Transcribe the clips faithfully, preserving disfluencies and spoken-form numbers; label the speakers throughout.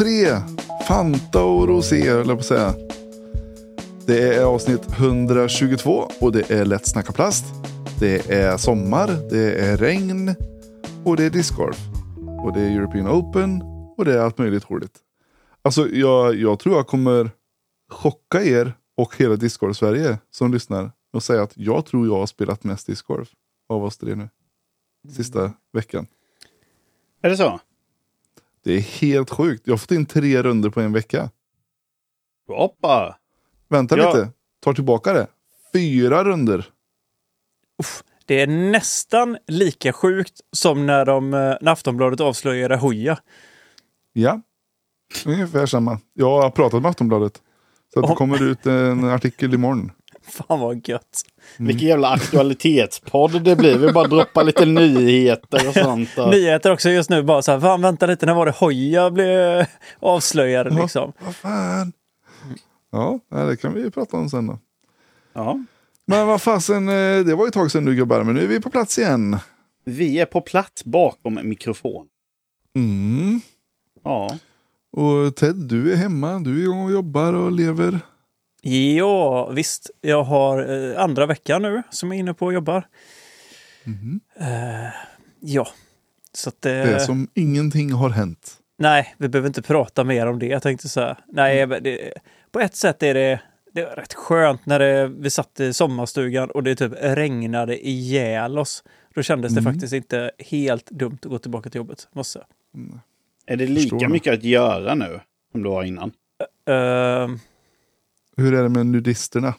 Speaker 1: tre. Fanta och rosé, eller på att säga. Det är avsnitt etthundratjugotvå och det är Lätt snacka plast. Det är sommar, det är regn och det är discgolf. Och det är European Open och det är allt möjligt roligt. Alltså jag, jag tror jag kommer chocka er och hela discgolf Sverige som lyssnar och säga att jag tror jag har spelat mest discgolf av oss tre nu. Sista veckan.
Speaker 2: Är det så?
Speaker 1: Det är helt sjukt. Jag har fått in tre runder på en vecka.
Speaker 2: Hoppa!
Speaker 1: Vänta
Speaker 2: ja.
Speaker 1: lite. Tar tillbaka det. Fyra runder.
Speaker 3: Uff, det är nästan lika sjukt som när, de, när Aftonbladet avslöjade Hoja.
Speaker 1: Ja. Ungefär samma. Jag har pratat med Aftonbladet. Så att det kommer ut en artikel imorgon.
Speaker 3: Fan vad gött.
Speaker 2: Mm. Vilken jävla aktualitetspodd det blir. Vi bara droppar lite nyheter och sånt. Där.
Speaker 3: Nyheter också just nu. Bara så här, fan, vänta lite, när var det Hoja blev avslöjad liksom?
Speaker 1: Vad fan? Ja, det kan vi prata om sen då.
Speaker 2: Ja.
Speaker 1: Men vad fasen, det var ju ett tag sedan du gubbar, men nu är vi på plats igen.
Speaker 2: Vi är på plats bakom en mikrofon.
Speaker 1: Mm.
Speaker 2: Ja.
Speaker 1: Och Ted, du är hemma, du är igång och jobbar och lever.
Speaker 3: Ja, visst. Jag har eh, andra veckan nu som jag är inne på och jobbar.
Speaker 1: Mm.
Speaker 3: Eh, ja. Så att, eh,
Speaker 1: det är som ingenting har hänt.
Speaker 3: Nej, vi behöver inte prata mer om det. Jag tänkte så här, nej,
Speaker 1: Mm.
Speaker 3: det, på ett sätt är det, det är rätt skönt när det, vi satt i sommarstugan och det typ regnade ihjäl oss. Då kändes
Speaker 1: Mm.
Speaker 3: det faktiskt inte helt dumt att gå tillbaka till jobbet, måste jag.
Speaker 1: Mm.
Speaker 2: Är det lika
Speaker 1: Förstår
Speaker 2: mycket att göra nu som du var innan?
Speaker 3: Uh,
Speaker 1: Hur är det med nudisterna?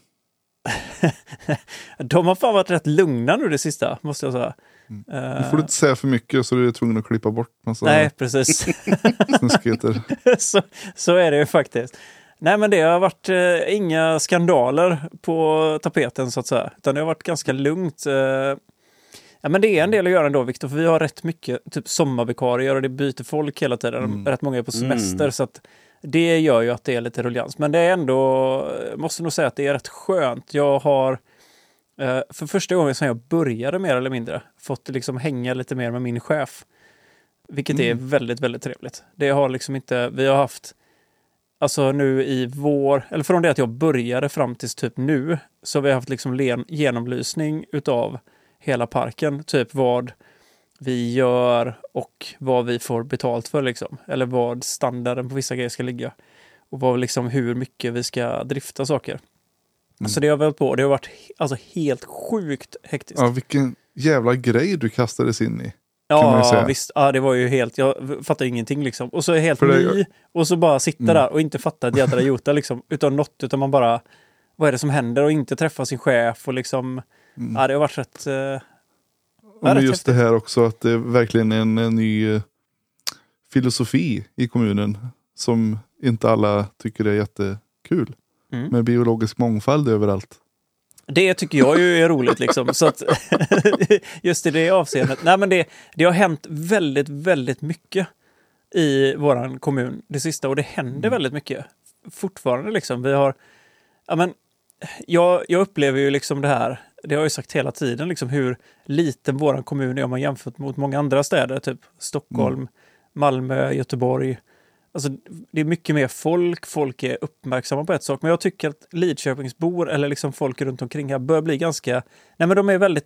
Speaker 3: De har fan varit rätt lugna nu det sista, måste jag säga.
Speaker 1: Mm.
Speaker 3: Uh,
Speaker 1: Du får inte säga för mycket så du är tvungen att klippa bort massa
Speaker 3: nej, precis.
Speaker 1: snuskheter.
Speaker 3: så, så är det ju faktiskt. Nej, men det har varit eh, inga skandaler på tapeten så att säga. Utan det har varit ganska lugnt. Eh, ja, men det är en del att göra ändå, Victor. För vi har rätt mycket typ sommarvikarier och det byter folk hela tiden.
Speaker 1: Mm.
Speaker 3: Rätt många är på semester
Speaker 2: Mm.
Speaker 3: så att det gör ju att det är lite ruljans. Men det är ändå, jag måste nog säga att det är rätt skönt. Jag har eh, för första gången sedan jag började mer eller mindre fått liksom hänga lite mer med min chef. Vilket
Speaker 1: Mm.
Speaker 3: är väldigt, väldigt trevligt. Det har liksom inte, vi har haft alltså nu i vår, eller från det att jag började fram tills typ nu, så vi har haft liksom len, genomlysning utav hela parken. Typ vad vi gör och vad vi får betalt för liksom. Eller vad standarden på vissa grejer ska ligga. Och vad liksom hur mycket vi ska drifta saker.
Speaker 1: Mm.
Speaker 3: Så det har vi hållit på. Det har varit alltså helt sjukt hektiskt.
Speaker 1: Ja, vilken jävla grej du kastades in i. Kan man ju
Speaker 3: Ja,
Speaker 1: säga.
Speaker 3: visst. Ja, det var ju helt, jag fattar ingenting liksom. Och så är helt
Speaker 1: För det-
Speaker 3: ny och så bara sitta
Speaker 1: Mm.
Speaker 3: där och inte fatta ett jädra jota liksom. Utan något, utan man bara, vad är det som händer och inte träffa sin chef och liksom,
Speaker 1: Mm.
Speaker 3: ja, det har varit rätt... Uh,
Speaker 1: Och
Speaker 3: rätt
Speaker 1: just
Speaker 3: häftigt.
Speaker 1: det här också att det är verkligen en, en ny eh, filosofi i kommunen som inte alla tycker är jättekul.
Speaker 3: Mm.
Speaker 1: Med biologisk mångfald överallt.
Speaker 3: Det tycker jag ju är roligt liksom. Så att, just i det avseendet. Nej, men det, det har hänt väldigt, väldigt mycket i våran kommun det sista. Och det händer
Speaker 1: Mm.
Speaker 3: väldigt mycket fortfarande liksom. Vi har, ja men, jag, jag upplever ju liksom det här, det har jag ju sagt hela tiden, liksom hur liten våran kommun är om man jämfört mot många andra städer. Typ Stockholm,
Speaker 1: Mm.
Speaker 3: Malmö, Göteborg. Alltså, det är mycket mer folk, folk är uppmärksamma på ett sak. Men jag tycker att Lidköpingsbor eller liksom folk runt omkring här börjar bli ganska, nej men de är väldigt,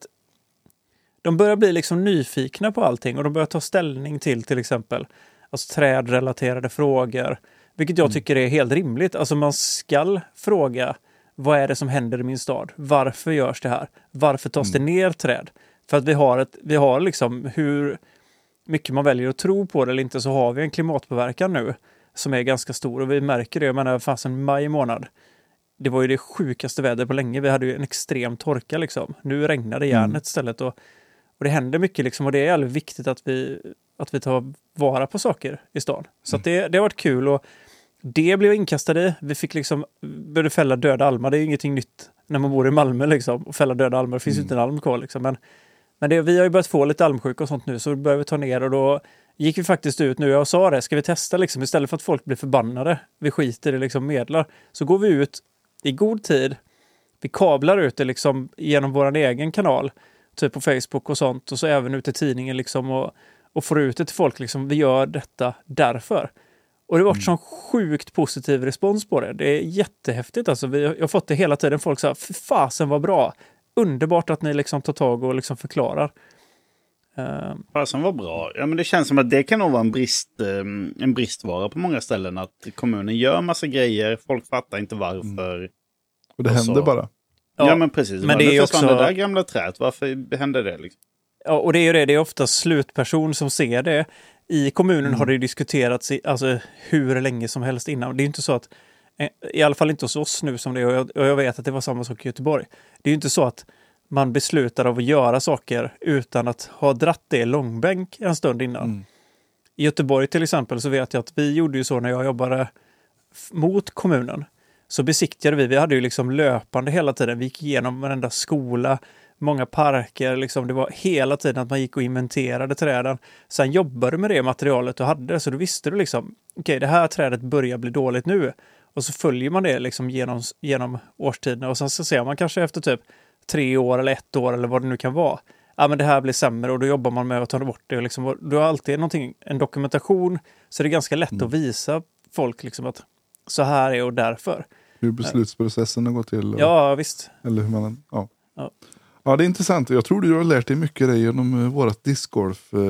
Speaker 3: de börjar bli liksom nyfikna på allting och de börjar ta ställning till till exempel alltså trädrelaterade frågor. Vilket jag
Speaker 1: Mm.
Speaker 3: tycker är helt rimligt. Alltså man ska fråga, vad är det som händer i min stad? Varför görs det här? Varför tas det ner träd? För att vi har ett, vi har liksom hur mycket man väljer att tro på det eller inte, så har vi en klimatpåverkan nu som är ganska stor och vi märker det. Jag menar, fanns en maj månad. Det var ju det sjukaste vädret på länge. Vi hade ju en extrem torka liksom. Nu regnar det järnet
Speaker 1: Mm.
Speaker 3: istället och, och det händer mycket liksom och det är väldigt viktigt att vi, att vi tar vara på saker i stan. Så
Speaker 1: Mm.
Speaker 3: att det, det har varit kul och det blev inkastade i. Vi fick liksom började fälla döda almar. Det är ju ingenting nytt när man bor i Malmö liksom och fälla döda almar. Det finns ju
Speaker 1: Mm.
Speaker 3: inte en alm kvar liksom. Men, men det, vi har ju börjat få lite almsjuka och sånt nu så börjar vi ta ner och då gick vi faktiskt ut nu. Jag sa det, ska vi testa liksom istället för att folk blir förbannade. Vi skiter i liksom medlar. Så går vi ut i god tid. Vi kablar ut det liksom genom våran egen kanal. Typ på Facebook och sånt. Och så även ut i tidningen liksom och, och får ut det till folk liksom. Vi gör detta därför. Och det har varit sån sjukt positiv respons på det. Det är jättehäftigt. Alltså, vi, jag har fått det hela tiden. Folk sa, för fasen var bra. Underbart att ni liksom tar tag och liksom förklarar. Uh,
Speaker 2: fasen var bra. Ja, men det känns som att det kan nog vara en, brist, um, en bristvara på många ställen. Att kommunen gör massa grejer. Folk fattar inte varför. Mm.
Speaker 1: Och det och händer så. bara.
Speaker 2: Ja, ja, men precis.
Speaker 3: Men det är också
Speaker 2: det där gamla träet. Varför händer det liksom?
Speaker 3: Ja, och det är ju det. Det är ofta slutperson som ser det. I kommunen mm. har det diskuterats i, alltså, hur länge som helst innan. Det är ju inte så att, i alla fall inte hos oss nu som det är, och jag, och jag vet att det var samma sak i Göteborg. Det är ju inte så att man beslutar av att göra saker utan att ha dratt det i långbänk en stund innan. Mm. I Göteborg till exempel så vet jag att vi gjorde ju så när jag jobbade f- mot kommunen. Så besiktigade vi, vi hade ju liksom löpande hela tiden. Vi gick igenom varenda skola, många parker, liksom. Det var hela tiden att man gick och inventerade träden. Sen jobbade du med det materialet du hade, så då visste du liksom, okej, okay, det här trädet börjar bli dåligt nu. Och så följer man det liksom genom, genom årstiderna. Och sen så ser man kanske efter typ tre år eller ett år eller vad det nu kan vara. Ja, men det här blir sämre och då jobbar man med att ta bort det. Och liksom, du har alltid någonting, en dokumentation, så det är ganska lätt mm. att visa folk liksom att så här är och därför.
Speaker 1: Hur beslutsprocessen har gått till.
Speaker 3: Ja, visst.
Speaker 1: Eller hur man, ja.
Speaker 3: Ja.
Speaker 1: Ja, det är intressant. Jag tror du har lärt dig mycket där genom uh, vårat discgolf uh,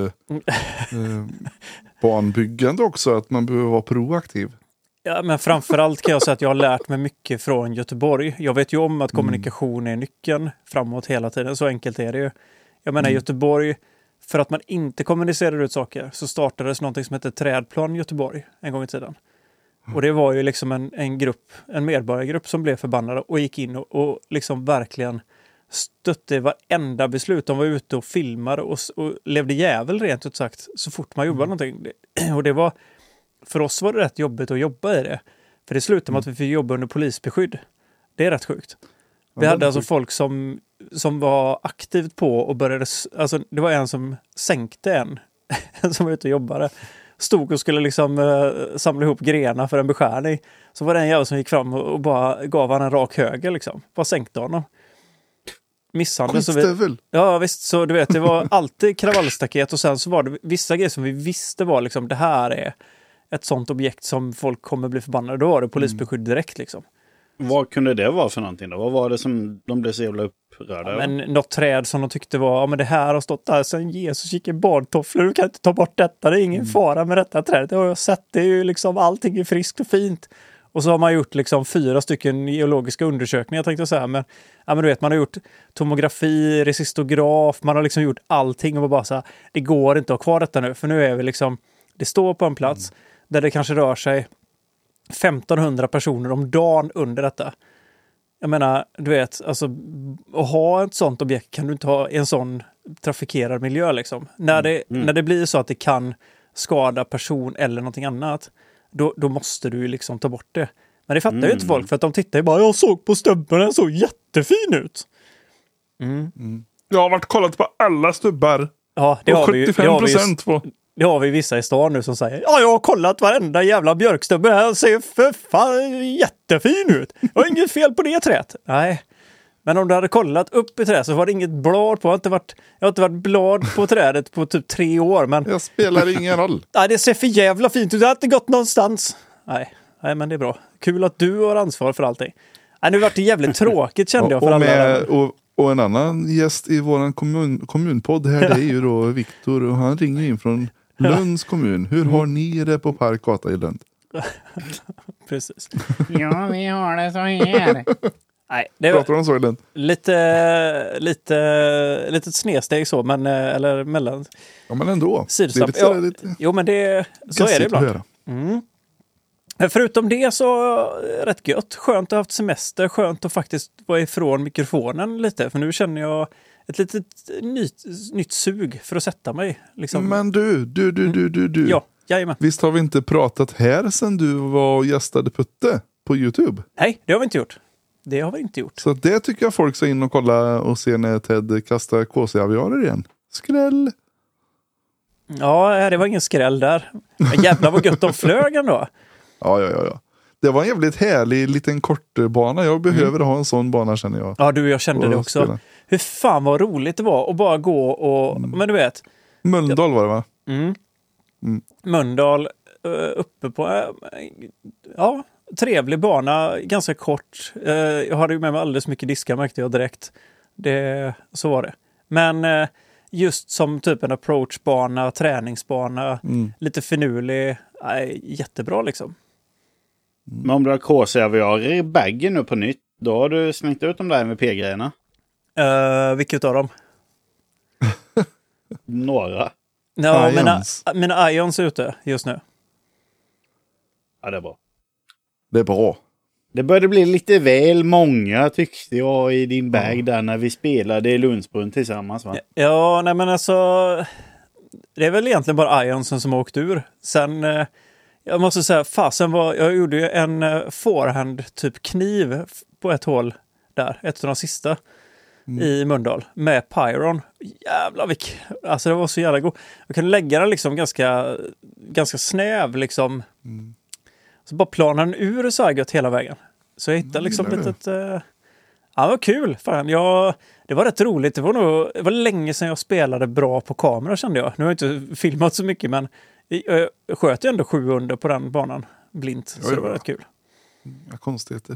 Speaker 1: uh, banbyggande också, att man behöver vara proaktiv.
Speaker 3: Ja, men framförallt kan jag säga att jag har lärt mig mycket från Göteborg. Jag vet ju om att kommunikation är nyckeln framåt hela tiden. Så enkelt är det ju. Jag menar, mm. Göteborg, för att man inte kommunicerar ut saker så startades någonting som heter Trädplan Göteborg en gång i tiden. Och det var ju liksom en, en grupp, en medborgargrupp som blev förbannade och gick in och, och liksom verkligen stötte varenda beslut. De var ute och filmade och, och levde jävel rent ut sagt så fort man jobbade mm. någonting. Och det var, för oss var det rätt jobbigt att jobba i det. För det slutade med mm. att vi fick jobba under polisbeskydd. Det är rätt sjukt. Vi ja, hade alltså sjukt. folk som, som var aktivt på och började, alltså det var en som sänkte en, en som var ute och jobbade. Stod och skulle liksom uh, samla ihop grenar för en beskärning. Så var det en jävel som gick fram och, och bara gav han en rak höger liksom. Bara sänkte honom. Misshandel. Så vi, ja visst, så du vet, det var alltid kravallstaket och sen så var det vissa grejer som vi visste var liksom, det här är ett sånt objekt som folk kommer bli förbannade. Då var det polisbeskydd direkt liksom.
Speaker 2: Vad kunde det vara för någonting då? Vad var det som de blev så jävla upprörda?
Speaker 3: Ja, men något träd som de tyckte var, ja men det här har stått där sen Jesus gick i badtofflor, du kan inte ta bort detta, det är ingen mm. fara med detta trädet. Det har jag sett, det är ju liksom, allting är friskt och fint. Och så har man gjort liksom fyra stycken geologiska undersökningar, tänkte jag säga. Men, ja, men du vet, man har gjort tomografi, resistograf, man har liksom gjort allting och bara så här, det går inte att ha kvar detta nu. För nu är vi liksom, det står på en plats mm. där det kanske rör sig femtonhundra personer om dagen under detta. Jag menar, du vet, alltså att ha ett sånt objekt kan du inte ha i en sån trafikerad miljö liksom. När det, mm. när det blir så att det kan skada person eller någonting annat, Då, då måste du liksom ta bort det. Men det fattar mm. ju inte folk, för att de tittar ju bara, jag såg på stubben, den såg jättefin ut. Mm.
Speaker 1: Mm. Jag har varit kollat på alla stubbar.
Speaker 3: Ja, det
Speaker 1: och
Speaker 3: har vi ju.
Speaker 1: sjuttiofem procent på.
Speaker 3: Det har vi vissa i stan nu som säger, ja, jag har kollat varenda jävla björkstubbe här, ser för fan jättefin ut. Jag har inget fel på det träet. Nej. Men om du hade kollat upp i trädet så var det inget blad på. Jag har inte varit, jag har inte varit blad på trädet på typ tre år. Men
Speaker 1: jag spelar ingen roll.
Speaker 3: Nej, det ser för jävla fint ut. Det har inte gått någonstans. Nej, nej, men det är bra. Kul att du har ansvar för allting. Nej, nu vart det jävligt tråkigt kände jag för
Speaker 1: och,
Speaker 3: alla.
Speaker 1: Med, och, och en annan gäst i vår kommun, kommunpodd här, det är ju då Viktor. Och han ringer in från Lunds kommun. Hur har ni det på Parkgata i Lund?
Speaker 3: Precis.
Speaker 2: Ja, vi har det så här.
Speaker 3: Nej, det
Speaker 1: pratar de så i Lund?
Speaker 3: Lite, lite, lite snedsteg så, men eller mellan.
Speaker 1: Ja, men ändå.
Speaker 3: Sidostopp.
Speaker 1: Det är lite,
Speaker 3: ja, lite jo, men det så är det ibland. Mm. Förutom det så rätt gött. Skönt att ha haft semester. Skönt att faktiskt vara ifrån mikrofonen lite. För nu känner jag ett litet nytt, nytt sug för att sätta mig. Liksom.
Speaker 1: Men du, du, du, du, du, du.
Speaker 3: Ja, jajamän.
Speaker 1: Visst har vi inte pratat här sedan du var och gästade Putte på YouTube?
Speaker 3: Nej, det har vi inte gjort. Det har vi inte gjort.
Speaker 1: Så det tycker jag folk ska in och kolla och se när Ted kastar K C-aviarer igen. Skräll!
Speaker 3: Ja, det var ingen skräll där. Men jävlar vad gött de flög ändå.
Speaker 1: Ja, ja, ja, ja. Det var en jävligt härlig liten kortbana. Jag behöver mm. ha en sån bana, känner jag.
Speaker 3: Ja, du, jag kände det också. Spela. Hur fan vad roligt det var att bara gå och... Mm. Men du vet...
Speaker 1: Mölndal var det, va?
Speaker 3: Mm. Mm. Mölndal. uh, uppe på uh, ja, trevlig bana, ganska kort. Uh, jag hade ju med mig alldeles mycket diskar, märkte jag direkt. Det, så var det. Men uh, just som typ en approachbana, träningsbana, mm. lite finurlig, uh, jättebra liksom.
Speaker 2: Mm. Men om du har K C V R i baggen nu på nytt, då har du slängt ut de där M V P-grejerna?
Speaker 3: Uh, vilket av dem?
Speaker 2: Några.
Speaker 3: Ja, mina, mina Ions är ute just nu.
Speaker 2: Ja, det är bra.
Speaker 1: Det är bra.
Speaker 2: Det började bli lite väl många tyckte jag i din bag där när vi spelade i Lundsbrunn tillsammans, va?
Speaker 3: Ja, nej men alltså det är väl egentligen bara Ionsen som har åkt ur. Sen, jag måste säga, fasen var, jag gjorde ju en forehand typ kniv på ett hål där, ett av de sista. Mm. I Mölndal med Pyron. Jävlar vilk. Alltså det var så jävla god. Jag kunde lägga den liksom ganska ganska snäv liksom. Mm. Så bara planar den ur så här gött hela vägen. Så jag hittade liksom mm, litet... Uh... Ja, det var kul. Fan, jag... Det var rätt roligt. Det var nog... Det var länge sedan jag spelade bra på kamera, kände jag. Nu har jag inte filmat så mycket, men jag sköt ju ändå sju under på den banan. Blint. Så det var rätt kul.
Speaker 1: Ja, konstigheter.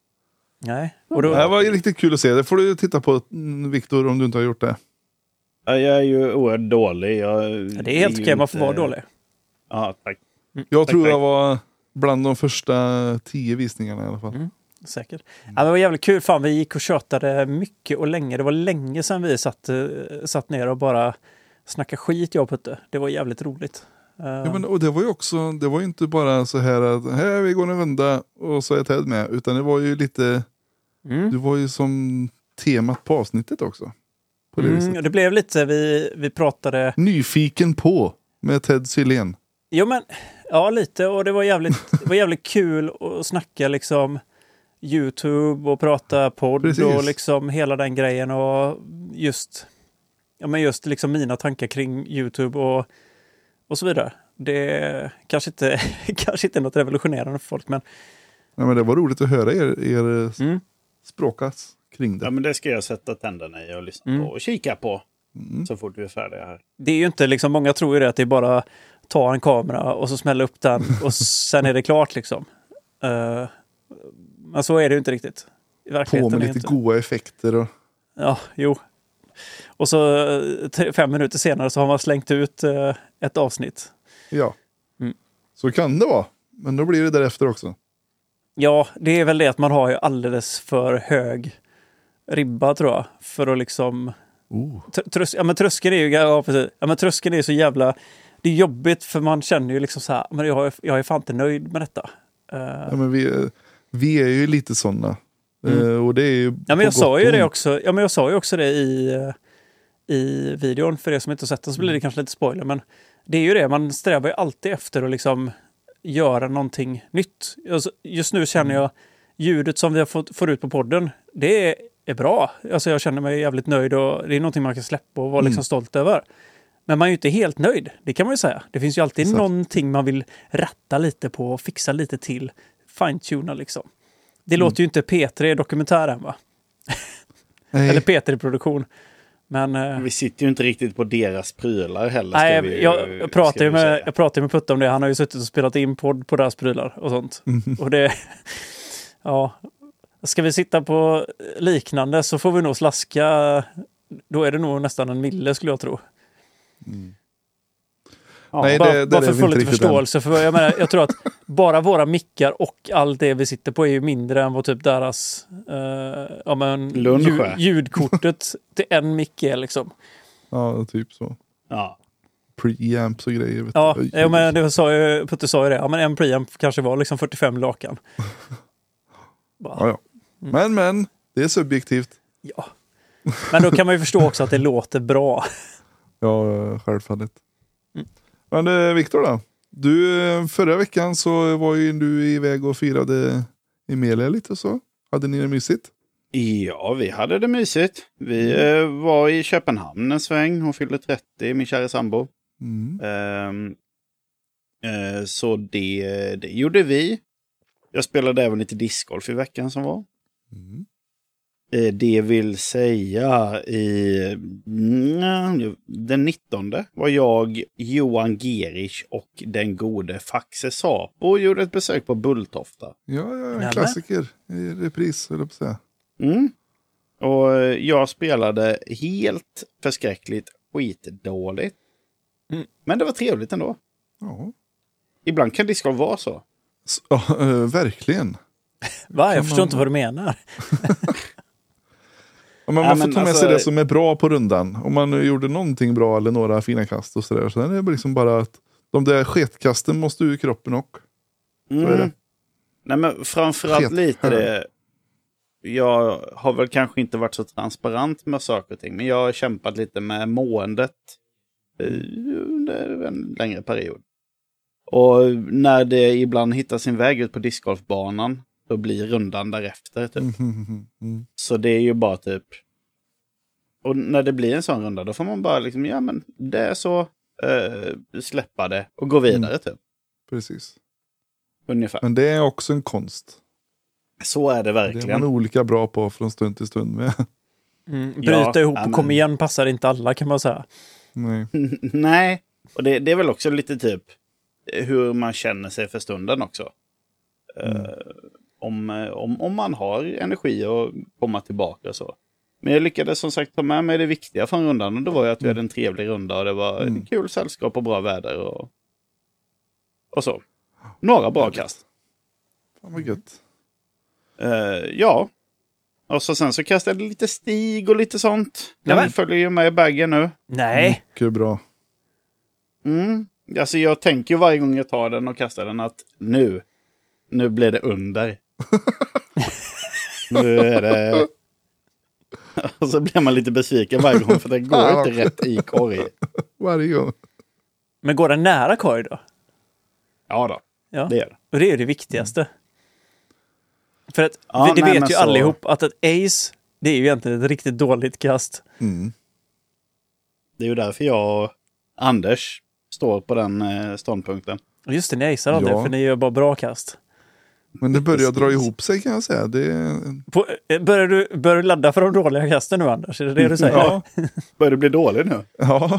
Speaker 3: Nej.
Speaker 1: Och då... Det var riktigt kul att se. Det får du titta på, Viktor, om du inte har gjort det.
Speaker 2: Ja, jag är ju oerhört dålig. Jag...
Speaker 3: Ja, det är helt okej, man får vara dålig.
Speaker 2: Ja, tack.
Speaker 1: Mm. Jag tror tack, jag var bland de första tio visningarna i alla fall.
Speaker 3: Mm. Säkert. Mm. Ja, men det var jävligt kul. Fan, vi gick och tjötade mycket och länge. Det var länge sedan vi satt, satt ner och bara snackade skit, jag och Putte. Det var jävligt roligt.
Speaker 1: Ja, men, och det var ju också, det var ju inte bara så här att här vi går en vända och så är Ted med, utan det var ju lite mm. det var ju som temat på avsnittet också. På det, mm,
Speaker 3: det blev lite, vi, vi pratade...
Speaker 1: Nyfiken på med Ted Sylén.
Speaker 3: Jo men, ja lite, och det var jävligt, det var jävligt kul att snacka liksom YouTube och prata podd. Precis. Och liksom hela den grejen och just, ja men just liksom mina tankar kring YouTube och och så vidare. Det kanske inte kanske inte är något revolutionerande för folk, men
Speaker 1: nej, men det var roligt att höra er, er mm. språkas kring det.
Speaker 2: Ja, men det ska jag sätta tänderna i och lyssna mm. på och kika på mm. så fort vi är färdiga här.
Speaker 3: Det är ju inte liksom, många tror ju det att det är bara ta en kamera och så smälla upp den och sen är det klart liksom. Uh, men så är det ju inte riktigt. I verkligheten
Speaker 1: på med lite
Speaker 3: inte.
Speaker 1: Goda effekter och...
Speaker 3: Ja, jo. Och så fem minuter senare så har man slängt ut uh, ett avsnitt.
Speaker 1: Ja, mm. så kan det vara. Men då blir det därefter också.
Speaker 3: Ja, det är väl det att man har ju alldeles för hög ribba, tror jag. För att liksom...
Speaker 1: Oh.
Speaker 3: Trös, ja, men tröskeln är ju ja, precis. Ja, men tröskeln är så jävla... Det är jobbigt för man känner ju liksom så här, men jag, jag är fan inte nöjd med detta. Uh...
Speaker 1: Ja, men vi, är, vi är ju lite sådana. Mm. Uh, och det är ju
Speaker 3: ja, men jag sa ju det också. Ja, men jag sa ju också det i, i videon. För er som inte har sett den så blir det kanske lite spoiler, men det är ju det, man strävar ju alltid efter att liksom göra någonting nytt. Alltså, just nu känner jag ljudet som vi har fått, får ut på podden, det är, är bra. Alltså jag känner mig jävligt nöjd och det är någonting man kan släppa och vara liksom mm. stolt över. Men man är ju inte helt nöjd, det kan man ju säga. Det finns ju alltid Exakt. någonting man vill ratta lite på, fixa lite till, fine-tuna liksom. Det mm. låter ju inte P tre dokumentären, va? Eller P tre-produktion. Men, uh,
Speaker 2: vi sitter ju inte riktigt på deras prylar heller.
Speaker 3: Nej,
Speaker 2: vi,
Speaker 3: jag, jag, pratar ju med, jag pratar med Putte om det. Han har ju suttit och spelat in podd på deras prylar och sånt. Mm. Och det, ja, ska vi sitta på liknande så får vi nog slaska. Då är det nog nästan en mille, skulle jag tro. Mm. Ja, Nej, bara, det, det bara för att få lite förståelse. För jag, menar, jag tror att bara våra mickar och allt det vi sitter på är ju mindre än vad typ deras uh, ja, men, ljud, ljudkortet till en mick är liksom.
Speaker 1: Ja, typ så.
Speaker 2: Ja.
Speaker 1: Preamps och grejer. Vet
Speaker 3: ja, ja, men det sa ju, Putte sa ju det. Ja, men en preamp kanske var liksom fyrtiofem lakan.
Speaker 1: ja, ja. Men, men, det är subjektivt.
Speaker 3: Ja. Men då kan man ju förstå också att det låter bra.
Speaker 1: Ja, självfallet. Mm. Men eh, Viktor då? Du, förra veckan så var ju du iväg och firade Emilia lite så. Hade ni det mysigt?
Speaker 2: Ja, vi hade det mysigt. Vi eh, var i Köpenhamn en sväng. Hon fyllde trettio, min kära sambo. Mm. Eh, eh, så det, det gjorde vi. Jag spelade även lite discgolf i veckan som var. Mm. Det vill säga i mm, den nittonde var jag, Johan Gerich och den gode Faxe Sapo gjorde ett besök på Bulltofta.
Speaker 1: Ja, ja, en klassiker i repris, eller på att säga.
Speaker 2: Mm. Och jag spelade helt förskräckligt skitdåligt. Mm. Men det var trevligt ändå.
Speaker 1: Ja.
Speaker 2: Ibland kan discgolf vara så.
Speaker 1: så ja, äh, verkligen.
Speaker 3: Va? Jag
Speaker 1: kan
Speaker 3: förstår
Speaker 1: man...
Speaker 3: inte vad du menar.
Speaker 1: Ja, man
Speaker 2: ja,
Speaker 1: får
Speaker 2: men
Speaker 1: ta med
Speaker 2: alltså...
Speaker 1: sig det som är bra på rundan. Om man gjorde någonting bra eller några fina kast och sådär. Så är det liksom bara att de där sketkasten måste ur kroppen och. Så
Speaker 2: mm.
Speaker 1: är det.
Speaker 2: Nej, men framförallt Sket. lite det. Jag har väl kanske inte varit så transparent med saker och ting. Men jag har kämpat lite med måendet under en längre period. Och när det ibland hittar sin väg ut på discgolfbanan, då blir rundan därefter typ. Mm, mm, mm. Så det är ju bara typ. Och när det blir en sån runda, då får man bara liksom, ja men det är så, äh, släppa det och gå vidare mm. typ.
Speaker 1: Precis.
Speaker 2: Ungefär.
Speaker 1: Men det är också en konst.
Speaker 2: Så är det verkligen.
Speaker 1: Det är man olika bra på från stund till stund med.
Speaker 3: Mm, bryta ja, ihop och kom igen passar inte alla, kan man säga.
Speaker 1: Nej.
Speaker 2: Nej, och det, det är väl också lite typ hur man känner sig för stunden också. Mm. Uh, om, om, om man har energi att komma tillbaka och så. Men jag lyckades som sagt ta med mig det viktiga från rundan. Och det var ju att vi hade en trevlig runda och det var mm. en kul sällskap och bra väder och, och så. Några bra kast.
Speaker 1: Fan vad gött.
Speaker 2: Uh, ja. Och så sen så kastade jag lite stig och lite sånt. Den ja, följer ju med i baggen nu.
Speaker 3: Nej.
Speaker 1: Mycket bra.
Speaker 2: Mm. Alltså jag tänker ju varje gång jag tar den och kastar den att nu, nu blir det under. Nu är det... Och så blir man lite besviken varje gång för det går inte rätt i korg.
Speaker 1: Varje gång.
Speaker 3: Men går den nära korg då?
Speaker 2: Ja då,
Speaker 3: ja.
Speaker 2: det är det.
Speaker 3: Och det är det viktigaste. Mm. För att
Speaker 2: ja,
Speaker 3: det
Speaker 2: nej,
Speaker 3: vet ju
Speaker 2: så...
Speaker 3: allihop att ett ace, det är ju egentligen ett riktigt dåligt kast.
Speaker 1: Mm.
Speaker 2: Det är ju därför jag och Anders står på den eh, ståndpunkten.
Speaker 3: Just det, ni acear aldrig, ja. För ni gör bara bra kast.
Speaker 1: Men det börjar dra ihop sig, kan jag säga. Det...
Speaker 3: På, börjar, du, börjar du ladda för de dåliga kasten nu, Anders? Är det det du säger?
Speaker 1: Ja.
Speaker 2: Börjar du bli dålig nu?
Speaker 1: Ja.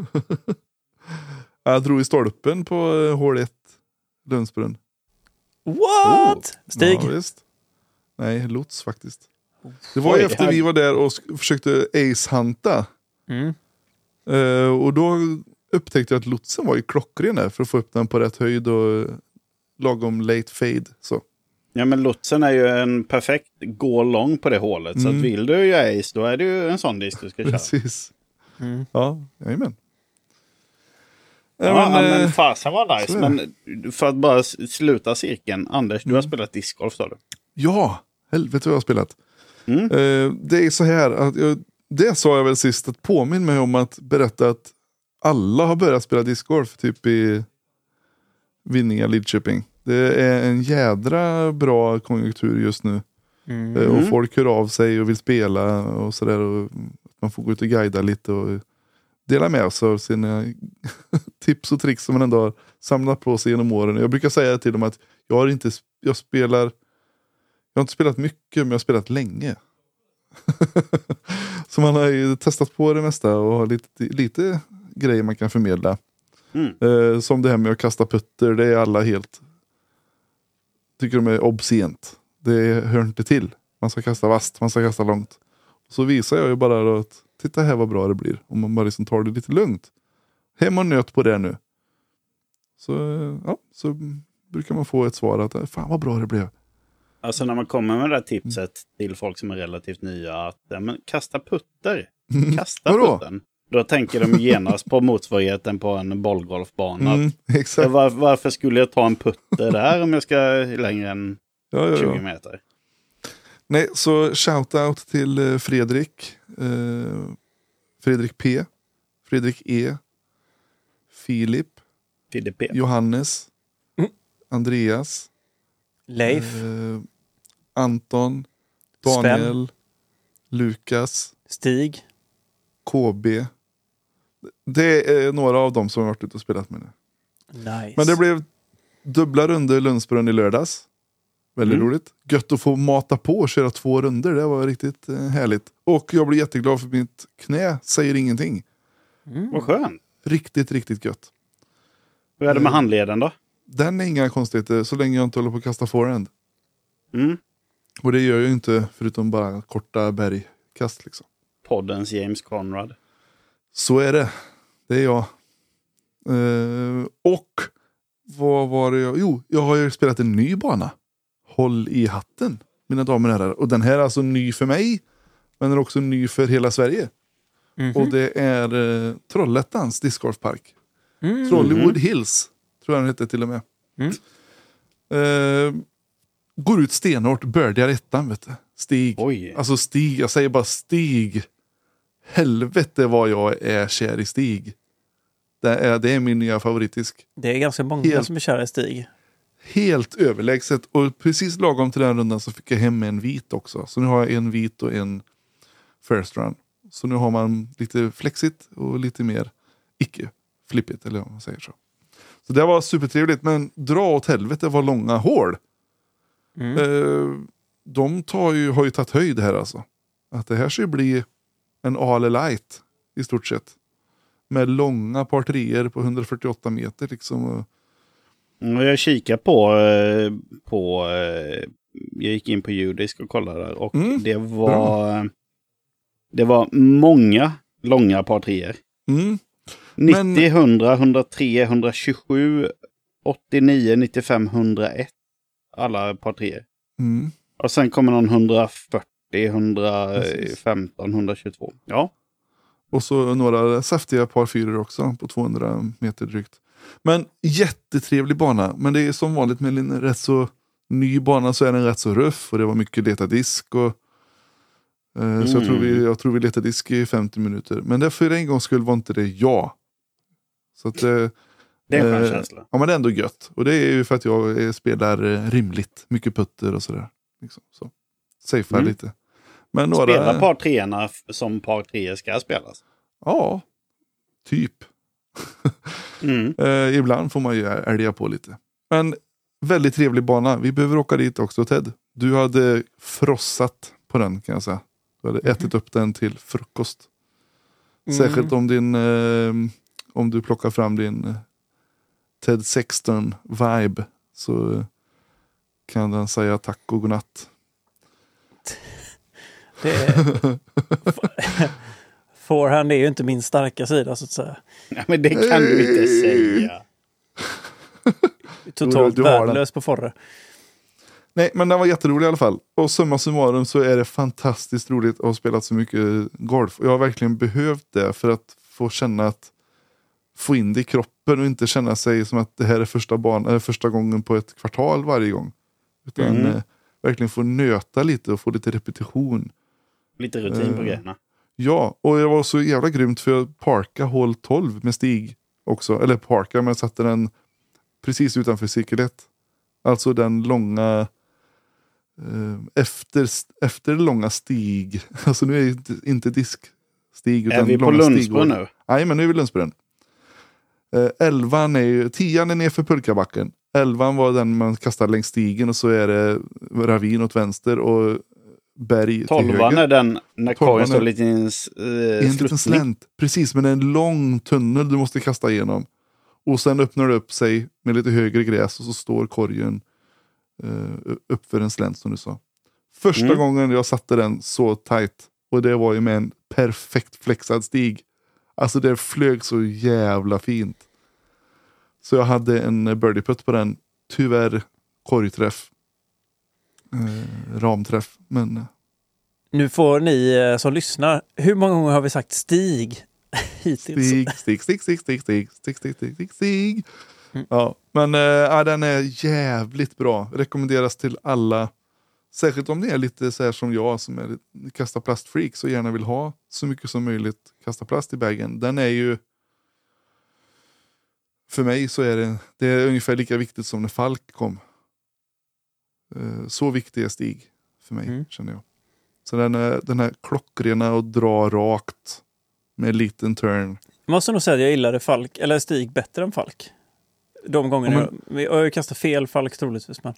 Speaker 1: Jag drog i stolpen på hål ett, Lundsbrunn.
Speaker 3: What? Oh. Stig?
Speaker 1: Ja, visst. Nej, lots faktiskt. Det var ju efter här... vi var där och försökte ace-hanta.
Speaker 3: Mm.
Speaker 1: Uh, och då upptäckte jag att lotsen var ju klockren där för att få upp den på rätt höjd och lagom late fade. Så.
Speaker 2: Ja, men lotsen är ju en perfekt gå lång på det hålet. Mm. Så att vill du ju ace, då är det ju en sån disk du ska köra.
Speaker 1: Precis.
Speaker 3: Mm.
Speaker 1: Ja, jajamän.
Speaker 2: Ja, ja, men, men fasen var nice. Men för att bara sluta cirkeln. Anders, du mm. har spelat discgolf, sa du?
Speaker 1: Ja, helvete vad jag har spelat.
Speaker 2: Mm.
Speaker 1: Uh, det är så här att jag, det sa jag väl sist, att påminn mig om att berätta att alla har börjat spela discgolf typ i Vinninga, Lidköping. Det är en jädra bra konjunktur just nu.
Speaker 3: Mm.
Speaker 1: Uh, och folk hör av sig och vill spela och sådär. Och man får gå ut och guida lite och dela med sig av sina tips och tricks som man ändå har samlat på sig genom åren. Jag brukar säga till dem att jag har inte jag spelar jag har inte spelat mycket, men jag har spelat länge. Så man har ju testat på det mesta och har lite, lite grejer man kan förmedla.
Speaker 2: Mm.
Speaker 1: Eh, som det här med att kasta putter, det är alla helt tycker de är obscent. Det hör inte till. Man ska kasta vast, man ska kasta långt. Och så visar jag ju bara då att titta här vad bra det blir. Om man bara liksom tar det lite lugnt. Hem och nöt på det nu. Så, ja, så brukar man få ett svar att fan vad bra det blev.
Speaker 2: Alltså när man kommer med det här tipset till folk som är relativt nya att ja, men kasta putter. Kasta putten. Då tänker de genast på motsvarigheten på en bollgolfbana.
Speaker 1: Mm, exakt.
Speaker 2: Var, varför skulle jag ta en putter där om jag ska längre än
Speaker 1: ja, ja, ja.
Speaker 2: tjugo meter?
Speaker 1: Nej, så shoutout till Fredrik. Eh, Fredrik P. Fredrik E. Filip.
Speaker 2: Filip P.
Speaker 1: Johannes.
Speaker 3: Mm.
Speaker 1: Andreas.
Speaker 3: Leif.
Speaker 1: Eh, Anton. Daniel. Sven. Lukas.
Speaker 3: Stig.
Speaker 1: K B. Det är några av dem som har varit ute och spelat med nu.
Speaker 3: Nice.
Speaker 1: Men det blev dubbla runder i Lundsbrunn i lördags. Väldigt
Speaker 2: Mm.
Speaker 1: roligt. Gött att få mata på och köra två runder. Det var riktigt eh, härligt. Och jag blir jätteglad för mitt knä säger ingenting.
Speaker 3: Mm.
Speaker 2: Vad skönt.
Speaker 1: Riktigt, riktigt gött.
Speaker 2: Hur är det med handleden då?
Speaker 1: Den är inga konstigheter så länge jag inte håller på att kasta forehand.
Speaker 2: Mm.
Speaker 1: Och det gör jag ju inte förutom bara korta bergkast liksom.
Speaker 2: Poddens James Conrad.
Speaker 1: Så är det. Det är jag. Eh, och vad var det jag... Jo, jag har ju spelat en ny bana. Håll i hatten, mina damer och herrar. Och den här är alltså ny för mig. Men den är också ny för hela Sverige.
Speaker 3: Mhm.
Speaker 1: Och det är eh, Trollhättans discgolfpark.
Speaker 3: Mm.
Speaker 1: Trollywood Hills, tror jag den hette till och med.
Speaker 3: Mm.
Speaker 1: Eh, går ut stenhårt, börjar ettan, vet du. Stig.
Speaker 2: Oj.
Speaker 1: Alltså Stig, jag säger bara Stig. Helvete vad jag är kär i Stig. Det är, det är min nya favoritisk.
Speaker 3: Det är ganska många
Speaker 1: Helt-
Speaker 3: som är kära i Stig.
Speaker 1: Helt överlägset. Och precis lagom till den rundan så fick jag hem en vit också. Så nu har jag en vit och en first run. Så nu har man lite flexigt och lite mer icke flippigt, eller om man säger så. Så det var supertrevligt, men dra åt helvete var långa hål.
Speaker 3: Mm.
Speaker 1: Eh, de tar ju, har ju tagit höjd här alltså. Att det här ska ju bli en Ale light i stort sett. Med långa par treor på hundrafyrtioåtta meter liksom. Och
Speaker 2: Mm, Jag kikar på, eh, på eh, jag gick in på judisk och kollade där och
Speaker 1: Mm,
Speaker 2: det var det var många långa par treor.
Speaker 1: Mm.
Speaker 2: nittio,
Speaker 1: Men-
Speaker 2: hundra, hundratre, hundratjugosju, åttionio, nittiofem, hundraett. Alla par treor.
Speaker 1: Mm.
Speaker 2: Och sen kommer någon hundrafyrtio,
Speaker 1: Precis.
Speaker 2: hundrafemton, hundratjugotvå. Ja.
Speaker 1: Och så några saftiga par fyror också på tvåhundra meter drygt. Men jättetrevlig bana. Men det är som vanligt med en rätt så ny bana så är den rätt så ruff. Och det var mycket leta disk. Och, eh, Så jag tror, vi, jag tror vi letade disk i femtio minuter. Men det för en gångs skull var inte det jag. Så att, eh,
Speaker 2: Det är en skön
Speaker 1: eh,
Speaker 2: känsla.
Speaker 1: Ja, men det är ändå gött. Och det är ju för att jag eh, spelar eh, rimligt. Mycket putter och sådär. Liksom. Så. Safear
Speaker 2: Mm.
Speaker 1: lite. Men några...
Speaker 2: Spela par treorna f- som par treor ska spelas.
Speaker 1: Ja, typ.
Speaker 2: Mm.
Speaker 1: Eh, ibland får man ju älga på lite. Men väldigt trevlig bana. Vi behöver åka dit också, Ted. Du hade frossat på den, kan jag säga. Du hade ätit upp den till frukost.
Speaker 3: Mm.
Speaker 1: Särskilt om din eh, om du plockar fram din eh, Ted Sexton vibe så eh, kan den säga tack och godnatt.
Speaker 3: Det är... Forehand är ju inte min starka sida så att säga.
Speaker 2: Ja, men det kan du inte säga.
Speaker 3: Totalt
Speaker 1: Du- du har den.
Speaker 3: värdelös på forre.
Speaker 1: Nej, men den var jätterolig i alla fall. Och summa summarum så är det fantastiskt roligt att ha spelat så mycket golf. Och jag har verkligen behövt det för att få känna att få in det i kroppen och inte känna sig som att det här är första, ban- eller första gången på ett kvartal varje gång. Utan
Speaker 2: Mm.
Speaker 1: eh, verkligen få nöta lite och få lite repetition.
Speaker 2: Lite rutin på
Speaker 1: Eh.
Speaker 2: grejerna.
Speaker 1: Ja, och det var så jävla grymt för jag parka hål tolv med Stig också. Eller parka, men jag satte den precis utanför cirkel ett. Alltså den långa eh, efter, efter långa stig. Alltså nu är det inte, inte diskstig utan
Speaker 2: Är vi på
Speaker 1: långa
Speaker 2: Lundsbro
Speaker 1: stighål.
Speaker 2: nu?
Speaker 1: Nej, men nu är vi Lundsbron. Eh, elvan är ju, tian är ner för pulkabacken. Elvan var den man kastar längs stigen och så är det ravin åt vänster och berg till
Speaker 2: Tolvan
Speaker 1: höger.
Speaker 2: är den när
Speaker 1: Tolvan
Speaker 2: korgen står
Speaker 1: är-
Speaker 2: lite i en,
Speaker 1: I
Speaker 2: uh,
Speaker 1: en liten slänt. Precis, men en lång tunnel du måste kasta igenom. Och sen öppnar det upp sig med lite högre gräs och så står korgen uh, upp för en slänt som du sa. Första
Speaker 2: Mm.
Speaker 1: gången jag satte den så tight och det var ju med en perfekt flexad stig. Alltså det flög så jävla fint. Så jag hade en birdie-putt på den. Tyvärr korgträff. Uh, ramträff. Men uh,
Speaker 3: Nu får ni eh, som lyssnar, hur många gånger har vi sagt Stig hittills?
Speaker 1: Stig, stig, stig, stig, stig, stig, stig, stig, stig, stig, stig.
Speaker 3: Mm.
Speaker 1: Ja, men äh, ja, den är jävligt bra. Rekommenderas till alla. Särskilt om det är lite så här som jag som är kasta plastfreak så gärna vill ha så mycket som möjligt kasta plast i bagen. Den är ju för mig så är det, det är ungefär lika viktigt som när Falk kom. Eh, Så viktig är Stig för mig,
Speaker 3: Mm.
Speaker 1: känner jag. Så den, är, den här klockrena och dra rakt med en liten turn.
Speaker 3: Jag måste nog säga att jag gillade Falk, eller Stig bättre än Falk. De gångerna
Speaker 1: Ja,
Speaker 3: jag, jag har ju kastat fel Falk troligtvis. Men...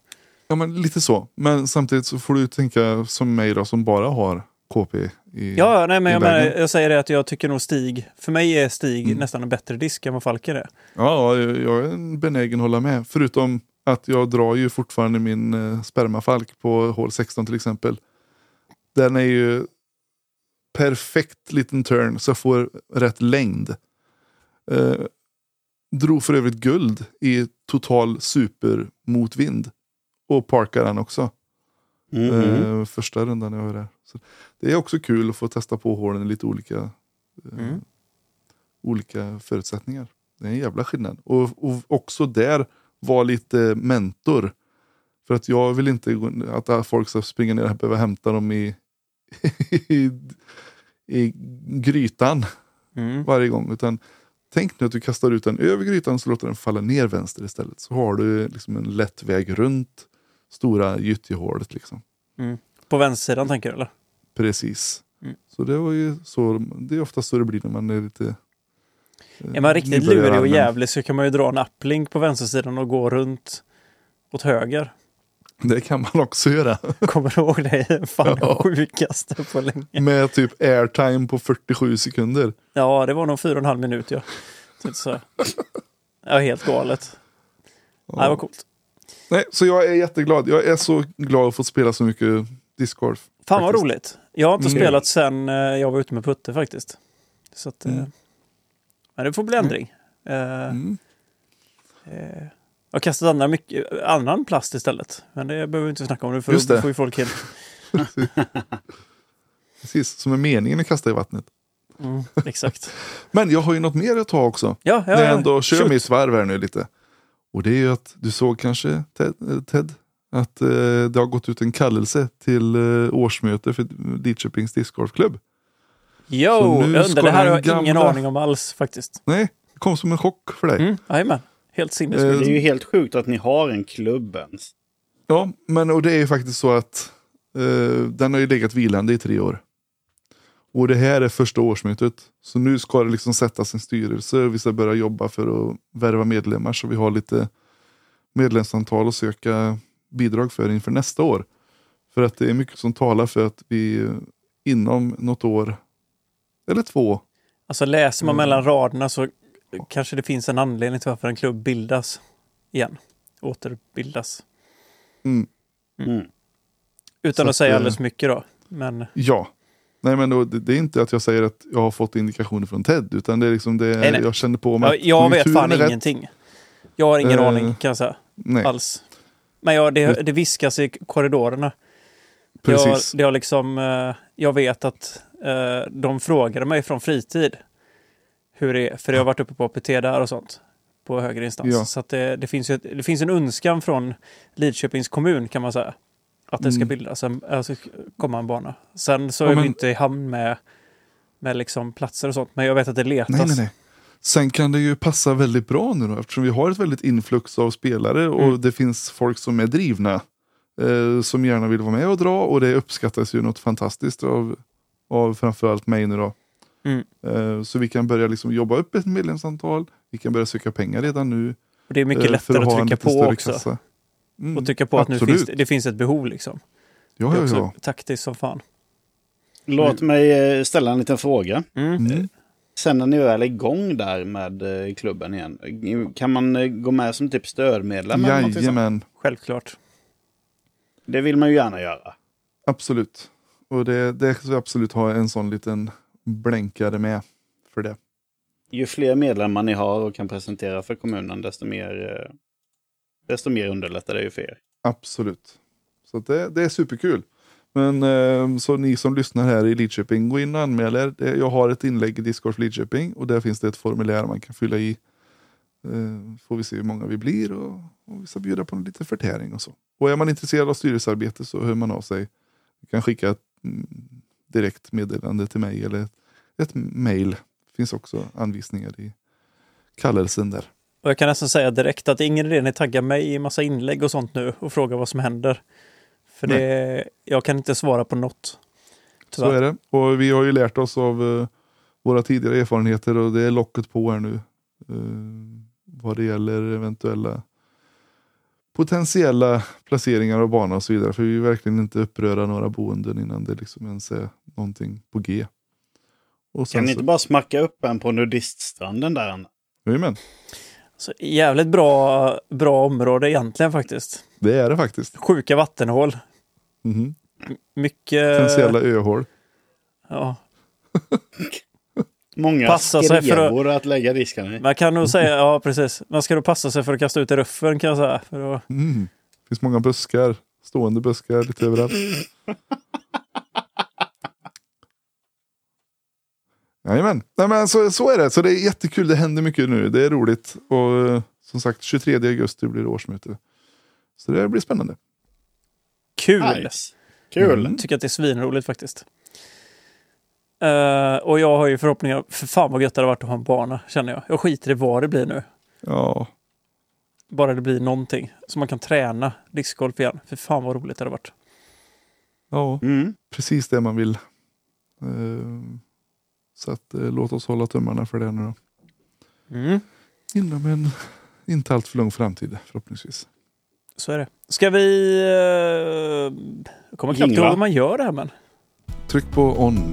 Speaker 1: Ja, men lite så. Men samtidigt så får du tänka som mig då, som bara har K P i
Speaker 3: Ja, nej, men
Speaker 1: i
Speaker 3: jag, menar,
Speaker 1: vägen.
Speaker 3: jag säger det att jag tycker nog Stig, för mig är Stig
Speaker 1: Mm.
Speaker 3: nästan en bättre disk än vad Falken är.
Speaker 1: Ja, jag jag är benägen att hålla med. Förutom att jag drar ju fortfarande min eh, spermafalk på hål sexton till exempel. Den är ju perfekt liten turn så jag får rätt längd. Eh, drog för övrigt guld i total super motvind. Och parkar den också.
Speaker 2: Mhm.
Speaker 1: Eh, första rundan jag var där. Så det är också kul att få testa på hålen i lite olika, eh,
Speaker 3: Mm.
Speaker 1: olika förutsättningar. Det är en jävla skillnad. Och, och också där var lite mentor. För att jag vill inte gå- att folk ska springa ner och behöva hämta dem i, i, i grytan
Speaker 3: Mm.
Speaker 1: varje gång. Utan tänk nu att du kastar ut den över grytan och så låter den falla ner vänster istället. Så har du liksom en lätt väg runt stora gyttjehålet liksom.
Speaker 3: Mm. På vänstersidan tänker du eller?
Speaker 1: Precis.
Speaker 3: Mm.
Speaker 1: Så det var ju så, det är ofta så det blir när man är lite eh,
Speaker 3: Är man riktigt
Speaker 1: nybörjare
Speaker 3: lurig och
Speaker 1: allmän.
Speaker 3: jävlig så kan man ju dra en uplink på vänstersidan och gå runt åt höger.
Speaker 1: Det kan man också göra.
Speaker 3: Kommer du ihåg det? Fan det
Speaker 1: Ja.
Speaker 3: sjukaste på länge.
Speaker 1: Med typ airtime på fyrtiosju sekunder.
Speaker 3: Ja, det var nog fyra och en halv minut ja. Typ så. Ja, helt galet. Ja. Det var coolt.
Speaker 1: Nej, så jag är jätteglad. Jag är så glad att få spela så mycket discgolf.
Speaker 3: Fan vad
Speaker 1: faktiskt.
Speaker 3: roligt. Jag har inte
Speaker 1: Mm.
Speaker 3: spelat sen eh, jag var ute med Putte faktiskt. Så att, eh,
Speaker 1: Mm.
Speaker 3: men det får bli ändring. Eh,
Speaker 1: Mm.
Speaker 3: eh, jag har kastat andra mycket, annan plast istället. Men det behöver vi inte snacka om. Nu får,
Speaker 1: Just det.
Speaker 3: får ju folk helt...
Speaker 1: Precis, som är meningen att kasta i vattnet.
Speaker 3: Mm, exakt.
Speaker 1: Men jag har ju något mer att ta också.
Speaker 3: Ja, ja,
Speaker 1: När jag
Speaker 3: ja.
Speaker 1: ändå kör
Speaker 3: Shoot.
Speaker 1: mitt varv här nu lite. Och det är ju att du såg kanske Ted, eh, Ted att eh, det har gått ut en kallelse till eh, årsmöte för Lidköpings discgolfklubb.
Speaker 3: Jo,
Speaker 1: Så nu
Speaker 3: jag
Speaker 1: ska
Speaker 3: undrar, det här har jag
Speaker 1: den
Speaker 3: ingen
Speaker 1: gamla-
Speaker 3: aning om alls faktiskt.
Speaker 1: Nej, det kom som en chock för dig.
Speaker 3: Mm, jajamän. Helt
Speaker 1: Eh,
Speaker 3: sinnessjukt.
Speaker 2: Det är ju helt sjukt att ni har en klubb ens.
Speaker 1: Ja, men och det är ju faktiskt så att eh, den har ju legat vilande i tre år. Och det här är första årsmötet. Så nu ska det liksom sättas en styrelse. Vi ska börja jobba för att värva medlemmar. Så vi har lite medlemsantal att söka bidrag för inför nästa år. För att det är mycket som talar för att vi inom något år eller två.
Speaker 3: Alltså läser man
Speaker 1: Mm.
Speaker 3: mellan raderna så kanske det finns en anledning till varför en klubb bildas igen. Återbildas.
Speaker 1: Mm,
Speaker 2: Mm.
Speaker 3: Utan
Speaker 1: Så
Speaker 3: att säga
Speaker 1: att,
Speaker 3: alldeles för mycket då. Men
Speaker 1: ja. Nej, men då, det, det är inte att jag säger att jag har fått indikationer från Ted. Utan det är liksom det
Speaker 3: Nej, nej.
Speaker 1: jag känner på mig.
Speaker 3: ja, jag vet fan
Speaker 1: konjunkturen är rätt.
Speaker 3: ingenting. Jag har ingen
Speaker 1: Eh,
Speaker 3: aning kan jag säga.
Speaker 1: Nej,
Speaker 3: Alls. Men ja, det, det viskas i korridorerna.
Speaker 1: precis.
Speaker 3: Jag, det har liksom, eh, jag vet att eh, de frågade mig från fritid hur det är. För jag har varit uppe på A P T där och sånt. På högre instans.
Speaker 1: Ja.
Speaker 3: Så att det, det, finns ju ett, det finns en önskan från Lidköpings kommun kan man säga. Att det ska
Speaker 1: Mm.
Speaker 3: bildas en, alltså komma en bana. Sen så
Speaker 1: Ja,
Speaker 3: är
Speaker 1: men-
Speaker 3: vi inte i hamn med, med liksom platser och sånt. Men jag vet att det letas.
Speaker 1: Nej, nej, nej. Sen kan det ju passa väldigt bra nu då, eftersom vi har ett väldigt influx av spelare och
Speaker 3: Mm.
Speaker 1: det finns folk som är drivna eh, som gärna vill vara med och dra och det uppskattas ju något fantastiskt av, av framförallt mig nu då.
Speaker 3: Mm.
Speaker 1: Eh, så vi kan börja liksom jobba upp ett medlemsantal, vi kan börja söka pengar redan nu.
Speaker 3: Och det är mycket
Speaker 1: eh, för
Speaker 3: lättare att
Speaker 1: ha en
Speaker 3: trycka
Speaker 1: lite
Speaker 3: på
Speaker 1: större
Speaker 3: också.
Speaker 1: kassa. Mm,
Speaker 3: Och trycka på att nu
Speaker 1: absolut.
Speaker 3: finns det, det finns ett behov liksom.
Speaker 1: Ja,
Speaker 3: Det är
Speaker 1: ja,
Speaker 3: också
Speaker 1: ja.
Speaker 3: taktiskt som fan.
Speaker 2: Låt mig eh, ställa en liten fråga.
Speaker 3: Mm.
Speaker 1: Mm.
Speaker 2: Sen när ni väl är igång där med eh, klubben igen. Kan man eh, gå med som typ stödmedlem? eller någonting sånt?
Speaker 1: Jajamän,
Speaker 3: Självklart.
Speaker 2: Det vill man ju gärna göra.
Speaker 1: absolut. Och det, det ska vi absolut ha en sån liten blänkare med för det.
Speaker 2: Ju fler medlemmar ni har och kan presentera för kommunen, desto mer, eh, desto mer underlättar det ju för er.
Speaker 1: Absolut. Så att det, det är superkul. Men eh, så ni som lyssnar här i Lidköping, gå in och anmäl er. Det- Jag har ett inlägg i Discord för Lidköping och där finns det ett formulär man kan fylla i. Eh, får vi se hur många vi blir och, och vi ska bjuda på en liten förtäring och så. Och är man intresserad av styrelsearbete så hör man av sig. Du kan skicka ett mm, direkt meddelande till mig eller ett, ett mail. Det finns också anvisningar i kallelsen där.
Speaker 3: Och jag kan nästan säga direkt att det är ingen idé ni taggar mig i massa inlägg och sånt nu och frågar vad som händer. För det, jag kan inte svara på något.
Speaker 1: Så
Speaker 3: Tyvärr.
Speaker 1: är det. Och vi har ju lärt oss av uh, våra tidigare erfarenheter och det är locket på här nu. Uh, vad det gäller eventuella potentiella placeringar av banan och så vidare. För vi vill verkligen inte uppröra några boenden innan det liksom ens är någonting på G. Och sen
Speaker 2: Kan ni
Speaker 1: så...
Speaker 2: inte bara smacka upp en på nudiststranden där, Anna?
Speaker 1: Jajamän.
Speaker 3: Så jävligt bra, bra område egentligen faktiskt.
Speaker 1: Det är det faktiskt.
Speaker 3: Sjuka vattenhål.
Speaker 1: Mhm.
Speaker 3: Mycket...
Speaker 1: Potentiella öhål.
Speaker 3: Ja.
Speaker 2: Många
Speaker 3: Passa sig för
Speaker 2: skrevor att... att lägga diskarna i.
Speaker 3: Man kan nog säga, ja precis. Man ska då passa sig för att kasta ut i ruffen kan jag säga. För att...
Speaker 1: Mm. Det finns många buskar. Stående buskar lite överallt. Jajamän. Nej, men så, så är det. Så det är jättekul. Det händer mycket nu. Det är roligt. Och som sagt, tjugotredje augusti blir det årsmöte. Så det blir spännande.
Speaker 3: Kul!
Speaker 2: Nice. Kul!
Speaker 3: Mm. Tycker att det är svinroligt faktiskt. Uh, och jag har ju förhoppningar, för fan vad gött det har varit att ha en bana, känner jag. Jag skiter i vad det blir nu.
Speaker 1: Ja.
Speaker 3: Bara det blir någonting. Så man kan träna discgolf igen. För fan vad roligt det har varit.
Speaker 1: Ja,
Speaker 2: Mm.
Speaker 1: precis det man vill. Uh, så att uh, låt oss hålla tummarna för det nu då.
Speaker 3: Mm.
Speaker 1: Inom en inte allt för lång framtid förhoppningsvis.
Speaker 3: Så är det. Ska vi... Uh, jag kommer knappt ihåg hur man gör det här, men...
Speaker 1: Tryck på on.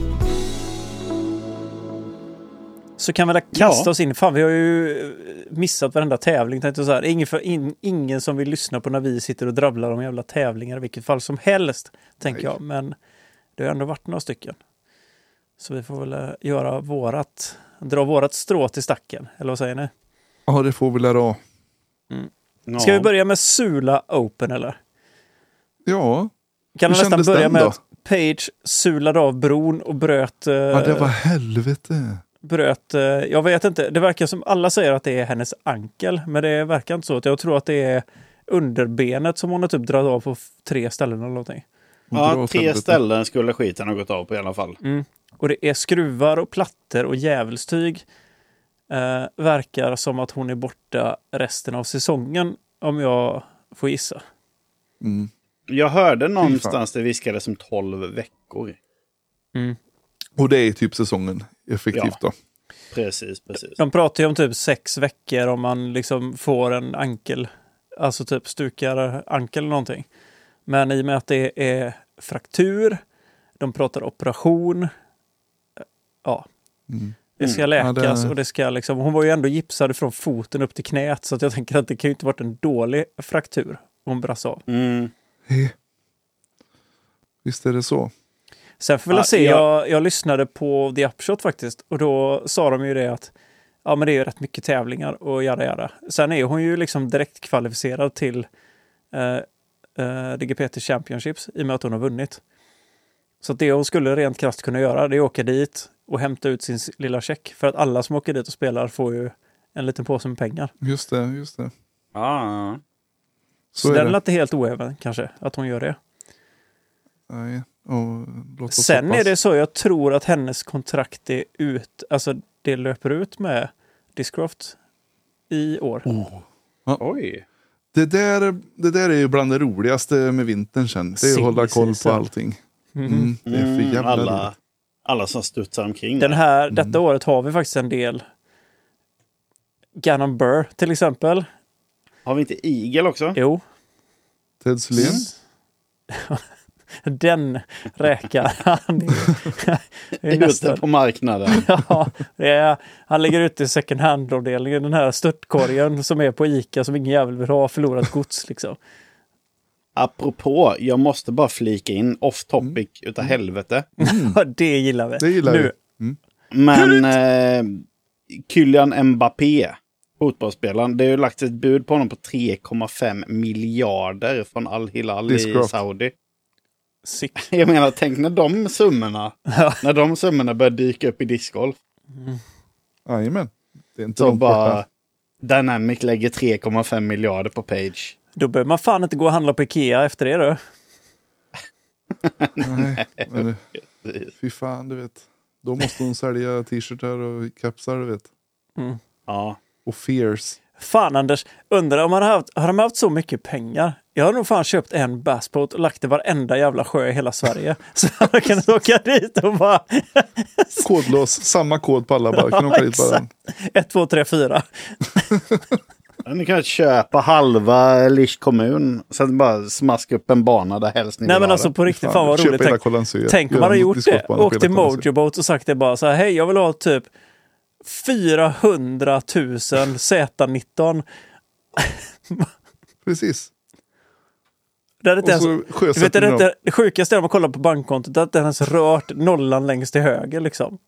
Speaker 3: Så kan vi väl kasta
Speaker 2: Ja.
Speaker 3: oss in. Fan, vi har ju missat varenda tävling. Tänkte så här. Ingen, för, in, ingen som vill lyssna på när vi sitter och drabblar om jävla tävlingar i vilket fall som helst, tänker
Speaker 1: Nej.
Speaker 3: jag. Men det har ändå varit några stycken. Så vi får väl uh, göra vårat... Dra vårat strå till stacken. Eller vad säger ni?
Speaker 1: Ja, det får vi lära av.
Speaker 2: Ja.
Speaker 3: Ska vi börja med Sula Open, eller?
Speaker 1: Ja.
Speaker 3: Kan
Speaker 1: Hur
Speaker 3: vi nästan
Speaker 1: kändes
Speaker 3: börja
Speaker 1: den
Speaker 3: med
Speaker 1: då?
Speaker 3: att Page sulade av bron och bröt... Uh,
Speaker 1: Ja, det var helvete.
Speaker 3: bröt, uh, jag vet inte. Det verkar som alla säger att det är hennes ankel. Men det verkar inte så. Jag tror att det är underbenet som hon har typ dragit av på f- tre ställen eller någonting.
Speaker 2: Ja, tre ställen skulle skiten ha gått av på i alla fall.
Speaker 3: Mm. Och det är skruvar och plattor och djävulstyg. Uh, verkar som att hon är borta resten av säsongen. Om jag får gissa.
Speaker 1: Mm.
Speaker 2: Jag hörde någonstans det viskade som tolv veckor.
Speaker 3: Mm.
Speaker 1: Och det är typ säsongen effektivt
Speaker 2: Ja.
Speaker 1: då.
Speaker 2: Precis, precis.
Speaker 3: De pratar ju om typ sex veckor om man liksom får en ankel. Alltså typ stukar ankel eller någonting. Men i och med att det är fraktur. De pratar operation. Ja.
Speaker 1: Mm.
Speaker 3: Det ska
Speaker 2: Mm.
Speaker 3: läkas
Speaker 1: Ja, det-
Speaker 3: och det ska liksom... Hon var ju ändå gipsad från foten upp till knät. Så att jag tänker att det kan ju inte varit en dålig fraktur. Hon brast av.
Speaker 2: Mm.
Speaker 1: He. Visst är det så.
Speaker 3: Sen får vi väl
Speaker 2: Ja,
Speaker 3: se.
Speaker 2: jag-
Speaker 3: Jag, jag lyssnade på The Upshot faktiskt. Och då sa de ju det att ja, men det är ju rätt mycket tävlingar och jada jada. Sen är hon ju liksom direkt kvalificerad till eh, eh, D G P T Championships i och med att hon har vunnit. Så att det hon skulle rent krasst kunna göra det är att åka dit och hämta ut sin s- lilla check. För att alla som åker dit och spelar får ju en liten påse med pengar.
Speaker 1: Just det, just det.
Speaker 2: Ja.
Speaker 3: Så,
Speaker 1: Så är
Speaker 3: den är
Speaker 1: det.
Speaker 3: inte helt oäven kanske att hon gör det.
Speaker 1: Nej. Och låt oss
Speaker 3: Sen
Speaker 1: hoppas.
Speaker 3: är det så, jag tror att hennes kontrakt är ut, alltså det löper ut med Discraft i år.
Speaker 1: Oh.
Speaker 2: Oj.
Speaker 1: Det, där, det där är ju bland det roligaste med vintern sen. Det är att hålla koll på
Speaker 3: Season.
Speaker 1: allting.
Speaker 3: Mhm.
Speaker 1: Mm. Det är för
Speaker 2: Mm,
Speaker 1: jävla
Speaker 2: alla,
Speaker 1: roligt.
Speaker 2: alla som studsar omkring.
Speaker 3: Den
Speaker 2: där.
Speaker 3: här,
Speaker 1: Mm.
Speaker 3: detta året har vi faktiskt en del. Gannon Burr till exempel.
Speaker 2: Har vi inte Eagle också?
Speaker 3: Jo.
Speaker 1: Ted Sylén.
Speaker 3: Den räkar han. Det är
Speaker 2: Ute
Speaker 3: nästan,
Speaker 2: på marknaden.
Speaker 3: ja, det är, han ligger ute i second hand-avdelningen. Den här störtkorgen som är på Ica som ingen jävel vill ha förlorat gods liksom.
Speaker 2: Apropå, jag måste bara flika in off topic utav helvete.
Speaker 3: Ja, det gillar vi.
Speaker 1: Det gillar
Speaker 3: nu.
Speaker 1: vi. Mm.
Speaker 2: Men eh, Kylian Mbappé, fotbollsspelaren, det har ju lagt ett bud på honom på tre komma fem miljarder från Al Hilal i
Speaker 1: Discraft.
Speaker 2: Saudi.
Speaker 3: Sick.
Speaker 2: Jag menar, tänk när de summorna,
Speaker 3: Ja.
Speaker 2: när de summorna börjar dyka upp i discgolf.
Speaker 1: Jajamän. Det är inte
Speaker 2: Så
Speaker 1: långt
Speaker 2: bara
Speaker 1: borta.
Speaker 2: Dynamic lägger tre komma fem miljarder på Page.
Speaker 3: Då behöver man fan inte gå och handla på Ikea efter det då.
Speaker 1: Nej, men fy fan, du vet. Då måste hon sälja t-shirtar och kapsar, du vet.
Speaker 3: Mm.
Speaker 2: Ja.
Speaker 1: Och fears.
Speaker 3: Fan Anders, undrar om man har haft, har de haft så mycket pengar? Jag har nog fan köpt en bassboat och lagt i varenda jävla sjö i hela Sverige. Så jag kan åka dit och bara
Speaker 1: Kodlås, samma kod på alla bara. Kan åka dit bara.
Speaker 3: ett, två, tre, fyra.
Speaker 2: Ni kan köpa halva Lisch kommun. Sen bara smaska upp en bana där helst ni
Speaker 3: Nej
Speaker 2: vill
Speaker 3: men
Speaker 2: ha
Speaker 3: alltså
Speaker 2: det.
Speaker 3: på riktigt,
Speaker 1: Fan,
Speaker 3: fan vad
Speaker 1: köpa
Speaker 3: roligt.
Speaker 1: hela
Speaker 3: Tänk,
Speaker 1: Kållandsö.
Speaker 3: tänk om
Speaker 1: Gör
Speaker 3: man hade
Speaker 1: en
Speaker 3: gjort det.
Speaker 1: discgolfbana på
Speaker 3: Åkt till
Speaker 1: hela Kållandsö.
Speaker 3: Mojoboat och sagt det bara så här, hej jag vill ha typ fyrahundratusen Z nitton.
Speaker 1: Precis.
Speaker 3: Det, är inte
Speaker 1: Och så
Speaker 3: ens, du
Speaker 1: sjösätter
Speaker 3: vet, det,
Speaker 1: de
Speaker 3: är inte, det sjukaste är om man kollar på bankkontot att den ens rört nollan längst till höger liksom.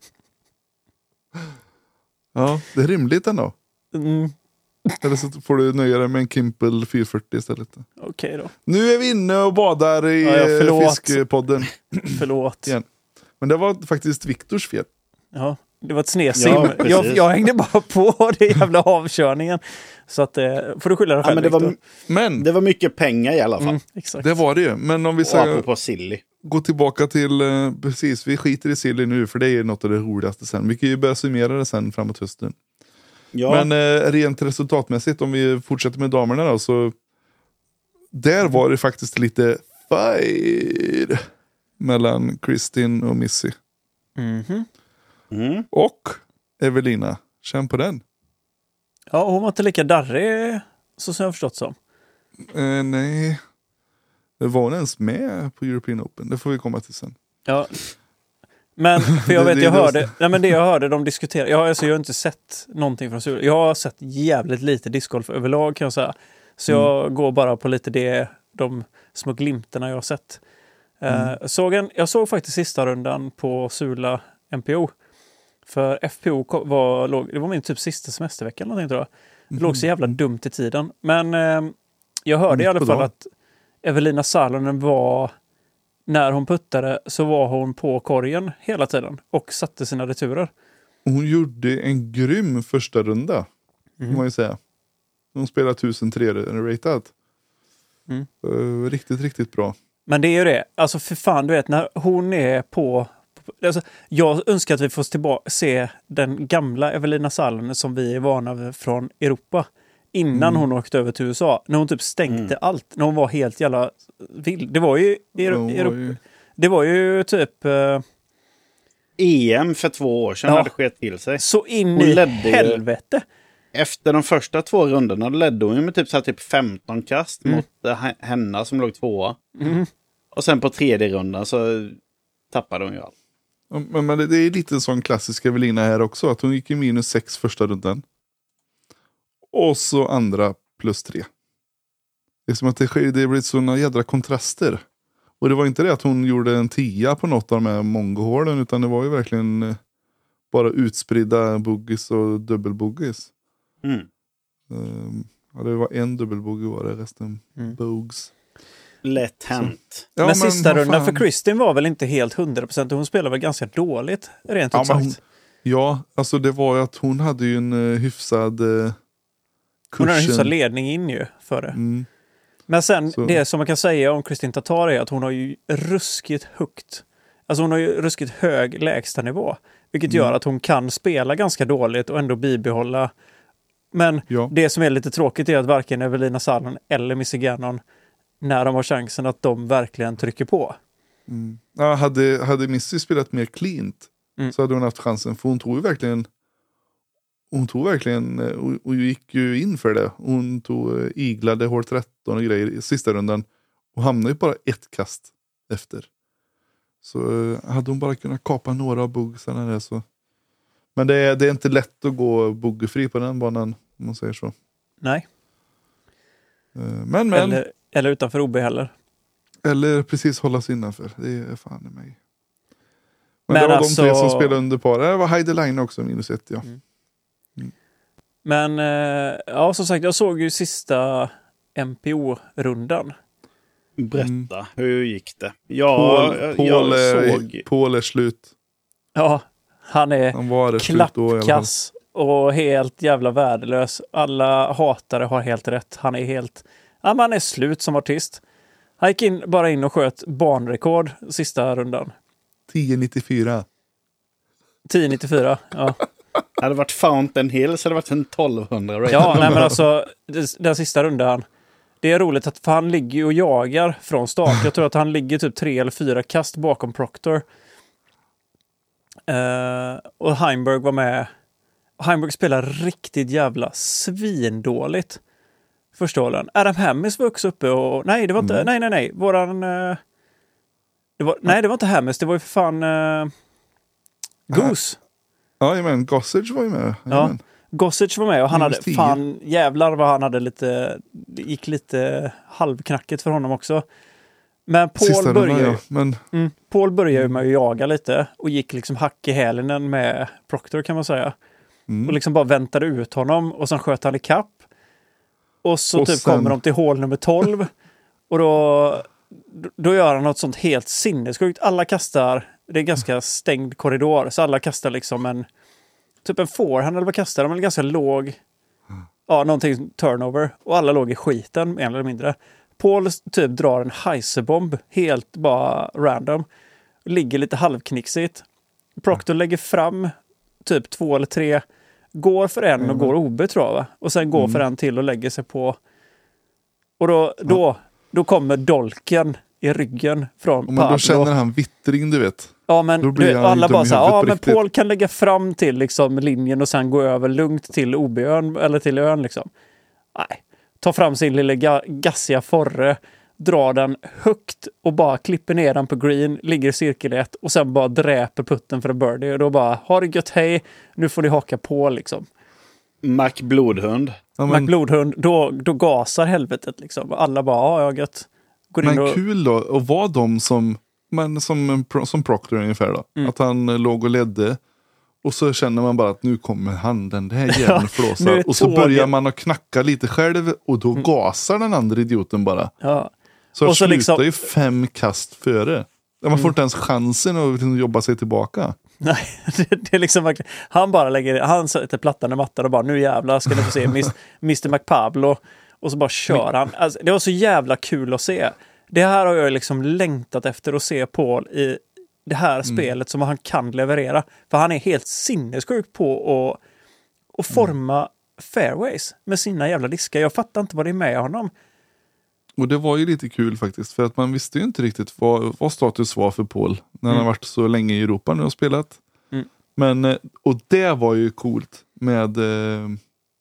Speaker 1: Ja, det är rimligt ändå.
Speaker 3: Mm,
Speaker 1: Eller så får du nöja dig med en Kimpel fyrahundrafyrtio istället.
Speaker 3: Okej okay då.
Speaker 1: Nu är vi inne och badar i
Speaker 3: Ja, ja, förlåt.
Speaker 1: Fiskpodden.
Speaker 3: Förlåt.
Speaker 1: Igen. Men det var faktiskt Viktors fel.
Speaker 3: Ja, det var ett snesim.
Speaker 2: Ja,
Speaker 3: jag,
Speaker 2: precis.
Speaker 3: jag hängde bara på det jävla avkörningen. Så att eh, får du skylla dig
Speaker 2: Ja,
Speaker 3: själv.
Speaker 2: men det, var,
Speaker 3: Viktor.
Speaker 1: Men
Speaker 2: det var mycket pengar i alla fall.
Speaker 3: Mm, exakt.
Speaker 1: det var det ju. Men om vi
Speaker 2: Och
Speaker 1: säger,
Speaker 2: apropå silly.
Speaker 1: gå tillbaka till, eh, precis, vi skiter i silly nu för det är något av det roligaste sen. Vi kan ju börja summera det sen framåt hösten.
Speaker 2: Ja,
Speaker 1: Men eh, rent resultatmässigt, om vi fortsätter med damerna då, så där var det faktiskt lite fire mellan Kristin och Missy.
Speaker 3: Mhm.
Speaker 2: mm.
Speaker 1: Och Evelina. Känn på den.
Speaker 3: Ja, hon var inte lika darrig så som jag har förstått som.
Speaker 1: Eh, nej. Var hon ens med på European Open? Det får vi komma till sen.
Speaker 3: Ja. Men för jag
Speaker 1: Det-
Speaker 3: vet,
Speaker 1: det-
Speaker 3: jag
Speaker 1: det-
Speaker 3: hörde, nej men det jag hörde de diskutera. Jag har alltså jag har inte sett någonting från Sula. Jag har sett jävligt lite discgolf överlag kan jag säga. Så jag går bara på lite det, de små glimtarna jag har sett.
Speaker 1: Mm.
Speaker 3: Eh, såg en, jag såg faktiskt sista rundan på Sula M P O. För F P O ko- var, låg, det var min typ sista semestervecka eller någonting tror jag. Det låg så jävla dumt i tiden. Men eh, jag hörde i
Speaker 1: Mitt
Speaker 3: alla
Speaker 1: på
Speaker 3: fall
Speaker 1: dagen.
Speaker 3: att Evelina Salonen var, när hon puttade så var hon på korgen hela tiden och satte sina returer.
Speaker 1: Hon gjorde en grym första runda.
Speaker 3: Mm.
Speaker 1: Får man ju säga. Hon spelade tusen tre rated.
Speaker 3: Mm.
Speaker 1: Uh, riktigt, riktigt bra.
Speaker 3: Men det är ju det. Alltså för fan, du vet, när hon är på... på alltså, jag önskar att vi får tillbaka, se den gamla Evelina Salonen som vi är vana vid från Europa. Innan
Speaker 1: Mm.
Speaker 3: hon åkte över till U S A. När hon typ stänkte
Speaker 2: Mm.
Speaker 3: allt. När hon var helt jävla vild. Det var ju... Euro,
Speaker 1: Hon var
Speaker 3: Euro,
Speaker 1: ju-
Speaker 3: det var ju typ... eh,
Speaker 2: E M för två år sedan
Speaker 3: Ja.
Speaker 2: hade skett till sig.
Speaker 3: så in
Speaker 2: Hon
Speaker 3: i
Speaker 2: ledde ju-
Speaker 3: helvete.
Speaker 2: Efter de första två rundorna ledde hon ju med typ, så här, typ femton kast
Speaker 3: Mm.
Speaker 2: mot eh, henne som låg tvåa.
Speaker 3: Mm.
Speaker 2: Och sen på tredje rundan så tappade hon ju allt.
Speaker 1: Ja, Men, men det är lite sån klassisk Evelina här också. Att hon gick i minus sex första rundan. Och så andra plus tre. Det är som att det, sker, det blir såna jädra kontraster. Och det var inte det att hon gjorde en tia på något av de här mongohålen. Utan det var ju verkligen eh, bara utspridda boogies och dubbelboogies.
Speaker 2: Mm.
Speaker 1: Um, ja, det var en dubbelboogie var det, resten
Speaker 3: Mm.
Speaker 1: bogs.
Speaker 2: Lätt hänt.
Speaker 1: Ja,
Speaker 3: men sista
Speaker 1: vad
Speaker 3: rundan
Speaker 1: fan.
Speaker 3: för Kristin var väl inte helt hundra procent. Hon spelade väl ganska dåligt, rent
Speaker 1: Ja,
Speaker 3: ut
Speaker 1: men
Speaker 3: sagt.
Speaker 1: hon- Ja, alltså det var ju att hon hade ju en uh, hyfsad uh,
Speaker 3: Hon har en hyfsad
Speaker 1: kursen.
Speaker 3: ledning in ju för det.
Speaker 1: Mm.
Speaker 3: Men sen,
Speaker 1: Så-
Speaker 3: det som man kan säga om Kristin Tatar är att hon har ju ruskigt högt. Alltså hon har ju ruskigt hög lägstanivå. Vilket
Speaker 1: Mm.
Speaker 3: gör att hon kan spela ganska dåligt och ändå bibehålla. Men
Speaker 1: Ja.
Speaker 3: det som är lite tråkigt är att varken Evelina Salonen eller Missy Gannon, när de har chansen, att de verkligen trycker på.
Speaker 1: Mm. Ja, hade, hade Missy spelat mer cleant
Speaker 3: Mm.
Speaker 1: så hade hon haft chansen. För hon tog ju verkligen hon tog verkligen eh, och, och gick ju in för det. Hon tog eh, iglade hål tretton och grejer i sista rundan. Och hamnade ju bara ett kast efter. Så eh, hade hon bara kunnat kapa några av buggsarna där så. Men det är, det är inte lätt att gå buggefri på den banan om man säger så.
Speaker 3: Nej,
Speaker 1: Eh, Men men. Eller,
Speaker 3: eller, eller utanför O B heller.
Speaker 1: precis hålla sig innanför. Det är fan i mig. Men,
Speaker 3: Men
Speaker 1: det var
Speaker 3: alltså-
Speaker 1: de tre som spelade under par. Det var Heide Line också, minus ett ja.
Speaker 3: Mm. Men eh, ja, som sagt, jag såg ju sista M P O-rundan.
Speaker 2: Berätta,
Speaker 1: Mm.
Speaker 2: hur gick det? Ja,
Speaker 1: Paul,
Speaker 2: jag,
Speaker 1: Paul,
Speaker 2: jag
Speaker 1: är,
Speaker 2: såg...
Speaker 1: Paul är slut.
Speaker 3: Ja, han är
Speaker 1: Han var det slut då i alla fall.
Speaker 3: klappkass och helt jävla värdelös. Alla hatare har helt rätt. Han är helt... Ja, men han är slut som artist. Han gick in, bara in och sköt banrekord sista rundan.
Speaker 1: tio nittiofyra.
Speaker 3: tio nittiofyra. Ja,
Speaker 2: Hade det varit Fountain Hill så hade det varit en tolvhundra rated.
Speaker 3: ja nej, men alltså det- den sista rundan. Det är roligt att för han ligger och jagar från start. Jag tror att han ligger typ tre eller fyra kast bakom Proctor. Eh, och Heimberg var med Heimburg spelar riktigt jävla svindåligt. Första hålen. Adam Hammes var också uppe och... Nej, det var inte... Mm. Nej, nej, nej. Våran... Uh, det var, nej, det var inte Hammes. Det var ju för fan... Uh, Goose.
Speaker 1: Ja, men Gossage var ju med.
Speaker 3: Ja, Gossage var med och han hade... Fan, jävlar vad han hade lite... Det gick lite halvknackigt för honom också. Men Paul började ju... Men... Mm, Paul började ju med att jaga lite och gick liksom hack i hälen med Proctor kan man säga. Mm. Och liksom bara väntade ut honom och sen sköt han i kapp. Och så och typ sen... kommer de till hål nummer tolv. Och då, då gör han något sånt helt sinnessjukt. Alla kastar, det är ganska stängd korridor. Så alla kastar liksom en, typ en forehand eller vad kastar de? En ganska låg, ja någonting turnover. Och alla låg i skiten, mer eller mindre. Paul typ drar en heiserbomb, helt bara random. Ligger lite halvknixigt. Proctor lägger fram typ två eller tre, går för en och mm. går O B tror jag va? Och sen går mm. för en till och lägger sig på. Och då, då, då kommer dolken i ryggen från
Speaker 1: Pablo. Men då känner han vittring, du vet.
Speaker 3: Ja, men du, alla bara så här, ja men Paul kan lägga fram till liksom linjen och sen gå över lugnt till O B-ön eller till ön liksom. Nej, ta fram sin lilla ga- gassiga forre, drar den högt och bara klipper ner den på green, ligger i cirkel ett och sen bara dräper putten för en birdie och då bara, har det gött, hej, nu får ni haka på liksom.
Speaker 2: Mac Blodhund.
Speaker 3: Ja, men... Mac Blodhund, då, då gasar helvetet liksom. Alla bara, ja, gött.
Speaker 1: Går men in och... kul då, och var de som, men som, som Proctor ungefär då. Mm. Att han låg och ledde. Och så känner man bara att nu kommer handen, det här jäveln flåsar. Och så tåget. Börjar man att knacka lite själv och då mm. gasar den andra idioten bara.
Speaker 3: Ja.
Speaker 1: Så
Speaker 3: och så
Speaker 1: slutar
Speaker 3: liksom...
Speaker 1: ju fem kast före. Man får mm. inte ens chansen att jobba sig tillbaka.
Speaker 3: Nej, det, det är liksom han bara lägger, han sätter plattan i mattan och bara, nu jävlar ska ni få se mister McPablo. Och så bara kör han. Alltså, det var så jävla kul att se. Det här har jag liksom längtat efter att se Paul i det här mm. spelet som han kan leverera. För han är helt sinnessjuk på att, att forma mm. fairways med sina jävla diskar. Jag fattar inte vad det är med honom.
Speaker 1: Och det var ju lite kul faktiskt. För att man visste ju inte riktigt vad, vad status var för Paul. När mm. han har varit så länge i Europa nu och spelat. Mm. Men, och det var ju coolt med eh,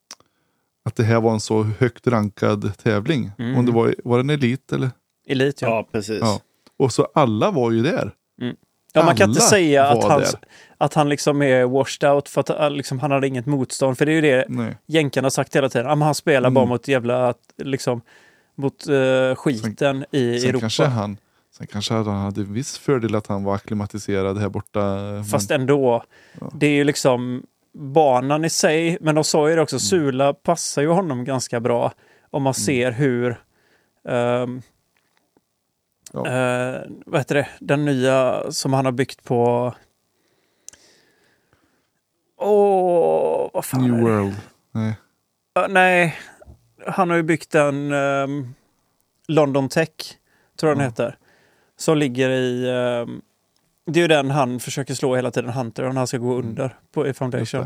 Speaker 1: att det här var en så högt rankad tävling. Mm. Om det var, var det en elit eller?
Speaker 3: Elit, ja.
Speaker 2: Ja, precis.
Speaker 1: Ja. Och så alla var ju där.
Speaker 3: Mm. Ja, man kan inte säga att han, att han liksom är washed out för att liksom, han hade inget motstånd. För det är ju det Nej. Jänkarna har sagt hela tiden. Han spelar mm. bara mot jävla liksom, mot uh, skiten sen, i sen Europa.
Speaker 1: Kanske han, sen kanske han hade en viss fördel att han var akklimatiserad här borta.
Speaker 3: Fast men, ändå, ja. Det är ju liksom banan i sig. Men de sa ju det också, mm. Sula passar ju honom ganska bra. Om man ser mm. hur... Um, Ja. Uh, vad heter det? Den nya som han har byggt på... Åh, oh, vad fan
Speaker 1: New
Speaker 3: är det?
Speaker 1: World. Nej.
Speaker 3: Uh, nej, han har ju byggt en um, London Tech, tror jag den heter. Som ligger i... Um, det är ju den han försöker slå hela tiden, Hunter, och han ska gå under mm. på, i Foundation.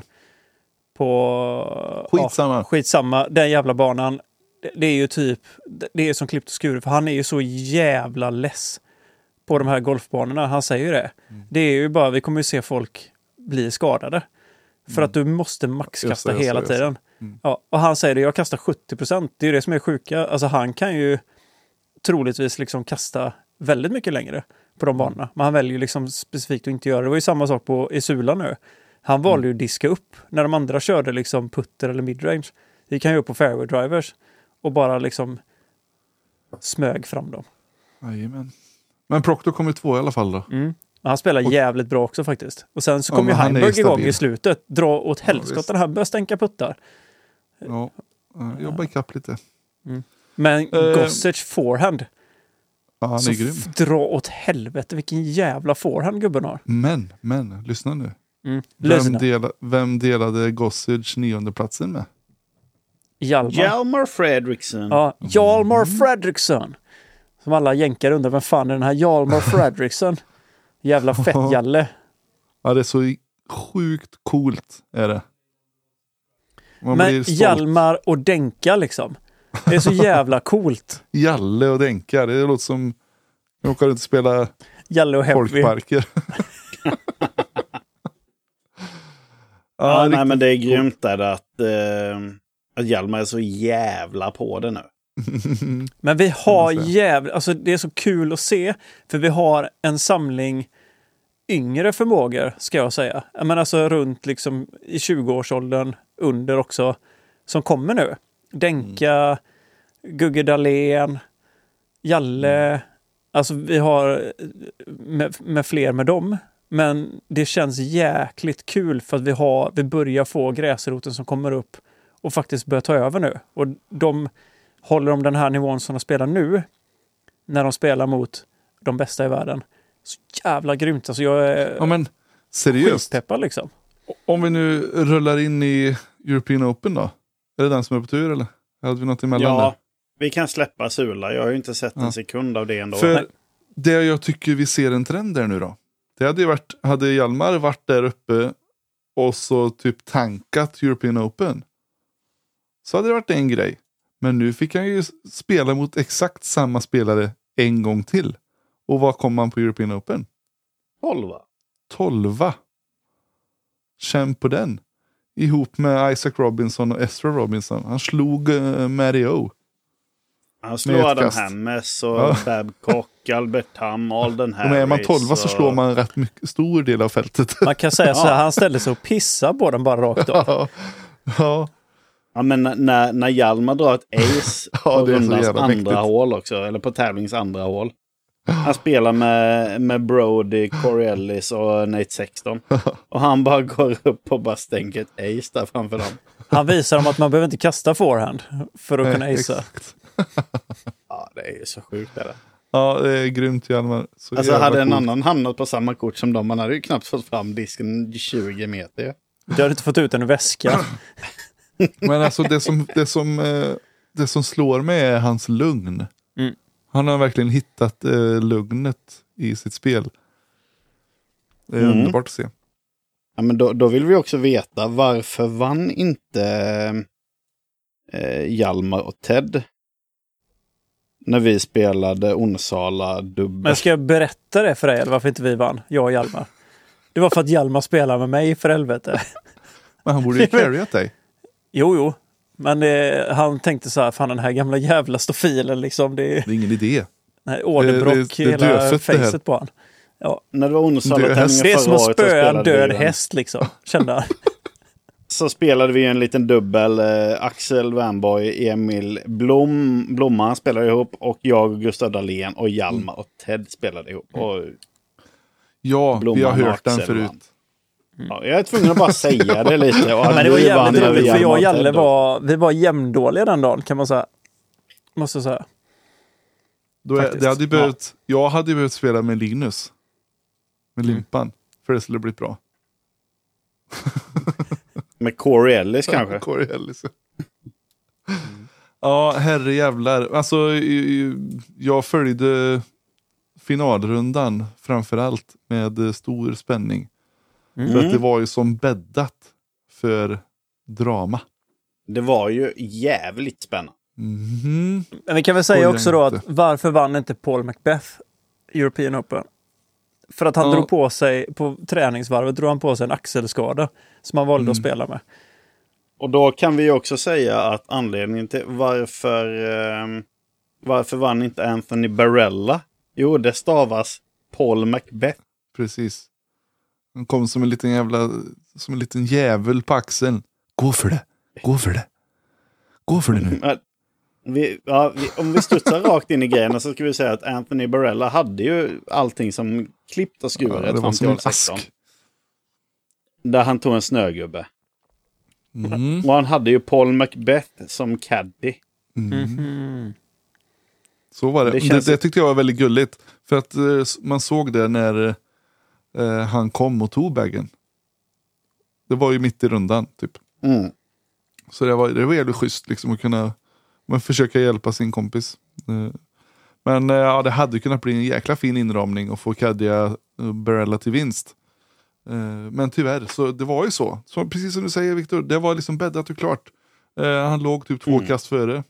Speaker 3: På...
Speaker 1: Skitsamma.
Speaker 3: Ja, skitsamma, den jävla banan. Det är ju typ, det är som klippt och skuret, för han är ju så jävla less på de här golfbanorna. Han säger ju det. Mm. Det är ju bara, vi kommer ju se folk bli skadade. För mm. att du måste maxkasta hela just, tiden. Mm. Ja, och han säger det, jag kastar sjuttio procent. Det är ju det som är sjuka. Alltså han kan ju troligtvis liksom kasta väldigt mycket längre på de banorna. Men han väljer ju liksom specifikt att inte göra det. Det var ju samma sak på i Sula nu. Han valde ju att diska upp när de andra körde liksom putter eller midrange. Det kan ju upp på fairway drivers. Och bara liksom smög fram dem.
Speaker 1: Jajamän. Men Proctor kom ju två i alla fall då.
Speaker 3: Mm. Han spelar och, jävligt bra också faktiskt. Och sen så kom ja, ju Heimburg igång i slutet. Dra åt helskotten, ja, här börjar stänka puttar.
Speaker 1: Ja, jobba ikapp lite.
Speaker 3: Mm. Men uh, Gossage forehand.
Speaker 1: Ja, han är grym.
Speaker 3: Dra åt helvete, vilken jävla forehand gubben har.
Speaker 1: Men, men, lyssna nu.
Speaker 3: Mm.
Speaker 1: Vem, dela, vem delade Gossage nionde platsen med?
Speaker 3: Hjalmar.
Speaker 2: Hjalmar Fredriksson.
Speaker 3: Ja, Hjalmar Fredriksson. Som alla jänkar undrar, vem fan är den här Hjalmar Fredriksson? Jävla fettjalle.
Speaker 1: Ja, det är så sjukt coolt är det. Man
Speaker 3: Men Hjalmar och Denka liksom. Det är så jävla coolt.
Speaker 1: Jalle och Denka, det låter som jag åker ut och spela
Speaker 3: Jalle och
Speaker 1: folkparker.
Speaker 2: Ja, nej,
Speaker 1: riktigt
Speaker 2: men det är
Speaker 1: coolt.
Speaker 2: grymt där att, eh, att Hjalmar är så jävla på det nu.
Speaker 3: Men vi har
Speaker 1: säga.
Speaker 3: jävla, alltså det är så kul att se, för vi har en samling yngre förmågor, ska jag säga. Men alltså runt liksom i tjugo-årsåldern under också, som kommer nu. Denka, mm. Gugge Dahlén, Jalle, mm. alltså vi har med, med fler med dem. Men det känns jäkligt kul för att vi har, vi börjar få gräsroten som kommer upp och faktiskt börjar ta över nu. Och de håller om den här nivån som de spelar nu, när de spelar mot de bästa i världen. Så jävla grymt. Alltså jag är
Speaker 1: ja, men seriöst.
Speaker 3: skitpeppad liksom.
Speaker 1: Om vi nu rullar in i European Open då. Är det den som är på tur eller? Hade vi något emellan
Speaker 2: Ja,
Speaker 1: där?
Speaker 2: vi kan släppa Sula. Jag har ju inte sett en
Speaker 1: ja.
Speaker 2: sekund av det ändå.
Speaker 1: För
Speaker 2: Nej.
Speaker 1: det jag tycker vi ser en trend där nu då. Det hade ju varit, hade Hjalmar varit där uppe och så typ tankat European Open. Så hade det varit en grej. Men nu fick han ju spela mot exakt samma spelare en gång till. Och vad kom han på European Open?
Speaker 2: Tolva.
Speaker 1: Tolva. Känn på den. Ihop med Isaac Robinson och Ezra Robinson. Han slog uh, Mario.
Speaker 2: Han slår Adam Hammes och ja. Babcock, Albert Tam, Alden Harris.
Speaker 1: Men är man tolva så
Speaker 2: och...
Speaker 1: slår man rätt mycket, stor del av fältet.
Speaker 3: Man kan säga så här, han ställde sig och pissade på den bara rakt av.
Speaker 1: Ja. Ja.
Speaker 2: Ja, men när, när Hjalmar drar ett ace
Speaker 1: ja,
Speaker 2: på
Speaker 1: det är
Speaker 2: rundans andra
Speaker 1: mäktigt.
Speaker 2: hål också, eller på tävlings andra hål. Han spelar med, med Brody, Corey Ellis och Nate Sexton. Och han bara går upp och bara stänker ett ace där framför dem.
Speaker 3: Han visar dem att man behöver inte kasta forehand för att kunna acea.
Speaker 2: Ja, det är ju så sjukt det där.
Speaker 1: Ja, det är grymt Hjalmar. Så
Speaker 2: alltså hade en
Speaker 1: cool.
Speaker 2: annan hamnat på samma kort som dem, man hade ju knappt fått fram disken tjugo meter.
Speaker 3: Du hade inte fått ut en väska.
Speaker 1: Men alltså det som, det som, det som slår mig är hans lugn.
Speaker 3: Mm.
Speaker 1: Han har verkligen hittat eh, lugnet i sitt spel. Det är
Speaker 2: mm.
Speaker 1: underbart att se.
Speaker 2: Ja, men då, då vill vi också veta, varför vann inte eh, Hjalmar och Ted när vi spelade Onsala dubbel?
Speaker 3: Men ska jag berätta det för dig, eller varför inte vi vann? Jag och Hjalmar. Det var för att Hjalmar spelade med mig, för helvete.
Speaker 1: Men han borde ju carryat dig.
Speaker 3: Jo, jo. Men eh, han tänkte så här, fan den här gamla jävla stofilen liksom. Det,
Speaker 1: det är ingen idé.
Speaker 3: Nej, åderbråck
Speaker 1: det, det, det
Speaker 3: hela facet på han. Ja.
Speaker 2: När det var Onsala
Speaker 3: det är som att spöa en död häst liksom, kände han.
Speaker 2: Så spelade vi en liten dubbel. Eh, Axel Wernborg, Emil Blom, Blomman spelade ihop. Och jag och Gustav Dahlén och Hjalmar och Ted spelade ihop. Och
Speaker 1: ja,
Speaker 2: Blomman
Speaker 1: vi har hört den förut.
Speaker 2: Mm. Ja, jag är tvungen att bara säga det lite. Och
Speaker 3: men det var jävligt roligt, för jag och Jalle
Speaker 2: Ted
Speaker 3: var, vi var jämndåliga den dagen, kan man säga. Måste jag säga.
Speaker 1: Då är, det hade behövt, ja. Jag hade behövt spela med Linus. Med Limpan. Mm. För det skulle bli bra.
Speaker 2: Med Corey Ellis kanske?
Speaker 1: Corey Ellis. Mm. Ja, herre jävlar. Alltså, jag följde finalrundan framförallt med stor spänning. Mm. För att det var ju som bäddat för drama.
Speaker 2: Det var ju jävligt spännande.
Speaker 3: Mm. Men vi kan väl säga också då att varför vann inte Paul Macbeth European Open? För att han ja. drog på sig, på träningsvarvet drog han på sig en axelskada som han valde mm. att spela med.
Speaker 2: Och då kan vi också säga att anledningen till varför eh, varför vann inte Anthony Barella? Jo, det stavas Paul Macbeth.
Speaker 1: Precis. Han kom som en liten jävla som en liten jävel på axeln. Gå för det. Gå för det. Gå för det nu.
Speaker 2: Vi, ja, vi, om vi studsar rakt in i grejerna så ska vi säga att Anthony Barella hade ju allting som klippt och skuret
Speaker 1: ja,
Speaker 2: fram till hål sexton. Där han tog en snögubbe. Mm. Och han hade ju Paul Macbeth som caddy.
Speaker 1: Mm. Mm. Så var det. Det, det, det tyckte jag var väldigt gulligt. För att uh, man såg det när uh, han kom och tog baggen. Det var ju mitt i rundan typ.
Speaker 2: Mm.
Speaker 1: Så det var, det var jävligt schysst liksom att kunna man försöka hjälpa sin kompis. Men ja, det hade kunnat bli en jäkla fin inramning och få Kadja Barella till vinst. Men tyvärr, så det var ju så. Så precis som du säger Victor, det var liksom bäddat och klart. Han låg typ två mm. kast före.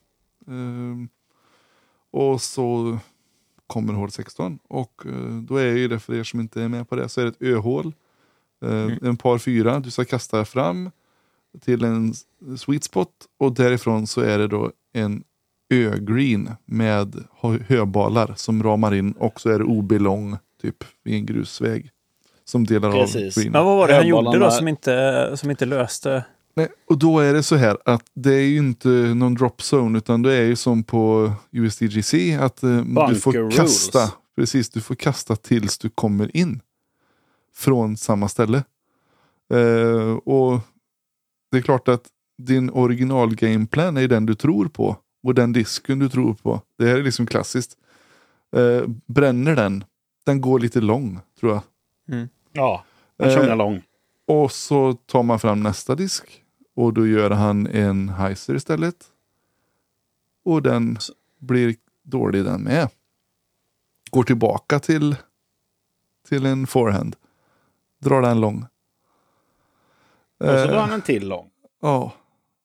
Speaker 1: Och så kommer hål sexton. Och då är ju det, för er som inte är med på det, så är det ett öhål. Eh,
Speaker 3: Mm.
Speaker 1: En par fyra, du ska kasta fram till en sweet spot och därifrån så är det då en ö-green med hö- höbalar som ramar in och så är det O B-lång typ i en grusväg som delar
Speaker 2: Precis.
Speaker 1: av green.
Speaker 3: Men vad var det han gjorde
Speaker 2: Höbollarna-
Speaker 3: då som inte, som inte löste?
Speaker 1: Nej, och då är det så här att det är ju inte någon drop zone utan det är ju som på U S D G C att eh, du får
Speaker 2: Bunker
Speaker 1: kasta.
Speaker 2: rules.
Speaker 1: Precis, du får kasta tills du kommer in från samma ställe. Eh, och det är klart att din original gameplan är den du tror på och den disken du tror på. Det här är liksom klassiskt. Eh, bränner den, den går lite lång tror jag.
Speaker 3: Mm.
Speaker 2: Ja, han tjongar
Speaker 1: Eh,
Speaker 2: lång.
Speaker 1: Och så tar man fram nästa disk. Och då gör han en heiser istället. Och den blir dålig den med. Går tillbaka till till en forehand. Drar den lång.
Speaker 2: Och så
Speaker 1: Eh,
Speaker 2: drar han en till lång.
Speaker 1: Ja.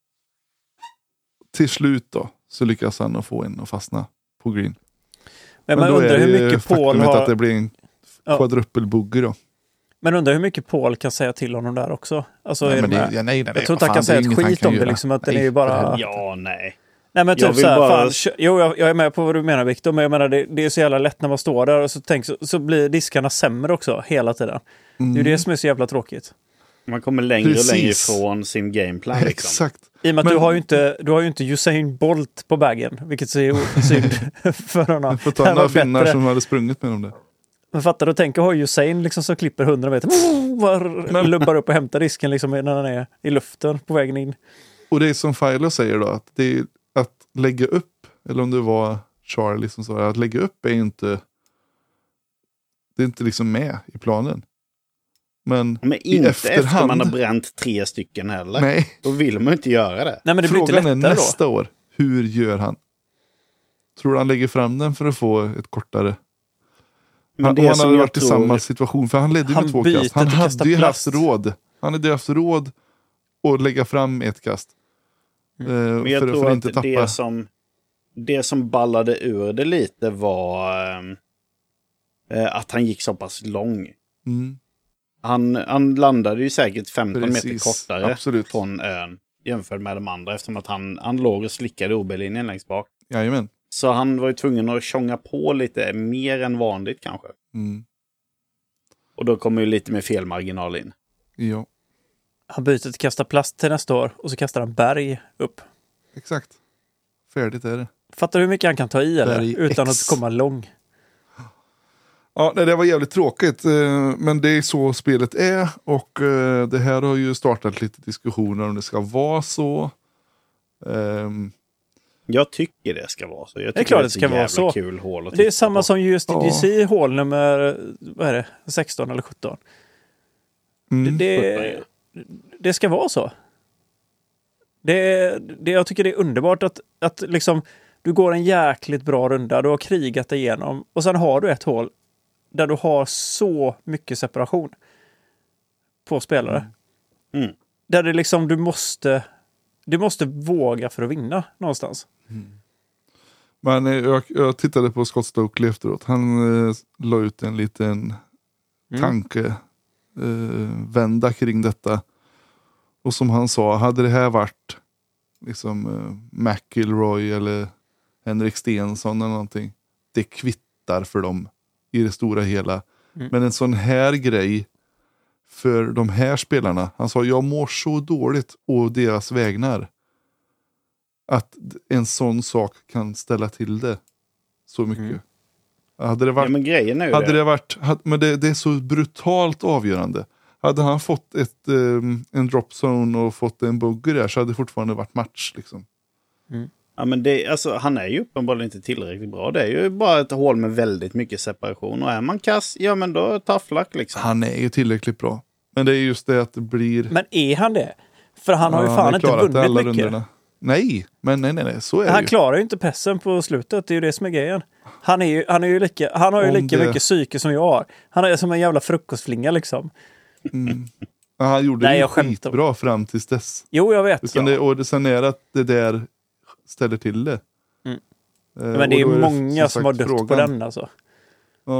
Speaker 1: Till slut då så lyckas han att få en att fastna på green.
Speaker 3: Men man
Speaker 1: då
Speaker 3: undrar
Speaker 1: är
Speaker 3: hur
Speaker 1: det
Speaker 3: mycket Paul
Speaker 1: faktumet
Speaker 3: har...
Speaker 1: att det blir en
Speaker 3: Ja.
Speaker 1: quadruppelbugger då.
Speaker 3: Men undrar hur mycket Paul kan säga till honom där också. Alltså,
Speaker 1: Nej,
Speaker 3: är
Speaker 1: men
Speaker 3: det
Speaker 1: det,
Speaker 3: med?
Speaker 1: ja, nej, nej,
Speaker 3: Jag tror inte
Speaker 1: vad
Speaker 3: han kan
Speaker 1: fan,
Speaker 3: säga
Speaker 1: det är
Speaker 3: ett
Speaker 1: inget han
Speaker 3: skit
Speaker 1: kan
Speaker 3: om det
Speaker 1: göra.
Speaker 3: liksom, att den
Speaker 1: Nej,
Speaker 3: är ju bara...
Speaker 2: Ja, nej.
Speaker 3: Nej men
Speaker 2: Jag
Speaker 3: typ
Speaker 2: vill
Speaker 3: såhär,
Speaker 2: bara-
Speaker 3: fan, kö- jo jag, jag är med på vad du menar Victor, men jag menar det, det är så jävla lätt när man står där och så, tänk, så, så blir diskarna sämre också hela tiden.
Speaker 1: Mm.
Speaker 3: Det är ju det som är så jävla tråkigt.
Speaker 2: Man kommer längre och längre
Speaker 1: Precis.
Speaker 2: ifrån sin gameplan. Liksom.
Speaker 1: Exakt.
Speaker 3: I och med att
Speaker 1: Men-
Speaker 3: du har ju inte, du har ju inte Usain Bolt på bagen, vilket är ju synd för honom.
Speaker 1: Jag får ta
Speaker 3: Det här
Speaker 1: några
Speaker 3: var
Speaker 1: finnar
Speaker 3: bättre.
Speaker 1: som hade sprungit med dem där.
Speaker 3: Men fattar du, tänk att ha Usain liksom som klipper hundra meter, var, lubbar upp och hämtar disken liksom när den är i luften på vägen in.
Speaker 1: Och det är som Philo säger då, att det är att lägga upp, eller om det var Charlie som sa det, att lägga upp är inte det är inte liksom med i planen. Men,
Speaker 2: Men
Speaker 1: i
Speaker 2: inte
Speaker 1: efterhand,
Speaker 2: efter man har bränt tre stycken heller.
Speaker 1: nej,
Speaker 2: Då vill man inte göra det.
Speaker 3: Nej men det blir inte
Speaker 1: frågan är
Speaker 3: lättare då.
Speaker 1: nästa år, hur gör han? Tror du han lägger fram den för att få ett kortare?
Speaker 2: Men
Speaker 1: Han,
Speaker 2: det
Speaker 1: om han
Speaker 2: som
Speaker 1: hade
Speaker 2: jag
Speaker 1: varit i
Speaker 2: tror-
Speaker 1: samma situation, för han ledde ju
Speaker 3: Han
Speaker 1: med två
Speaker 3: byter
Speaker 1: kast. Han
Speaker 3: till kasta
Speaker 1: hade ju
Speaker 3: plast.
Speaker 1: haft råd. Han hade ju haft råd att lägga fram ett kast. Eh,
Speaker 2: Men jag
Speaker 1: för,
Speaker 2: tror
Speaker 1: för att
Speaker 2: att
Speaker 1: inte tappa.
Speaker 2: det som, det som ballade ur det lite var eh, att han gick så pass lång.
Speaker 1: Mm,
Speaker 2: Han, han landade ju säkert femton meter
Speaker 1: Precis,
Speaker 2: kortare
Speaker 1: absolut.
Speaker 2: från ön jämfört med de andra eftersom att han, han låg och slickade O B-linjen längst bak.
Speaker 1: jajamän.
Speaker 2: Så han var ju tvungen att tjonga på lite mer än vanligt kanske.
Speaker 1: Mm,
Speaker 2: Och då kommer ju lite mer felmarginal in.
Speaker 1: ja,
Speaker 3: Han byter till kasta plast till nästa år och så kastar han berg upp.
Speaker 1: exakt. Färdigt är det.
Speaker 3: Fattar du hur mycket han kan ta i eller?
Speaker 1: Berg
Speaker 3: Utan
Speaker 1: X.
Speaker 3: att komma lång.
Speaker 1: Ja, nej, det var jävligt tråkigt. eh, Men det är så spelet är. Och eh, det här har ju startat lite diskussioner om det ska vara så. Ehm,
Speaker 2: Jag tycker det ska vara så. Jag tycker
Speaker 3: är klart
Speaker 2: det är
Speaker 3: det
Speaker 2: ett
Speaker 3: ska vara
Speaker 2: jävla
Speaker 3: så.
Speaker 2: kul hål att
Speaker 3: Det är
Speaker 2: titta
Speaker 3: samma
Speaker 2: på.
Speaker 3: som U S D G C hål nummer vad är det? sexton eller sjutton.
Speaker 1: mm.
Speaker 3: Det, det, det ska vara så. Det, det, jag tycker det är underbart att, att liksom, du går en jäkligt bra runda, du har krigat igenom och sen har du ett hål där du har så mycket separation på spelare.
Speaker 2: Mm.
Speaker 3: Där det liksom, du måste du måste våga för att vinna någonstans.
Speaker 1: Men eh, jag, jag tittade på Scott Stokely efteråt. Han eh, la ut en liten
Speaker 3: Mm.
Speaker 1: tanke eh, vända kring detta. Och som han sa, hade det här varit liksom eh, McIlroy eller Henrik Stenson eller någonting, det kvittar för dem i det stora hela.
Speaker 3: Mm.
Speaker 1: Men en sån här grej för de här spelarna, han sa, jag mår så dåligt å deras vägnar att en sån sak kan ställa till det så mycket.
Speaker 3: Mm.
Speaker 1: Hade det
Speaker 2: Ja,
Speaker 1: varit
Speaker 2: men grejen är ju
Speaker 1: hade
Speaker 2: det.
Speaker 1: det varit, hade, men det, det är så brutalt avgörande. Hade han fått ett, um, en drop zone och fått en bugger där så hade det fortfarande varit match. Liksom.
Speaker 2: Ja, men det, alltså, han är ju uppenbarligen inte tillräckligt bra. Det är ju bara ett hål med väldigt mycket separation. Och är man kass, ja men då tafflack liksom.
Speaker 1: Han är ju tillräckligt bra. Men det är just det att det blir...
Speaker 3: Men är han det? För han har ju
Speaker 1: Ja,
Speaker 3: fan
Speaker 1: har
Speaker 3: inte
Speaker 1: klarat
Speaker 3: vunnit
Speaker 1: alla
Speaker 3: mycket.
Speaker 1: rundorna. Nej, men nej, nej, nej, så är det
Speaker 3: Han
Speaker 1: ju.
Speaker 3: klarar ju inte pressen på slutet, det är ju det som är grejen. Han, är ju, han, är ju lika, han har ju
Speaker 1: Om
Speaker 3: lika
Speaker 1: det-
Speaker 3: mycket psyke som jag har. Han är som en jävla frukostflinga liksom.
Speaker 1: Mm. Ja, han gjorde
Speaker 3: Nej,
Speaker 1: det ju
Speaker 3: jag skämtar.
Speaker 1: skitbra fram tills dess.
Speaker 3: Jo, jag vet.
Speaker 1: Utan
Speaker 3: Ja.
Speaker 1: det, och det, sen är det att det där ställer till det.
Speaker 3: Mm.
Speaker 1: Eh,
Speaker 3: Men det är
Speaker 1: och då
Speaker 3: många
Speaker 1: som
Speaker 3: som har
Speaker 1: sagt
Speaker 3: dött på
Speaker 1: frågan.
Speaker 3: den alltså.
Speaker 1: Ja,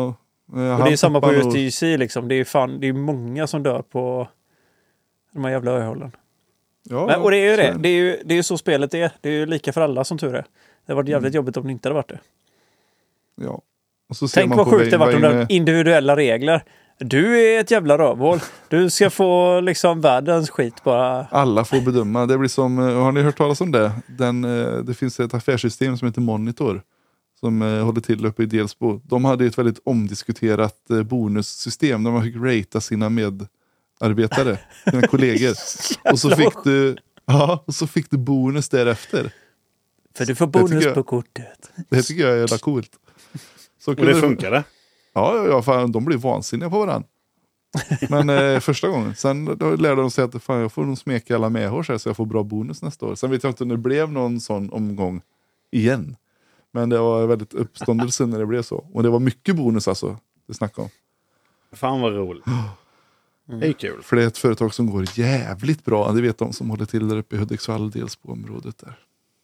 Speaker 3: Och det är samma på U S D C liksom. Det är fan, det är många som dör på de här jävla öhållen.
Speaker 1: Ja,
Speaker 3: Men, och det är ju det. Det är ju det är ju så spelet är. Det är ju lika för alla som tur är. Det har varit jävligt mm. jobbigt om det inte hade varit det.
Speaker 1: Ja. Och så ser
Speaker 3: Tänk
Speaker 1: man
Speaker 3: vad sjukt det varit om
Speaker 1: med...
Speaker 3: de individuella regler. Du är ett jävla rövhål. Du ska få liksom världens skit bara.
Speaker 1: Alla får bedöma. Det blir som, har ni hört talas om det? Den, det finns ett affärssystem som heter Monitor. Som håller till uppe i Delsbo. De hade ett väldigt omdiskuterat bonussystem. Där man fick ratea sina medarbetare. Sina kollegor. Och så fick du, ja, och så fick du bonus därefter.
Speaker 3: För du får bonus
Speaker 1: jag,
Speaker 3: på kortet.
Speaker 1: Det tycker jag är jävla coolt.
Speaker 2: Så och det funkar det?
Speaker 1: Ja, ja fan, de blir vansinniga på varandra. Men eh, första gången. Sen då lärde de sig att fan, jag får nog smeka alla medhårs här så jag får bra bonus nästa år. Sen vet jag inte om det blev någon sån omgång igen. Men det var väldigt uppståndelse när det blev så. Och det var mycket bonus alltså. Det snackade om.
Speaker 2: Fan vad roligt. Mm. Det är kul.
Speaker 1: För det är ett företag som går jävligt bra. Det vet de som håller till där uppe i Hudiksvall, dels på området där.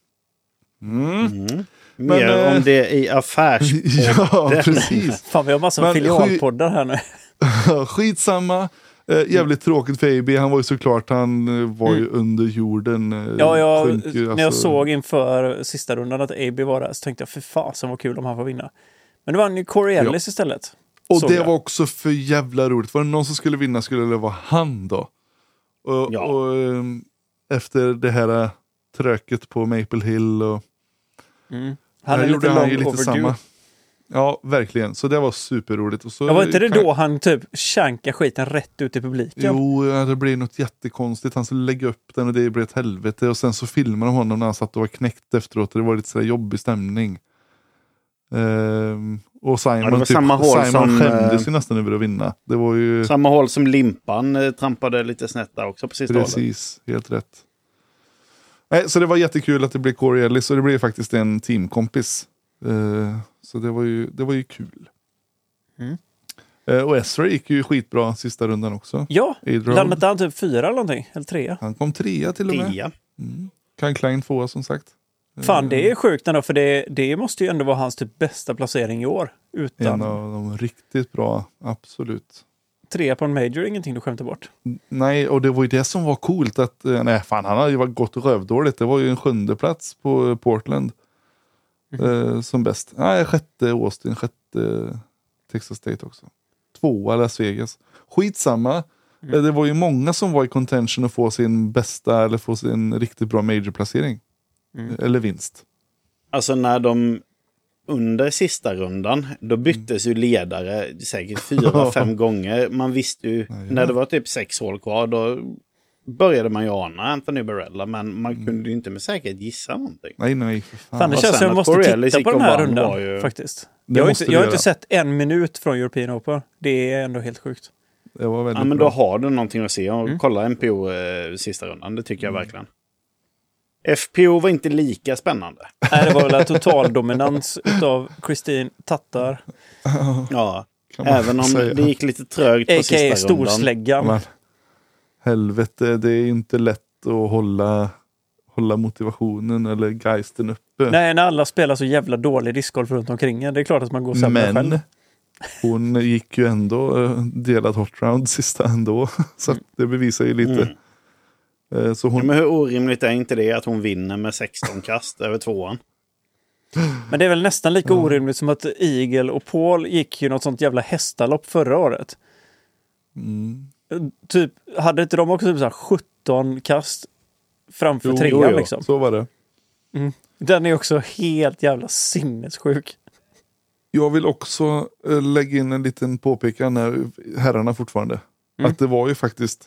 Speaker 1: Mm.
Speaker 2: Mm. Mer Men, om äh... det i affärs.
Speaker 1: Ja, precis.
Speaker 3: Fan, vi har massa Men, filialpoddar här nu.
Speaker 1: Skitsamma. Eh, jävligt tråkigt för A B. Han var ju såklart, han var ju mm. under jorden. Eh,
Speaker 3: ja, jag,
Speaker 1: sjönk,
Speaker 3: när
Speaker 1: alltså.
Speaker 3: jag såg inför sista rundan att A B var där så tänkte jag, för fasen vad kul om han får vinna. Men det var en Corey Ellis ja. istället.
Speaker 1: Och det
Speaker 3: jag.
Speaker 1: var också för jävla roligt. Var det någon som skulle vinna skulle det vara han då. Och,
Speaker 2: ja.
Speaker 1: och um, efter det här tröket på Maple Hill och
Speaker 3: mm. Han är lite lång lite overdue. Samma.
Speaker 1: Ja, verkligen. Så det var superroligt. Och så
Speaker 3: ja, var inte det kan... då han typ shankade skiten rätt ut i publiken?
Speaker 1: Jo, det blev något jättekonstigt. Han skulle lägga upp den och det blev ett helvete. Och sen så filmade de honom när han satt och var knäckt efteråt. Och det var lite sådär jobbig stämning. Ehm, och Simon,
Speaker 2: ja, det var
Speaker 1: typ,
Speaker 2: samma hål
Speaker 1: Simon
Speaker 2: som,
Speaker 1: skämdes ju nästan över att vinna. Det var ju...
Speaker 2: Samma hål som Limpan eh, trampade lite snett där också på sista hålet.
Speaker 1: Precis, helt rätt. Nej, så det var jättekul att det blev Corey Ellis. Och det blev faktiskt en teamkompis. Ehm, Så det var ju, det var ju kul.
Speaker 3: Mm.
Speaker 1: Eh, och Ezra gick ju skitbra sista rundan också.
Speaker 3: Ja, landade han typ fyra eller någonting? Eller trea?
Speaker 1: Han kom trea till och med.
Speaker 2: Trea.
Speaker 1: Mm. Kyle Klein tvåa som sagt.
Speaker 3: Fan, det är sjukt ändå, för det, det måste ju ändå vara hans typ bästa placering i år. Utan...
Speaker 1: En av de riktigt bra, absolut.
Speaker 3: Trea på en major, ingenting du skämtar bort.
Speaker 1: Nej, och det var ju det som var coolt. Att, nej, fan, han hade ju gått rövdåligt. Det var ju en sjunde plats på Portland. Mm. Eh, som bäst. Nej, sjätte Austin, sjätte Texas State också. Tvåa Las Vegas. Skitsamma. Mm. Eh, det var ju många som var i contention att få sin bästa eller få sin riktigt bra major-placering. Mm. Eller vinst.
Speaker 2: Alltså när de under sista rundan, då byttes mm. ju ledare säkert fyra, fem gånger. Man visste ju, nej, när det var typ sex hål kvar, då började man ju ana Anthony Barella, men man mm. kunde ju inte med säkerhet gissa någonting.
Speaker 1: Nej, nej. För fan.
Speaker 3: Fan, det känns som jag måste titta på den här rundan ju... faktiskt. Jag har, inte, jag har inte sett en minut från European Open. Det är ändå helt sjukt.
Speaker 1: Det var väldigt
Speaker 2: ja, men
Speaker 1: bra.
Speaker 2: då har du någonting att se och mm. kolla N P O eh, sista rundan. Det tycker jag mm. verkligen. F P O var inte lika spännande.
Speaker 3: Nej, det var väl en total dominans utav Christine Tattar.
Speaker 2: Ja, även om säga. Det gick lite trögt på sista rundan.
Speaker 3: Storsläggan.
Speaker 1: Men, helvete, det är inte lätt att hålla, hålla motivationen eller geisten uppe.
Speaker 3: Nej, när alla spelar så jävla dålig discgolf runt omkring. Det är klart att man går sämre själv.
Speaker 1: Men hon gick ju ändå delad hot round sista ändå. Så mm. det bevisar ju lite.
Speaker 2: Mm.
Speaker 1: Så hon...
Speaker 2: ja, men hur orimligt är inte det att hon vinner med sexton kast över tvåan?
Speaker 3: Men det är väl nästan lika orimligt som att Eagle och Paul gick ju något sånt jävla hästalopp förra året.
Speaker 1: Mm.
Speaker 3: Typ, hade inte de också typ så här sjutton kast framför
Speaker 1: jo,
Speaker 3: trean
Speaker 1: jo, jo.
Speaker 3: liksom?
Speaker 1: Så var det.
Speaker 3: Mm. Den är också helt jävla sinnessjuk.
Speaker 1: Jag vill också äh, lägga in en liten påpekan här, herrarna fortfarande. Mm. Att det var ju faktiskt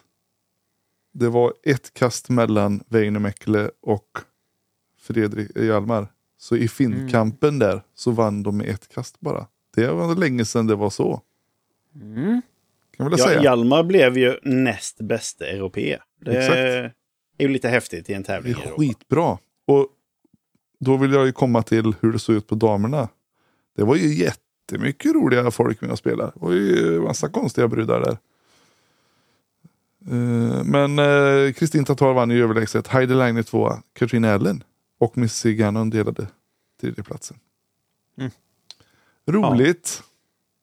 Speaker 1: det var ett kast mellan Väinämäkelä och Fredrik Hjalmar. Så i finkampen mm. där så vann de med ett kast bara. Det var länge sedan det var så.
Speaker 3: Mm.
Speaker 1: Kan jag
Speaker 2: ja,
Speaker 1: säga.
Speaker 2: Hjalmar blev ju näst bästa europé. Det
Speaker 1: Exakt.
Speaker 2: är ju lite häftigt i en tävling.
Speaker 1: Det är skitbra. Och då vill jag ju komma till hur det såg ut på damerna. Det var ju jättemycket roliga folk med att spela. Det var ju massa konstiga brudar där. Uh, men Kristin uh, Tattar vann i överlägset. Heidi Line tvåa, Katrin Allen och Missy Gannon delade tredjeplatsen. Mm. Roligt.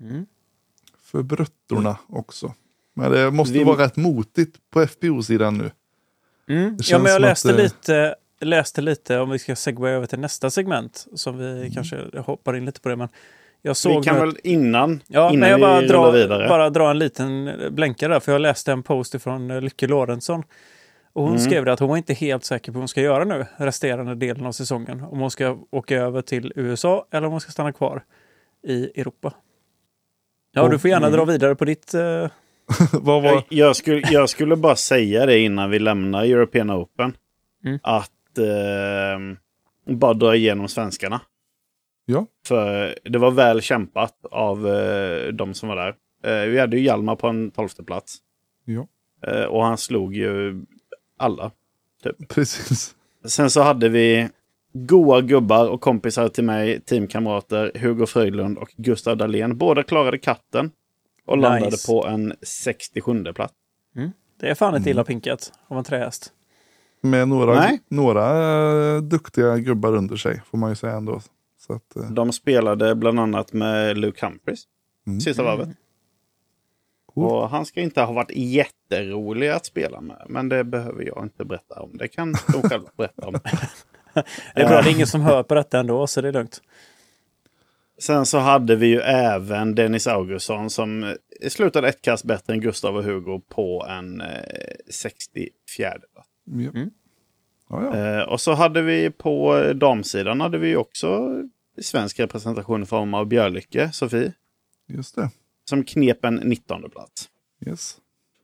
Speaker 3: Mm.
Speaker 1: För bröttorna också. Men det måste
Speaker 2: Vi-
Speaker 1: vara rätt motigt på F P O-sidan nu.
Speaker 3: Mm.
Speaker 1: Det
Speaker 3: Ja, men
Speaker 1: känns
Speaker 3: jag
Speaker 1: som
Speaker 3: läste,
Speaker 1: att, eh,
Speaker 3: lite, läste lite, om vi ska segwa över till nästa segment, som vi
Speaker 1: Mm.
Speaker 3: kanske hoppar in lite på det, men jag såg
Speaker 2: Vi kan
Speaker 3: nu
Speaker 2: väl innan,
Speaker 3: Ja,
Speaker 2: innan
Speaker 3: men jag bara
Speaker 2: vi rullar
Speaker 3: drar,
Speaker 2: vidare.
Speaker 3: bara dra en liten blänkare där, för jag läste en post från eh, Lykke Lorentzon. Och hon
Speaker 2: Mm.
Speaker 3: skrev det att hon var inte helt säker på vad hon ska göra nu, resterande delen av säsongen. Om hon ska åka över till U S A eller om hon ska stanna kvar i Europa. Ja,
Speaker 1: Oh,
Speaker 3: du får gärna
Speaker 2: mm.
Speaker 3: dra vidare på ditt... Eh,
Speaker 1: Vad var...
Speaker 2: Jag, jag, skulle, jag skulle bara säga det innan vi lämnar European Open.
Speaker 3: Mm.
Speaker 2: Att eh, bara dra igenom svenskarna.
Speaker 1: Ja.
Speaker 2: För det var väl kämpat av eh, de som var där. Eh, vi hade ju Hjalmar på en tolfte plats.
Speaker 1: Ja,
Speaker 2: Eh, och han slog ju alla.
Speaker 1: precis.
Speaker 2: Sen så hade vi goa gubbar och kompisar till mig, teamkamrater, Hugo Fröjlund och Gustav Dahlén. Båda klarade katten och
Speaker 3: Nice.
Speaker 2: landade på en sextiosjunde plats.
Speaker 3: det är fan
Speaker 1: Mm.
Speaker 3: inte illa pinkat av en trähäst.
Speaker 1: Med några,
Speaker 2: Nej.
Speaker 1: några eh, duktiga gubbar under sig, får man ju säga ändå. Så att, eh,
Speaker 2: De spelade bland annat med Luke Humphries
Speaker 1: Mm.
Speaker 2: sista varvet.
Speaker 1: Coolt.
Speaker 2: Och han ska inte ha varit jätterolig att spela med. Men det behöver jag inte berätta om. Det kan de själva berätta om.
Speaker 3: Det är bra, det är ingen som hör på detta ändå, så det är lugnt.
Speaker 2: Sen så hade vi ju även Dennis Augustsson som slutade ett kast bättre än Gustav och Hugo på en eh, sextiofjärde.
Speaker 1: Ja.
Speaker 3: Mm.
Speaker 1: Ja, ja.
Speaker 2: Eh, och så hade vi på damsidan hade vi också svensk representation i form av Björlycke, Sofie,
Speaker 1: Just det.
Speaker 2: som knep en nittonde plats.
Speaker 1: Yes.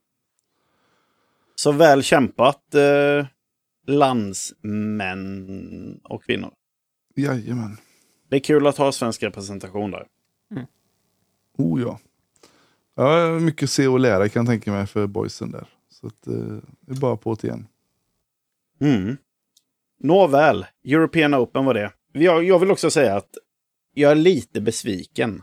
Speaker 2: Så väl kämpat eh, landsmän och kvinnor.
Speaker 1: Jajamän.
Speaker 2: Det är kul att ha svensk representation där.
Speaker 1: Oh ja. Ja, mycket att se och lära kan jag tänka mig för boysen där. Så att, eh, det är bara på det igen.
Speaker 2: Mm. Nåväl, European Open var det. Jag, jag vill också säga att jag är lite besviken.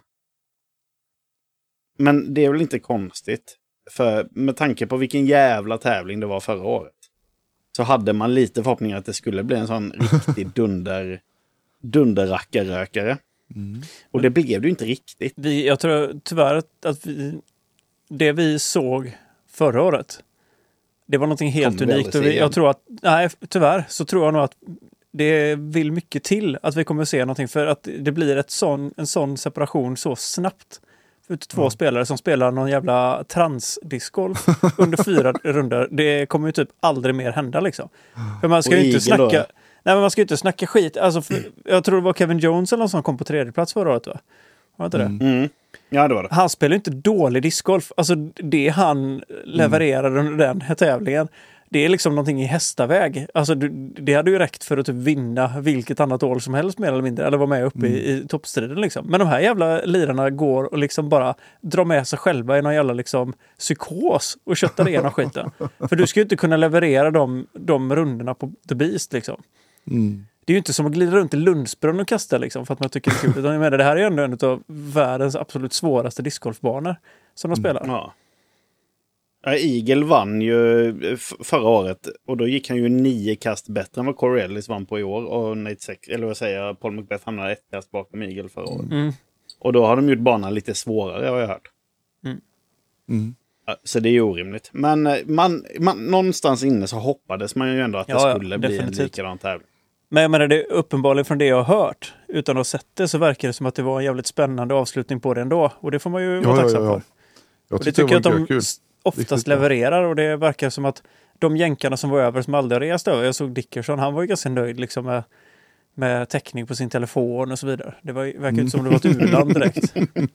Speaker 2: Men det är väl inte konstigt. För med tanke på vilken jävla tävling det var förra året. Så hade man lite förhoppningar att det skulle bli en sån riktig dunder, dunderrackarrökare.
Speaker 1: Mm.
Speaker 2: Och det blev det ju inte riktigt.
Speaker 3: Vi, jag tror tyvärr att, att vi, det vi såg förra året, det var någonting helt
Speaker 2: Kommer vi
Speaker 3: unikt.
Speaker 2: aldrig
Speaker 3: Och
Speaker 2: se
Speaker 3: vi,
Speaker 2: igen.
Speaker 3: jag tror att, nej, tyvärr så tror jag nog att det vill mycket till att vi kommer se någonting, för att det blir ett sån, en sån separation så snabbt. För två
Speaker 1: Ja.
Speaker 3: spelare som spelar någon jävla transdiscgolf under fyra runder, det kommer ju typ aldrig mer hända liksom. För man ska
Speaker 2: Och
Speaker 3: ju inte
Speaker 2: Eagle då?
Speaker 3: snacka... Nej, men man ska ju inte snacka skit. Alltså, för, jag tror det var Kevin Jones eller någon som kom på tredje plats förra året, va? Var inte det?
Speaker 1: Mm.
Speaker 2: Mm. Ja, det var det.
Speaker 3: Han spelar ju inte dålig discgolf. Alltså det han levererar under den här tävlingen, det är liksom någonting i hästaväg. Alltså du- det hade ju räckt för att typ vinna vilket annat år som helst mer eller mindre. Eller vara med uppe i, i toppstriden liksom. Men de här jävla lirarna går och liksom bara drar med sig själva i någon jävla liksom psykos och köttar igenom skiten. För du ska ju inte kunna leverera de, de rundorna på The Beast liksom.
Speaker 1: Mm.
Speaker 3: Det är ju inte som att glida runt i Lundsbrunn och kasta liksom, för att man tycker det är kul. Utan jag menar, det här är ju ändå en av världens absolut svåraste discgolfbanor som de spelar.
Speaker 2: Ja. Ja, Eagle vann ju f- förra året och då gick han ju nio kast bättre än vad Corey Ellis vann på i år. Och Nate Seck, eller vad säger jag, Paul Macbeth hamnade ett kast bakom Eagle förra året.
Speaker 3: Mm.
Speaker 2: Och då har de gjort banan lite svårare, har jag hört.
Speaker 1: Mm.
Speaker 2: Ja, så det är ju orimligt. Men eh, man, man, någonstans inne så hoppades man ju ändå att det
Speaker 3: Ja, ja,
Speaker 2: skulle bli en
Speaker 3: definitivt.
Speaker 2: likadan tävling.
Speaker 3: Men jag menar, det är uppenbarligen från det jag har hört, utan att ha sett det, så verkar det som att det var en jävligt spännande avslutning på det ändå. Och det får man ju
Speaker 1: Ja,
Speaker 3: vara
Speaker 1: ja,
Speaker 3: tacksam
Speaker 1: ja, ja.
Speaker 3: för.
Speaker 1: Jag
Speaker 3: Och det
Speaker 1: tyckte
Speaker 3: tycker jag
Speaker 1: det var
Speaker 3: att de
Speaker 1: kul.
Speaker 3: s- oftast
Speaker 1: Riktigt bra.
Speaker 3: levererar, och det verkar som att de jänkarna som var över, som aldrig har rest över, jag såg Dickerson, han var ju ganska nöjd liksom med, med täckning på sin telefon och så vidare. Det var, verkar
Speaker 1: Mm.
Speaker 3: inte som det var ett u-land direkt.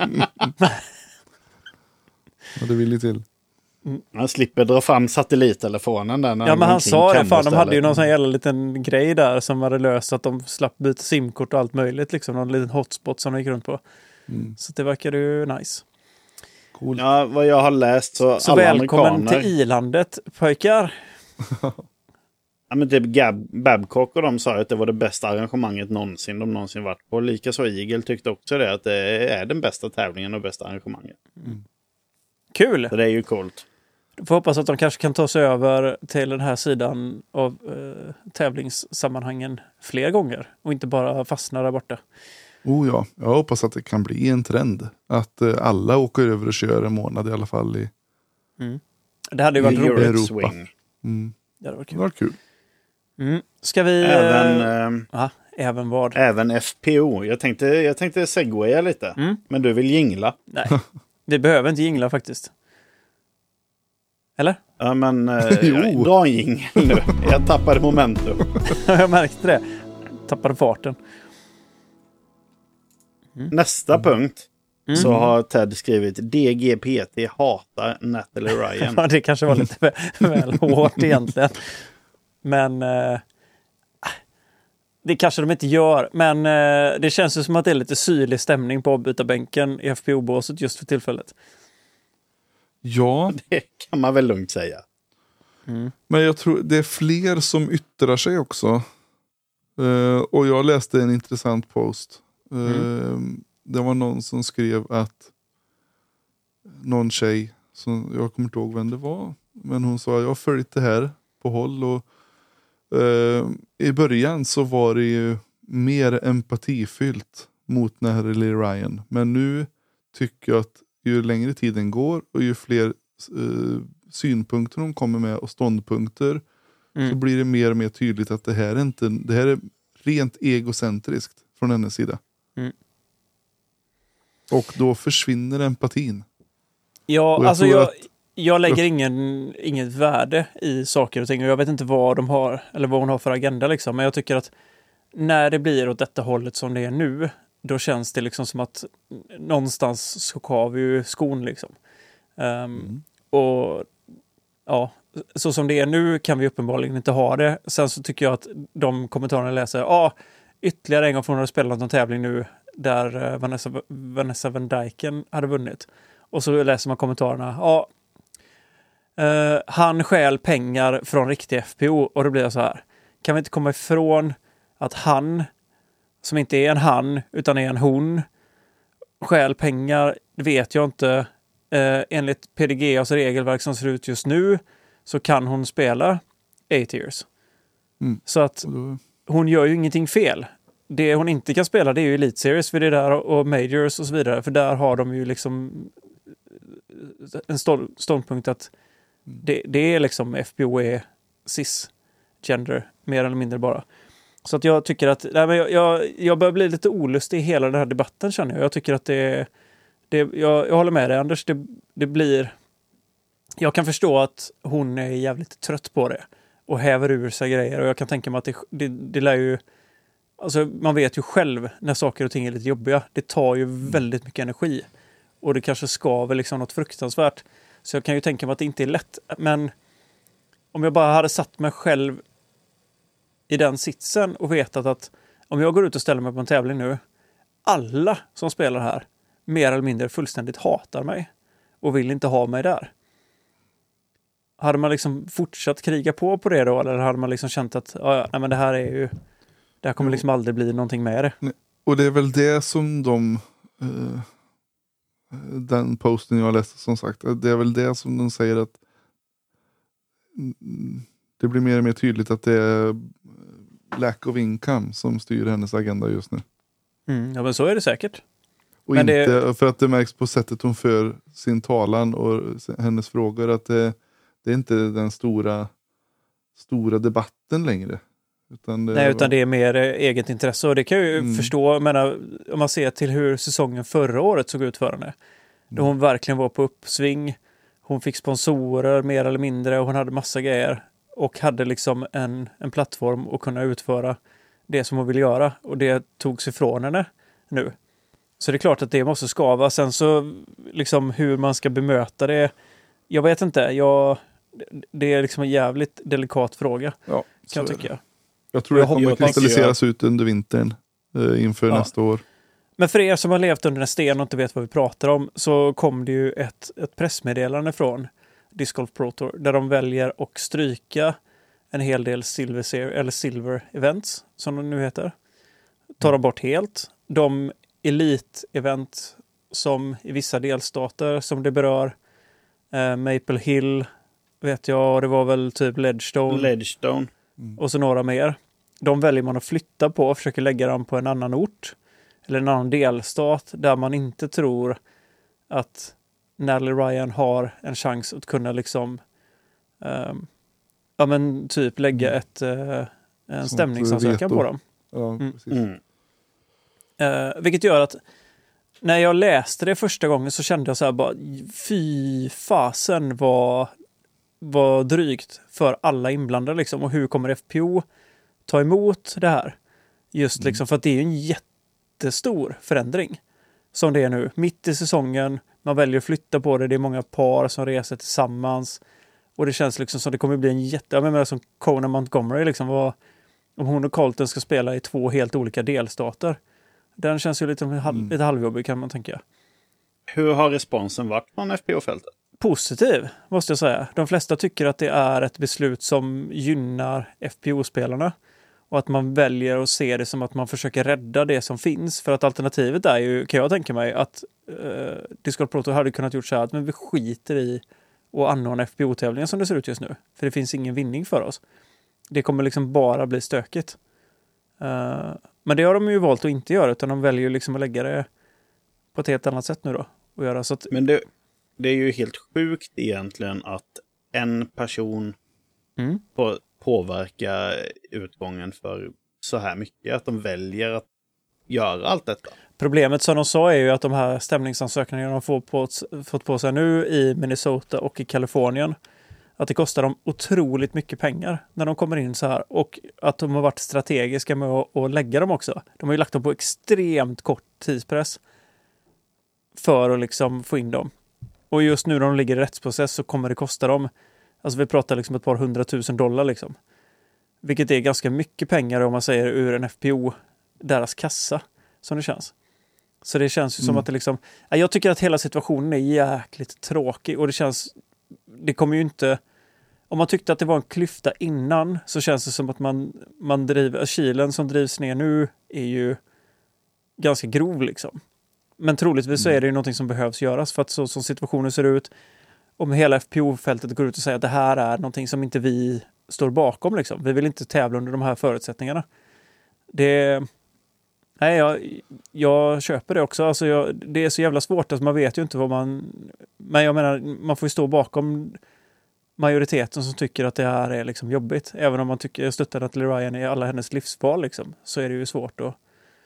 Speaker 1: Ja, det vill ju till.
Speaker 2: Man slipper dra fram satellittelefonen där. När
Speaker 3: Ja, men han
Speaker 2: omkring
Speaker 3: sa det, fan, de
Speaker 2: Canberra
Speaker 3: hade ju
Speaker 2: stället.
Speaker 3: någon sån här jävla liten grej där som hade löst att de slapp byta simkort och allt möjligt, liksom någon liten hotspot som de gick runt på.
Speaker 1: Mm.
Speaker 3: Så det verkar ju nice.
Speaker 1: Cool.
Speaker 2: Ja, vad jag har läst så,
Speaker 3: Så
Speaker 2: alla
Speaker 3: välkommen
Speaker 2: amerikaner...
Speaker 3: till i-landet, pojkar.
Speaker 2: Ja, men typ Gab, Babcock och de sa att det var det bästa arrangemanget någonsin de någonsin varit på. Likaså Eagle tyckte också det, att det är den bästa tävlingen och bästa arrangemanget.
Speaker 3: Kul!
Speaker 2: Så det är ju coolt.
Speaker 3: Får hoppas att de kanske kan ta sig över till den här sidan av eh, tävlingssammanhangen fler gånger och inte bara fastna där borta.
Speaker 1: Oh ja, jag hoppas att det kan bli en trend. Att eh, alla åker över och kör en månad i alla fall i,
Speaker 3: Mm. Det hade ju varit
Speaker 1: I
Speaker 3: roligt.
Speaker 1: Europa.
Speaker 2: Swing.
Speaker 1: mm,
Speaker 3: Det hade varit
Speaker 1: det
Speaker 3: kul.
Speaker 1: var kul.
Speaker 3: Mm. Ska vi...
Speaker 2: Även,
Speaker 3: eh,
Speaker 2: eh,
Speaker 3: ja, även vad?
Speaker 2: även F P O. Jag tänkte, jag tänkte segwaya lite.
Speaker 3: Mm.
Speaker 2: Men du vill jingla.
Speaker 3: Nej, vi behöver inte jingla faktiskt. Eller?
Speaker 2: Ja, men eh,
Speaker 1: Jo.
Speaker 2: jag, dra en jingel nu. Jag tappade momentum.
Speaker 3: Jag märkte det. Tappade farten.
Speaker 2: Nästa punkt
Speaker 3: Mm.
Speaker 2: så har Ted skrivit D G P T hatar Natalie Ryan.
Speaker 3: Ja, det kanske var lite väl, väl hårt egentligen. Men eh, det kanske de inte gör. Men eh, det känns ju som att det är lite syrlig stämning på avbytarbänken i F P O-båset just för tillfället.
Speaker 1: Ja,
Speaker 2: Det kan man väl lugnt säga.
Speaker 1: men jag tror det är fler som yttrar sig också. Eh, och jag läste en intressant post. Eh, Det var någon som skrev att någon tjej, som, jag kommer inte ihåg vem det var, men hon sa jag har följt det här på håll och eh, i början så var det ju mer empatifyllt mot Natalie Ryan. Men nu tycker jag att ju längre tiden går och ju fler eh, synpunkter hon kommer med och ståndpunkter
Speaker 3: Mm.
Speaker 1: så blir det mer och mer tydligt att det här är inte, det här är rent egocentriskt från hennes sida.
Speaker 3: Mm.
Speaker 1: Och då försvinner empatin.
Speaker 3: Ja,
Speaker 1: Och jag
Speaker 3: alltså
Speaker 1: tror
Speaker 3: jag,
Speaker 1: att-
Speaker 3: jag lägger ingen, inget värde i saker och ting. Och jag vet inte vad de har, eller vad hon har för agenda liksom. Men jag tycker att när det blir åt detta hållet som det är nu, då känns det liksom som att någonstans så ska vi ju skon liksom. Um,
Speaker 1: Mm.
Speaker 3: Och ja, så som det är nu kan vi uppenbarligen inte ha det. Sen så tycker jag att de kommentarerna jag läser, ja, ah, ytterligare en gång från hon hade spelat någon tävling nu där uh, Vanessa, Vanessa Van Dijken hade vunnit. Och så läser man kommentarerna, ja, uh, han stjäl pengar från riktig F P O. Och då blir jag så här, kan vi inte komma ifrån att han, som inte är en han utan är en hon, stjäl pengar, det vet jag inte. Uh, enligt P D G A:s regelverk som ser ut just nu så kan hon spela eight years.
Speaker 1: Mm.
Speaker 3: Så att
Speaker 1: Och då,
Speaker 3: hon gör ju ingenting fel. Det hon inte kan spela det är ju Elite Series för det där och Majors och så vidare. För där har de ju liksom en stånd, ståndpunkt att det, det är liksom F P O är cis-gender mer eller mindre bara. Så att jag tycker att nej, men jag, jag, jag börjar bli lite olustig i hela den här debatten känner jag. Jag tycker att det, det jag, jag håller med dig Anders. Det, det blir... Jag kan förstå att hon är jävligt trött på det och häver ur sig grejer och jag kan tänka mig att det, det, det lär ju alltså man vet ju själv när saker och ting är lite jobbiga. Det tar ju väldigt mycket energi och det kanske skaver liksom något fruktansvärt. Så jag kan ju tänka mig att det inte är lätt. Men om jag bara hade satt mig själv i den sitsen och vetat att om jag går ut och ställer mig på en tävling nu, alla som spelar här mer eller mindre fullständigt hatar mig och vill inte ha mig där. Hade man liksom fortsatt kriga på på det då? Eller hade man liksom känt att ja, ja, nej, men det här är ju det här kommer liksom aldrig bli någonting med det.
Speaker 1: och det är väl det som de eh, den posten jag läste som sagt, det är väl det som de säger att mm, det blir mer och mer tydligt att det är lack of income som styr hennes agenda just nu.
Speaker 3: Mm, ja men så är det säkert.
Speaker 1: Och
Speaker 3: Men
Speaker 1: inte
Speaker 3: det-
Speaker 1: för att det märks på sättet hon för sin talan och hennes frågor att det, det är inte den stora stora debatten längre. Utan det,
Speaker 3: Nej, utan det är mer eh, eget intresse och det kan jag ju
Speaker 1: Mm.
Speaker 3: förstå. Jag menar, om man ser till hur säsongen förra året såg ut för henne. Då hon verkligen var på uppsving. Hon fick sponsorer mer eller mindre och hon hade massa grejer. Och hade liksom en, en plattform att kunna utföra det som hon vill göra. Och det togs ifrån henne nu. Så det är klart att det måste skava. Sen så liksom hur man ska bemöta det. Jag vet inte. Jag, det är liksom en jävligt delikat fråga.
Speaker 1: ja, så
Speaker 3: Kan jag
Speaker 1: är det.
Speaker 3: tycka.
Speaker 1: Jag tror
Speaker 3: Jag
Speaker 1: det kommer
Speaker 2: hoppas-
Speaker 1: kristalliseras ut under vintern eh, inför
Speaker 3: Ja.
Speaker 1: nästa år.
Speaker 3: Men för er som har levt under en sten och inte vet vad vi pratar om så kom det ju ett, ett pressmeddelande från Disc Golf Pro Tour där de väljer att stryka en hel del silver, ser- eller silver events som de nu heter. Tar de bort helt. De elite-event som i vissa delstater som det berör eh, Maple Hill vet jag, det var väl typ Ledgestone
Speaker 2: Ledgestone.
Speaker 3: och så några mer. De väljer man att flytta på och försöker lägga dem på en annan ort. eller en annan delstat där man inte tror att Natalie Ryan har en chans att kunna liksom um, ja men typ lägga ett uh, en stämningsansökan på dem.
Speaker 1: Ja,
Speaker 3: mm.
Speaker 1: precis.
Speaker 2: Mm.
Speaker 3: Uh, vilket gör att när jag läste det första gången så kände jag så här bara, fy fasen var, var drygt för alla inblandade liksom. Och hur kommer F P O ta emot det här? Just mm. liksom för att det är en jättestor förändring som det är nu. Mitt i säsongen, man väljer att flytta på det, det är många par som reser tillsammans. Och det känns liksom som det kommer bli en jätte... Jag menar som Conan Montgomery liksom var... Om hon och Colton ska spela i två helt olika delstater. Den känns ju lite, mm. lite halvjobbig kan man tänka.
Speaker 2: Hur har responsen varit från F P O-fältet?
Speaker 3: Positiv, måste jag säga. De flesta tycker att det är ett beslut som gynnar F P O-spelarna. Och att man väljer att se det som att man försöker rädda det som finns. För att alternativet är ju, kan jag tänka mig, att uh, Discord Proto hade kunnat gjort så här att men vi skiter i och anordna F P O-tävlingen som det ser ut just nu. För det finns ingen vinning för oss. Det kommer liksom bara bli stökigt. Uh, men det har de ju valt att inte göra, utan de väljer ju liksom att lägga det på ett helt annat sätt nu då. Och göra så att...
Speaker 2: Men det, det är ju helt sjukt egentligen att en person
Speaker 3: mm.
Speaker 2: på, påverkar utgången för så här mycket. Att de väljer att göra allt detta.
Speaker 3: Problemet som de sa är ju att de här stämningsansökningarna de får på, fått på sig nu i Minnesota och i Kalifornien, att det kostar dem otroligt mycket pengar när de kommer in så här. Och att de har varit strategiska med att, att lägga dem också. De har ju lagt dem på extremt kort tidspress för att liksom få in dem. Och just nu när de ligger i rättsprocess så kommer det kosta dem, alltså vi pratar liksom ett par hundratusen dollar liksom. Vilket är ganska mycket pengar om man säger ur en F P O, deras kassa, som det känns. Så det känns ju mm. som att det liksom... Jag tycker att hela situationen är jäkligt tråkig och det känns... Det kommer ju inte... Om man tyckte att det var en klyfta innan så känns det som att man, man driver... Kilen som drivs ner nu är ju ganska grov liksom. Men troligtvis mm. så är det ju någonting som behövs göras för att så som situationen ser ut, om hela F P O-fältet går ut och säger att det här är någonting som inte vi står bakom liksom. Vi vill inte tävla under de här förutsättningarna. Det... Nej, jag, jag köper det också. Alltså jag, det är så jävla svårt. Alltså man vet ju inte vad man... Men jag menar, man får ju stå bakom majoriteten som tycker att det här är liksom jobbigt. Även om man tycker jag stöttar Natalie Ryan i alla hennes livsval liksom, så är det ju svårt att...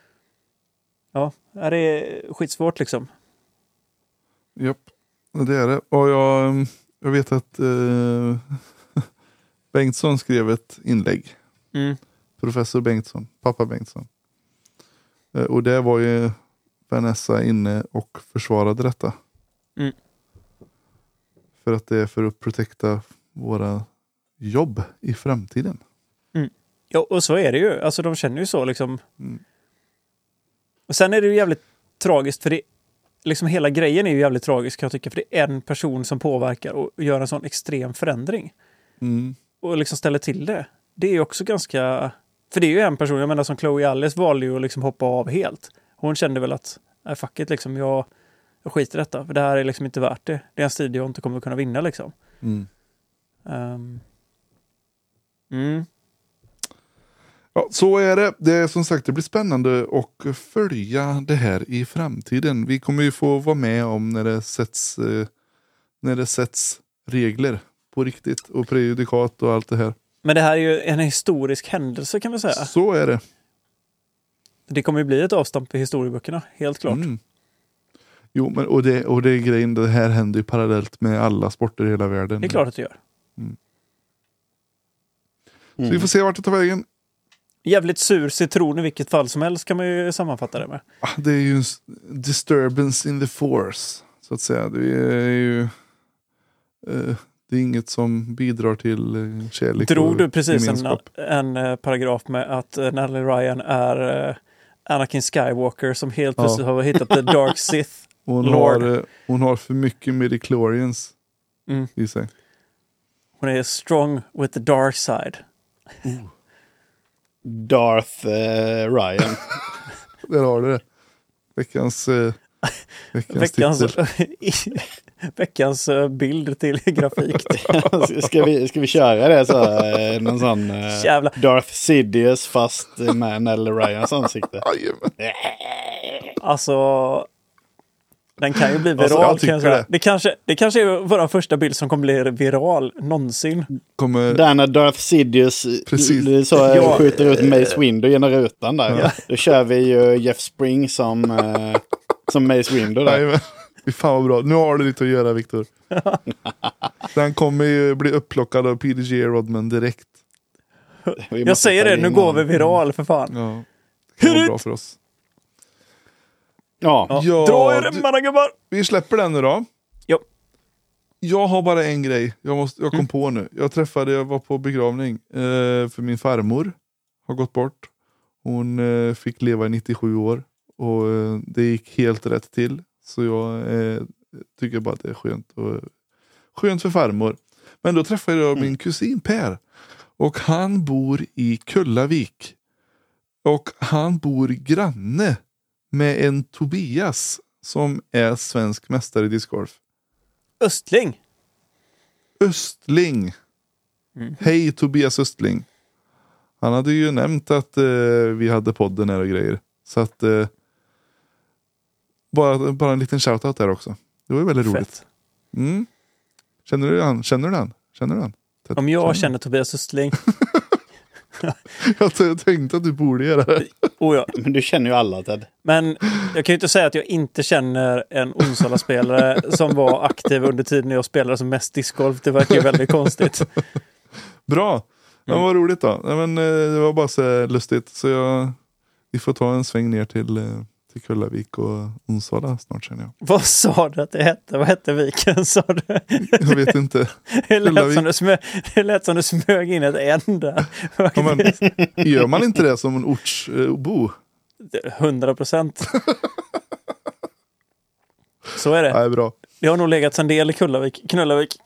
Speaker 3: Ja, det är skitsvårt liksom.
Speaker 1: Japp, det är det. Och jag, jag vet att eh, Bengtsson skrev ett inlägg.
Speaker 3: Mm.
Speaker 1: Professor Bengtsson, pappa Bengtsson. Och det var ju Vanessa inne och försvarade detta.
Speaker 3: Mm.
Speaker 1: För att det är för att protekta våra jobb i framtiden.
Speaker 3: Mm. Ja, och så är det ju. Alltså de känner ju så liksom.
Speaker 1: Mm.
Speaker 3: Och sen är det ju jävligt tragiskt för det liksom hela grejen är ju jävligt tragisk kan jag tycka. För det är en person som påverkar och gör en sån extrem förändring.
Speaker 1: Mm.
Speaker 3: Och liksom ställer till det. Det är ju också ganska... För det är ju en person, jag menar som Chloe Alice valde ju att liksom hoppa av helt. Hon kände väl att, nej fuck it, liksom, jag, jag skiter i detta. För det här är liksom inte värt det. Det är en strid jag inte kommer att kunna vinna liksom.
Speaker 1: Mm.
Speaker 3: Um. Mm.
Speaker 1: Ja, så är det. Det är som sagt, det blir spännande att följa det här i framtiden. Vi kommer ju få vara med om när det sätts, eh, när det sätts regler på riktigt. Och prejudikat och allt det här.
Speaker 3: Men det här är ju en historisk händelse kan vi säga.
Speaker 1: Så är det.
Speaker 3: Det kommer ju bli ett avstamp i historieböckerna, helt klart. Mm.
Speaker 1: Jo, men och det, och det är grejen, det här händer ju parallellt med alla sporter i hela världen.
Speaker 3: Det är klart att det gör.
Speaker 1: Mm. Så mm. vi får se vart det tar vägen.
Speaker 3: Jävligt sur citron i vilket fall som helst kan man ju sammanfatta det med.
Speaker 1: Det är ju en disturbance in the force, så att säga. Det är ju... Uh, Det är inget som bidrar till kärlek.
Speaker 3: Drog du precis en, en paragraf med att Natalie Ryan är uh, Anakin Skywalker som helt plötsligt ja. har hittat the Dark Sith
Speaker 1: hon
Speaker 3: Lord.
Speaker 1: Har, hon har för mycket midichlorians
Speaker 3: mm.
Speaker 1: i sig.
Speaker 3: Hon är strong with the dark side.
Speaker 2: Uh. Darth uh, Ryan.
Speaker 1: Där har du det. Veckans, uh, veckans,
Speaker 3: veckans titel. Veckans bild till grafik.
Speaker 2: ska, vi, ska vi köra det så här, någon sån uh, Darth Sidious fast med Natalie Ryans ansikte?
Speaker 3: Alltså, den kan ju bli viral.
Speaker 1: Alltså, jag
Speaker 3: kan
Speaker 1: tycker
Speaker 3: jag säga.
Speaker 1: det.
Speaker 3: Det, kanske, det kanske är vår första bild som kommer bli viral någonsin.
Speaker 1: Kommer...
Speaker 2: Där när Darth Sidious
Speaker 1: Precis.
Speaker 2: så
Speaker 3: Ja.
Speaker 2: skjuter ut Mace Windu genom rutan där.
Speaker 1: Ja.
Speaker 2: Då kör vi ju Jeff Spring som, eh, som Mace Windu där.
Speaker 1: Nej, men, fy fan vad bra. Nu har du lite att göra, Viktor. Den kommer ju bli upplockad av P D G Rodman direkt.
Speaker 2: Vi
Speaker 3: Jag
Speaker 2: måste
Speaker 3: säger
Speaker 2: ta
Speaker 3: det,
Speaker 2: in
Speaker 3: nu går
Speaker 2: någon.
Speaker 3: vi viral för fan.
Speaker 1: Ja. Det var bra för oss.
Speaker 2: Ja.
Speaker 3: Ja.
Speaker 1: Ja,
Speaker 3: Dra er
Speaker 1: du-
Speaker 3: remmarna gubbar!
Speaker 1: Vi släpper den nu då.
Speaker 3: Jo.
Speaker 1: Jag har bara en grej. Jag, måste, jag kom
Speaker 3: Mm.
Speaker 1: på nu. Jag träffade, jag var på begravning. Eh, för min farmor har gått bort. Hon eh, fick leva i nittiosju år. Och eh, det gick helt rätt till. Så jag eh, tycker bara att det är skönt. Och, skönt för farmor. Men då träffade jag min kusin Per. Och han bor i Kullavik. Och han bor granne med en Tobias som är svensk mästare i discgolf.
Speaker 3: Östling!
Speaker 1: Östling.
Speaker 3: Mm.
Speaker 1: Hej Tobias Östling. Han hade ju nämnt att eh, vi hade podden här och grejer. Så att eh, bara, bara en liten shoutout där också. Det var ju väldigt roligt.
Speaker 3: Fett.
Speaker 1: Mm. Känner du han? Känner du han? Känner du han?
Speaker 3: Om jag känner Tobias Östling.
Speaker 1: Jag t- tänkte att du borde göra det.
Speaker 3: Oh ja.
Speaker 2: Men du känner ju alla, Ted.
Speaker 3: Men jag kan ju inte säga att jag inte känner en Onsala-spelare som var aktiv under tiden jag spelade som mest discgolf. Det verkar ju väldigt konstigt.
Speaker 1: Bra. Ja,
Speaker 3: Mm.
Speaker 1: vad roligt då. Ja, men, eh, det var bara så lustigt. Så jag, vi får ta en sväng ner till, eh, till Kullavik och Onsala snart, känner jag.
Speaker 3: Vad sa du att det hette? Vad hette viken, sa du?
Speaker 1: Jag vet inte.
Speaker 3: Det lät,
Speaker 1: Kullavik.
Speaker 3: som du smög, det lät som du smög in ett N där.
Speaker 1: Ja, men, gör man inte det som en ortsbo?
Speaker 3: Hundra procent. Så är det.
Speaker 1: Nej, bra.
Speaker 3: Det har nog legat en del i Kullavik. Knullavik.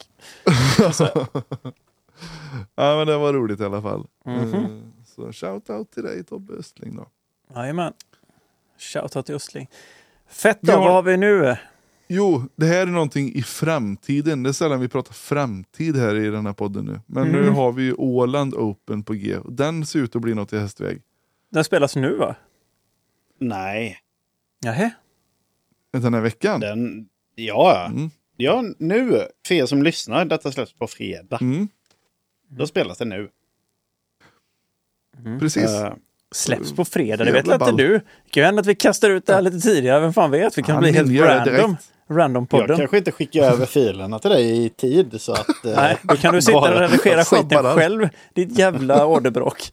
Speaker 1: Ja, men det var roligt i alla fall.
Speaker 3: Mhm.
Speaker 1: Eh, Så shout out till dig, Tobbe Östling då.
Speaker 3: Jajamän. Shoutout till Östling. Fett då,
Speaker 1: Ja.
Speaker 3: vad har vi nu?
Speaker 1: Jo, det här är någonting i framtiden. Det är sällan vi pratar framtid här i den här podden nu. Men nu
Speaker 3: Mm.
Speaker 1: har vi ju Åland Open på G. Den ser ut att bli något i hästväg.
Speaker 3: Den spelas nu, va?
Speaker 2: Nej.
Speaker 3: Nähä.
Speaker 1: Den här veckan.
Speaker 2: Den, ja,
Speaker 1: Mm.
Speaker 2: ja, nu. För er som lyssnar, detta släpps på fredag.
Speaker 1: Mm.
Speaker 2: Då spelas det nu.
Speaker 1: Precis.
Speaker 2: Eh,
Speaker 3: Släpps på fredag, det
Speaker 1: Jävla
Speaker 3: vet inte
Speaker 1: ball.
Speaker 3: du. Det kan ju hända att vi kastar ut det här lite tidigare. Vem fan vet? Vi kan
Speaker 1: Ja,
Speaker 3: bli
Speaker 1: ni
Speaker 3: helt
Speaker 1: gör det
Speaker 3: random.
Speaker 1: direkt.
Speaker 3: Random
Speaker 2: jag
Speaker 3: podden.
Speaker 2: kanske inte skickar över filerna till dig i tid. Så att, eh,
Speaker 3: Nej, då kan du sitta och
Speaker 2: bara-
Speaker 3: redigera
Speaker 1: sabbar
Speaker 3: skiten
Speaker 1: allt.
Speaker 3: själv. Ditt jävla orderbråck.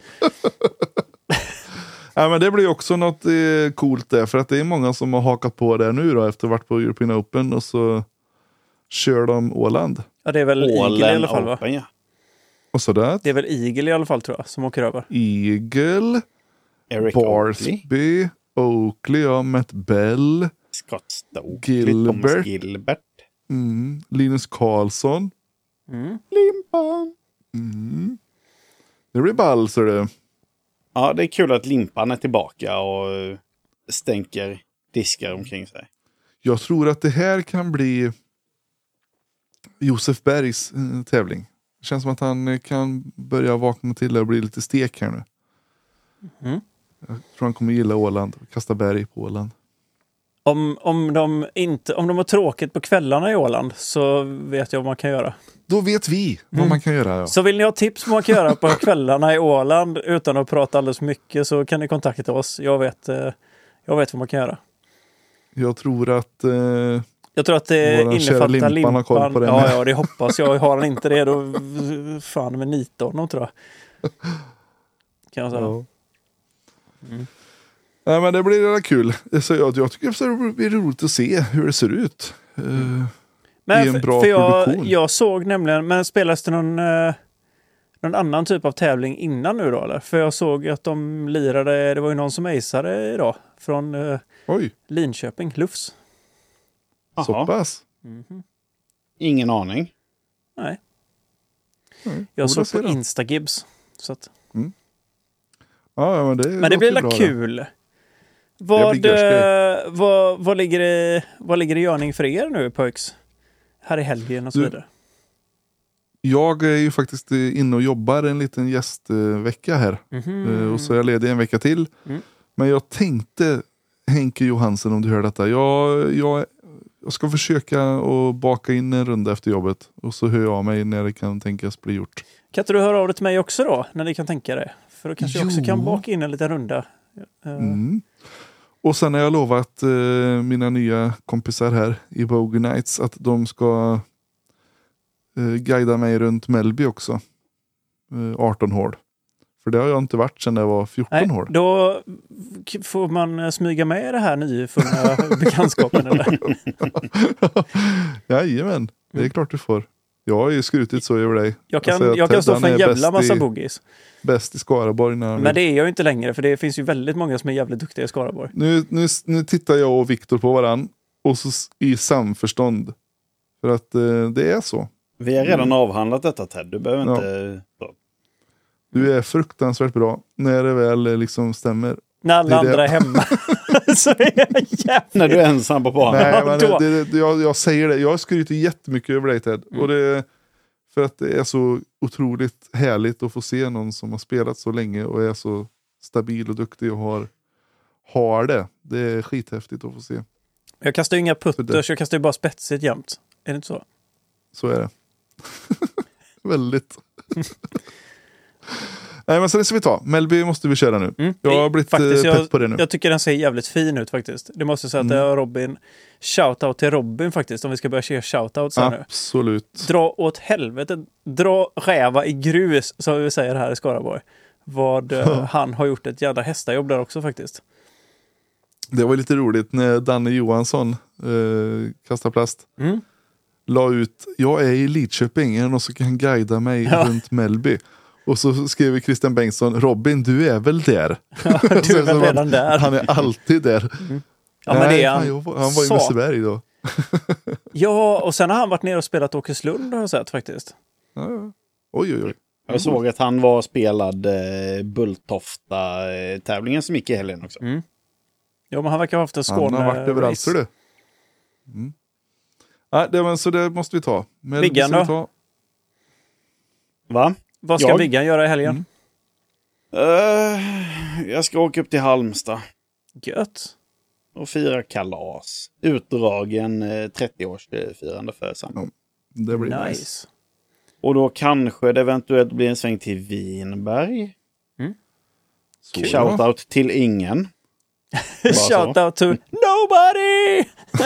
Speaker 1: Ja, men det blir också något eh, coolt där. För att det är många som har hakat på det nu då. Efter att ha varit på European Open. Och så kör de Åland.
Speaker 3: Ja, det är väl Eagle i
Speaker 2: Åland
Speaker 3: alla fall, va?
Speaker 2: Open, ja.
Speaker 1: Och så där.
Speaker 3: Det är väl Eagle i alla fall, tror jag, som åker över.
Speaker 1: Eagle.
Speaker 2: Eric Oakley,
Speaker 1: Barsby. Oakley, ja. Matt Bell.
Speaker 2: Scott Stokely,
Speaker 1: Gilbert.
Speaker 2: Thomas Gilbert.
Speaker 1: Mm. Linus Karlsson.
Speaker 3: Mm.
Speaker 2: Limpan.
Speaker 1: Mm. Det blir ball, så det.
Speaker 2: Ja, det är kul att Limpan är tillbaka och eh, stänker diskar omkring sig.
Speaker 1: Jag tror att det här kan bli Josef Bergs eh, tävling. Det känns som att han eh, kan börja vakna till och bli lite stek här nu.
Speaker 3: Mm.
Speaker 1: Jag tror han kommer gilla Åland. Kasta berg på Åland.
Speaker 3: Om, om, de inte, om de har tråkigt på kvällarna i Åland så vet jag vad man kan göra.
Speaker 1: Då vet vi vad
Speaker 3: Mm.
Speaker 1: man kan göra. Ja.
Speaker 3: Så vill ni ha tips på vad man kan göra på kvällarna i Åland utan att prata alldeles mycket så kan ni kontakta oss. Jag vet, eh, jag vet vad man kan göra.
Speaker 1: Jag tror att eh,
Speaker 3: Jag tror att det
Speaker 1: Våran kära
Speaker 3: innefattar
Speaker 1: Limpan
Speaker 3: limpan.
Speaker 1: har koll på det
Speaker 3: ja,
Speaker 1: med.
Speaker 3: ja, det hoppas jag. Har han inte det då fan med nita honom, tror jag. Kan jag säga.
Speaker 1: ja.
Speaker 3: Mm.
Speaker 1: Nej, men det blir rätt kul. Så jag, jag tycker det blir roligt att se hur det ser ut. Eh,
Speaker 3: Men
Speaker 1: i en
Speaker 3: för,
Speaker 1: bra
Speaker 3: för jag,
Speaker 1: produktion.
Speaker 3: jag såg nämligen, men spelas det någon, eh, någon annan typ av tävling innan nu då, eller? För jag såg att de lirade, det var ju någon som aceade idag från eh,
Speaker 1: Oj,
Speaker 3: Linköping, Lufs.
Speaker 1: så
Speaker 2: Jaha,
Speaker 1: pass.
Speaker 3: Mhm.
Speaker 2: ingen aning.
Speaker 3: Nej,
Speaker 1: Mm,
Speaker 3: jag
Speaker 1: borde
Speaker 3: såg
Speaker 1: se
Speaker 3: på
Speaker 1: det.
Speaker 3: Instagibbs. Så att,
Speaker 1: Ja, ja, men det,
Speaker 3: men det
Speaker 1: låter
Speaker 3: blir väl
Speaker 1: bra det.
Speaker 3: kul. Vad,
Speaker 1: blir görskej.
Speaker 3: eh, vad, vad, ligger det, vad ligger det i görning för er nu, pojks? Här i helgen och så
Speaker 1: Du-
Speaker 3: vidare.
Speaker 1: Jag är ju faktiskt eh, inne och jobbar en liten gästvecka här.
Speaker 3: Mhm.
Speaker 1: Eh, Och så är jag ledig en vecka till.
Speaker 3: Mm.
Speaker 1: Men jag tänkte Henke Johansen, om du hör detta. Jag, jag, jag ska försöka att baka in en runda efter jobbet. Och så hör jag av mig när det kan tänkas bli gjort.
Speaker 3: Kan inte du höra av dig till mig också då, när ni kan tänka det? För då kanske jag också kan baka in en liten runda. Uh.
Speaker 1: Mm. Och sen har jag lovat eh, mina nya kompisar här i Bogie Nights att de ska eh, guida mig runt Mellby också. Eh, arton hål. För det har jag inte varit sedan jag var fjorton
Speaker 3: Nej,
Speaker 1: hål.
Speaker 3: Då får man smyga med det här nyfunna bekantskapen eller?
Speaker 1: Jajamän, det är klart du får. Jag har ju skrutit så över dig.
Speaker 3: Jag kan,
Speaker 1: alltså,
Speaker 3: jag kan stå för en jävla massa
Speaker 1: i,
Speaker 3: boogies.
Speaker 1: Bäst i Skaraborg. När
Speaker 3: Men det är jag ju inte längre, för det finns ju väldigt många som är jävligt duktiga i Skaraborg.
Speaker 1: Nu, nu, nu tittar jag och Viktor på varann och så i samförstånd. För att eh, det är så.
Speaker 2: Vi har redan mm. avhandlat detta, Ted. Du behöver
Speaker 1: ja.
Speaker 2: inte... Så.
Speaker 1: Du är fruktansvärt bra när det väl liksom stämmer.
Speaker 3: När alla andra är hemma. Så är jag jävligt...
Speaker 2: När du är ensam på banan.
Speaker 1: Nej, men det, det, det, jag, jag säger det. Jag skryter jättemycket över dig, Ted. Mm. Och det, för att det är så otroligt härligt att få se någon som har spelat så länge och är så stabil och duktig och har, har det. Det är skithäftigt att få se.
Speaker 3: Jag kastar ju inga putters, jag kastar ju bara spetsigt jämt. Är det inte så?
Speaker 1: Så är det. Väldigt. Nej, men så det ska vi ta. Mellby måste vi köra nu. Mm. Jag har blivit faktiskt, pepp
Speaker 3: jag,
Speaker 1: på det nu.
Speaker 3: Jag tycker den ser jävligt fin ut faktiskt. Det måste jag säga att mm. det är Robin. Shoutout till Robin faktiskt. Om vi ska börja köra shoutout sen nu.
Speaker 1: Absolut.
Speaker 3: Dra åt helvete. Dra räva i grus, som vi säger här i Skaraborg. Vad uh, han har gjort ett jävla hästajobb där också faktiskt.
Speaker 1: Det var lite roligt när Danne Johansson eh, kastar plast.
Speaker 3: Mm.
Speaker 1: La ut, jag är i Lidköping. Är det någon som kan guida mig ja. runt Mellby? Och så skrev Christian Bengtsson, Robin, du är väl där?
Speaker 3: Ja, du är väl redan där.
Speaker 1: Han är alltid där.
Speaker 3: Mm. Ja, men det är han.
Speaker 1: Han, han var i Mösseberg då.
Speaker 3: Ja, och sen har han varit nere och spelat Åkerslund har jag sett faktiskt.
Speaker 1: Ja, ja. Oj, oj, oj.
Speaker 2: Jag såg att han var spelad eh, Bulltofta-tävlingen som gick i helgen också.
Speaker 3: Mm. Ja, men han verkar ha haft en Skåne.
Speaker 1: Han har varit överallt för det. Mm. Nej, det, men, så det måste vi ta. Men
Speaker 3: Viggan då?
Speaker 2: Ta... Va?
Speaker 3: Vad ska jag? Viggan göra i helgen?
Speaker 2: Mm. Uh, jag ska åka upp till Halmstad.
Speaker 3: Gött.
Speaker 2: Och fira kalas. Utdragen eh, trettioårsfirande för samma.
Speaker 1: Ja, det blir nice.
Speaker 3: nice.
Speaker 2: Och då kanske det eventuellt blir en sväng till Vinberg.
Speaker 3: Mm.
Speaker 2: Shoutout till ingen.
Speaker 3: Shoutout to nobody!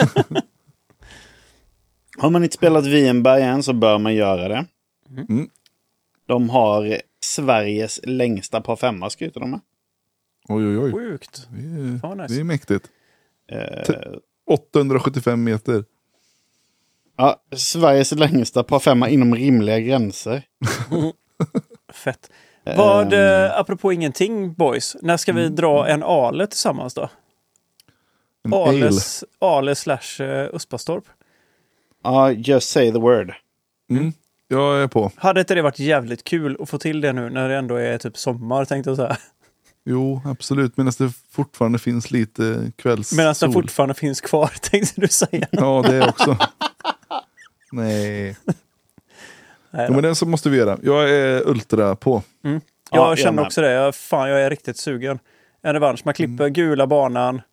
Speaker 2: Har man inte spelat Vinberg än så bör man göra det.
Speaker 1: Mm.
Speaker 2: De har Sveriges längsta par femma skryter de med.
Speaker 1: Oj, oj, oj.
Speaker 3: Sjukt.
Speaker 1: Det är,
Speaker 3: Fan, nice.
Speaker 1: det är mäktigt.
Speaker 2: Eh,
Speaker 1: åttahundrasjuttiofem meter.
Speaker 2: Ja, Sveriges längsta par femma inom rimliga gränser.
Speaker 3: Fett. Vad, eh, apropå ingenting, boys. När ska vi dra en ale tillsammans då?
Speaker 1: En
Speaker 3: Ales, ale slash uh, Uspastorp.
Speaker 2: Ja, uh, just say the word.
Speaker 1: Mm. Jag är på.
Speaker 3: Hade inte det varit jävligt kul att få till det nu när det ändå är typ sommar, tänkte jag säga.
Speaker 1: Jo, absolut. Medan det fortfarande finns lite kvällssol.
Speaker 3: Medan det fortfarande finns kvar, tänkte du säga.
Speaker 1: Ja, det också. Nej.
Speaker 3: Nej
Speaker 1: jo, men den så måste vi göra. Jag är ultra på.
Speaker 3: Mm. Jag
Speaker 2: ja,
Speaker 3: känner
Speaker 2: jag
Speaker 3: också det. Jag, fan, jag är riktigt sugen. En revansch. Man klipper mm. gula banan.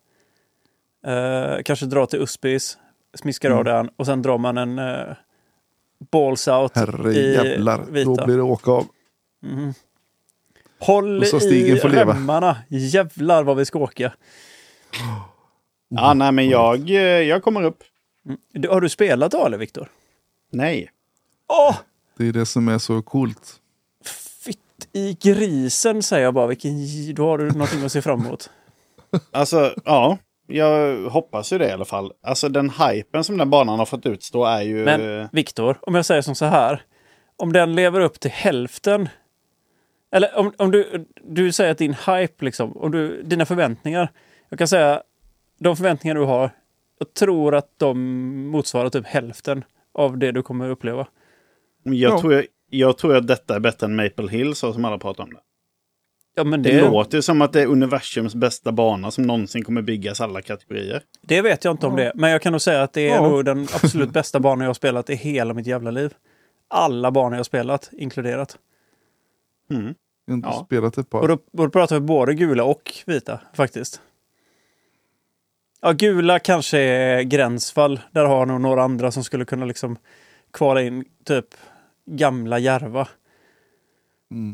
Speaker 3: Eh, kanske dra till Uspis. Smiskar mm. av den. Och sen drar man en eh, balls out
Speaker 1: Herre
Speaker 3: i
Speaker 1: jävlar.
Speaker 3: vita.
Speaker 1: Då blir det åka av.
Speaker 3: Mm. Håll
Speaker 1: i
Speaker 3: remmarna. Jävlar vad vi ska åka.
Speaker 2: Oh. Ja, nej men jag, jag kommer upp.
Speaker 3: Mm. Har du spelat Ale, Viktor?
Speaker 2: Nej.
Speaker 3: Åh!
Speaker 1: Det är det som är så coolt.
Speaker 3: Fitt i grisen, säger jag bara. Vilken, då har du någonting att se fram emot.
Speaker 2: Alltså, ja. Jag hoppas ju det i alla fall. Alltså den hypen som den banan har fått utstå är ju...
Speaker 3: Men Viktor, om jag säger som så här. Om den lever upp till hälften. Eller om, om du, du säger att din hype, liksom, om du, dina förväntningar. Jag kan säga, de förväntningar du har. Jag tror att de motsvarar typ hälften av det du kommer uppleva.
Speaker 2: Jag, ja. tror, jag, jag tror att detta är bättre än Maple Hill, så som alla pratar om det.
Speaker 3: Ja, men det...
Speaker 2: det låter som att det är universums bästa bana som någonsin kommer byggas alla kategorier.
Speaker 3: Det vet jag inte om det. Men jag kan nog säga att det är ja. nog den absolut bästa banan jag har spelat i hela mitt jävla liv. Alla banor jag har spelat, inkluderat.
Speaker 2: Mm.
Speaker 1: Jag har inte ja. spelat ett par.
Speaker 3: Och då, då pratar vi både gula och vita, faktiskt. Ja, gula kanske är gränsfall. Där har nog några andra som skulle kunna liksom kvala in, typ gamla Järva.
Speaker 1: Mm.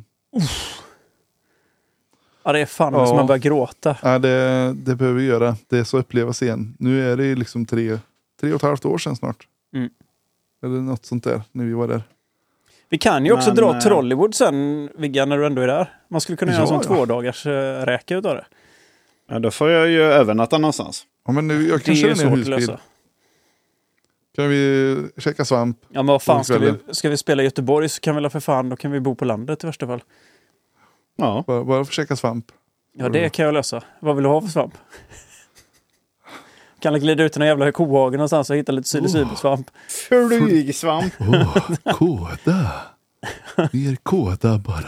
Speaker 3: Ja, det är fan
Speaker 1: Ja.
Speaker 3: som man börjar gråta.
Speaker 1: Ja, det, det behöver vi göra. Det är så upplevas igen. Nu är det liksom tre, tre och ett halvt år sedan snart.
Speaker 3: Mm.
Speaker 1: Eller något sånt där, när vi var där.
Speaker 3: Vi kan ju också
Speaker 2: Men,
Speaker 3: dra
Speaker 2: eh,
Speaker 3: till Hollywood sen, Vigga, när du ändå är där. Man skulle kunna
Speaker 1: Ja,
Speaker 3: göra en sån
Speaker 1: ja.
Speaker 3: två dagars uh, räka utav det.
Speaker 2: Ja, då får jag ju övernatta någonstans.
Speaker 1: Ja, men nu, jag
Speaker 3: Det
Speaker 1: kan
Speaker 3: är
Speaker 1: köra
Speaker 3: ju
Speaker 1: ner en
Speaker 3: svårt att
Speaker 1: husbil.
Speaker 3: lösa.
Speaker 1: Kan vi käka svamp?
Speaker 3: Ja, men vad fan, ska vi,
Speaker 1: kvällen.
Speaker 3: ska vi spela i Göteborg så kan vi väl för fan, då kan vi bo på landet i värsta fall.
Speaker 2: Ja.
Speaker 1: Bara, bara för att käka svamp.
Speaker 3: Ja, det kan jag lösa. Vad vill du ha för svamp? Kan jag glida ut i någon jävla kohagen någonstans och hitta lite psilocybesvamp.
Speaker 2: Flygsvamp.
Speaker 1: Åh, kåda. Mer kåda bara.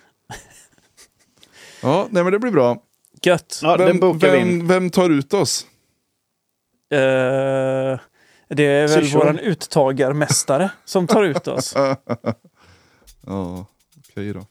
Speaker 1: Ja, nej men det blir bra.
Speaker 3: Gött.
Speaker 2: Ja, den
Speaker 1: Vem,
Speaker 2: bokar vi in.
Speaker 1: vem, vem tar ut oss?
Speaker 3: Eh, det är väl
Speaker 2: Syrsor.
Speaker 3: våran uttagarmästare som tar ut oss.
Speaker 1: Ja, okej då.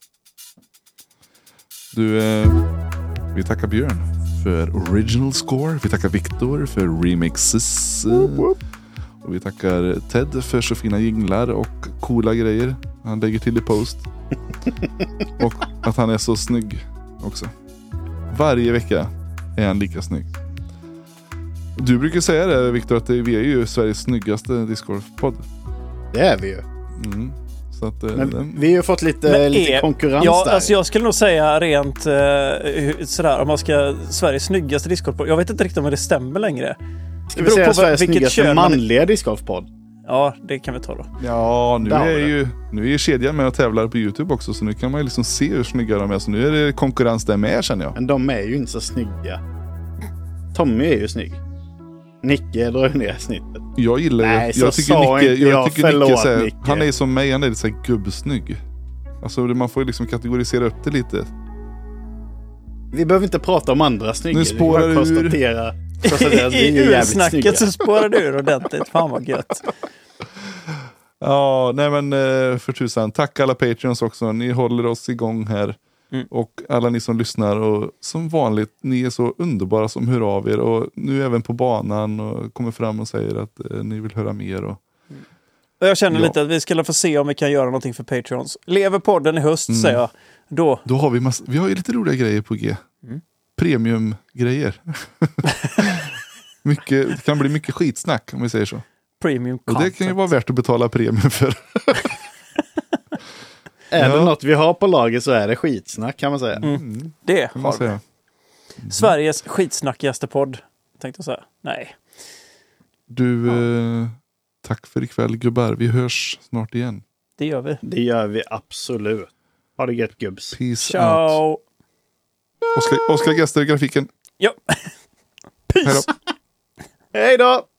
Speaker 1: Du, eh, vi tackar Björn för original score. Vi tackar Viktor för remixes. eh, Och vi tackar Ted för så fina jinglar och coola grejer han lägger till i post. Och att han är så snygg också. Varje vecka är han lika snygg. Du brukar säga det, Viktor, att det, vi är ju Sveriges snyggaste Discord-podd.
Speaker 2: Det är vi ju.
Speaker 1: Mm. Så att, eh,
Speaker 2: Men
Speaker 1: den,
Speaker 2: vi har ju fått lite,
Speaker 3: Men
Speaker 2: lite
Speaker 3: är-
Speaker 2: konkurrens
Speaker 3: Ja,
Speaker 2: där.
Speaker 3: alltså jag skulle nog säga rent eh, hur- sådär, om man ska Sveriges snyggaste Discord. Jag vet inte riktigt om det stämmer längre.
Speaker 2: Ska
Speaker 3: det
Speaker 2: vi
Speaker 3: beror
Speaker 2: säga
Speaker 3: på
Speaker 2: Sveriges
Speaker 3: vilket
Speaker 2: snyggaste
Speaker 3: kön man är.
Speaker 2: manliga discgolfpodd?
Speaker 3: Ja, det kan vi ta då.
Speaker 1: ja, nu
Speaker 2: Där har
Speaker 1: är,
Speaker 2: vi det.
Speaker 1: ju, nu är ju kedjan med och tävlar på YouTube också. Så nu kan man ju liksom se hur snygga de är. Så nu är det konkurrens där med, känner jag.
Speaker 2: Men de är ju inte så snygga. Tommy är ju snygg. Nicke drar ju ner snittet.
Speaker 1: Jag gillar
Speaker 2: Nej,
Speaker 1: jag,
Speaker 2: så
Speaker 1: jag tycker
Speaker 2: sa
Speaker 1: Nicke,
Speaker 2: inte
Speaker 1: jag
Speaker 2: jag.
Speaker 1: tycker Nicke,
Speaker 2: Förlåt,
Speaker 1: så här,
Speaker 2: Nicke.
Speaker 1: han är som mig, han är lite så här gubbsnygg. Alltså man får ju liksom kategorisera upp det lite.
Speaker 2: Vi behöver inte prata om andra snygga.
Speaker 1: Nu spårar
Speaker 2: vi
Speaker 1: du
Speaker 2: kan
Speaker 1: ur.
Speaker 2: konstatera, konstatera att vi är
Speaker 3: I
Speaker 2: ju jävligt snygga.
Speaker 3: ursnacket så spårar du ur ordentligt. Fan vad gött.
Speaker 1: Ja, nej men eh, för tusan. Tack alla Patreons också. Ni håller oss igång här.
Speaker 3: Mm.
Speaker 1: Och alla ni som lyssnar. Och som vanligt, ni är så underbara som hör av er. Och nu även på banan och kommer fram och säger att eh, ni vill höra mer. Och...
Speaker 3: Och jag känner
Speaker 1: Ja.
Speaker 3: lite att vi skulle få se om vi kan göra någonting för Patreons. Lever podden i höst,
Speaker 1: Mm.
Speaker 3: säger jag. Då.
Speaker 1: Då har vi, mass- vi har ju lite roliga grejer på G.
Speaker 3: Mm.
Speaker 1: Premium-grejer. mycket, det kan bli mycket skitsnack om vi säger så.
Speaker 3: Premium
Speaker 1: Och
Speaker 3: content.
Speaker 1: det kan ju vara värt att betala premium för.
Speaker 2: Är det
Speaker 1: Ja.
Speaker 2: något vi har på laget så är det skitsnack, kan man säga.
Speaker 3: Mm. Det
Speaker 1: Kan man
Speaker 3: har vi.
Speaker 1: säga.
Speaker 3: Sveriges skitsnackigaste podd, tänkte jag säga. Nej.
Speaker 1: Du, eh, tack för ikväll gubbar. Vi hörs snart igen.
Speaker 3: Det gör vi.
Speaker 2: Det gör vi absolut. Ha det gött, gubbs.
Speaker 1: Peace out.
Speaker 3: Ciao!
Speaker 1: Oskar, Oskar Gäster i grafiken.
Speaker 3: Ja.
Speaker 1: Hej då.
Speaker 3: Peace!
Speaker 2: Hej då!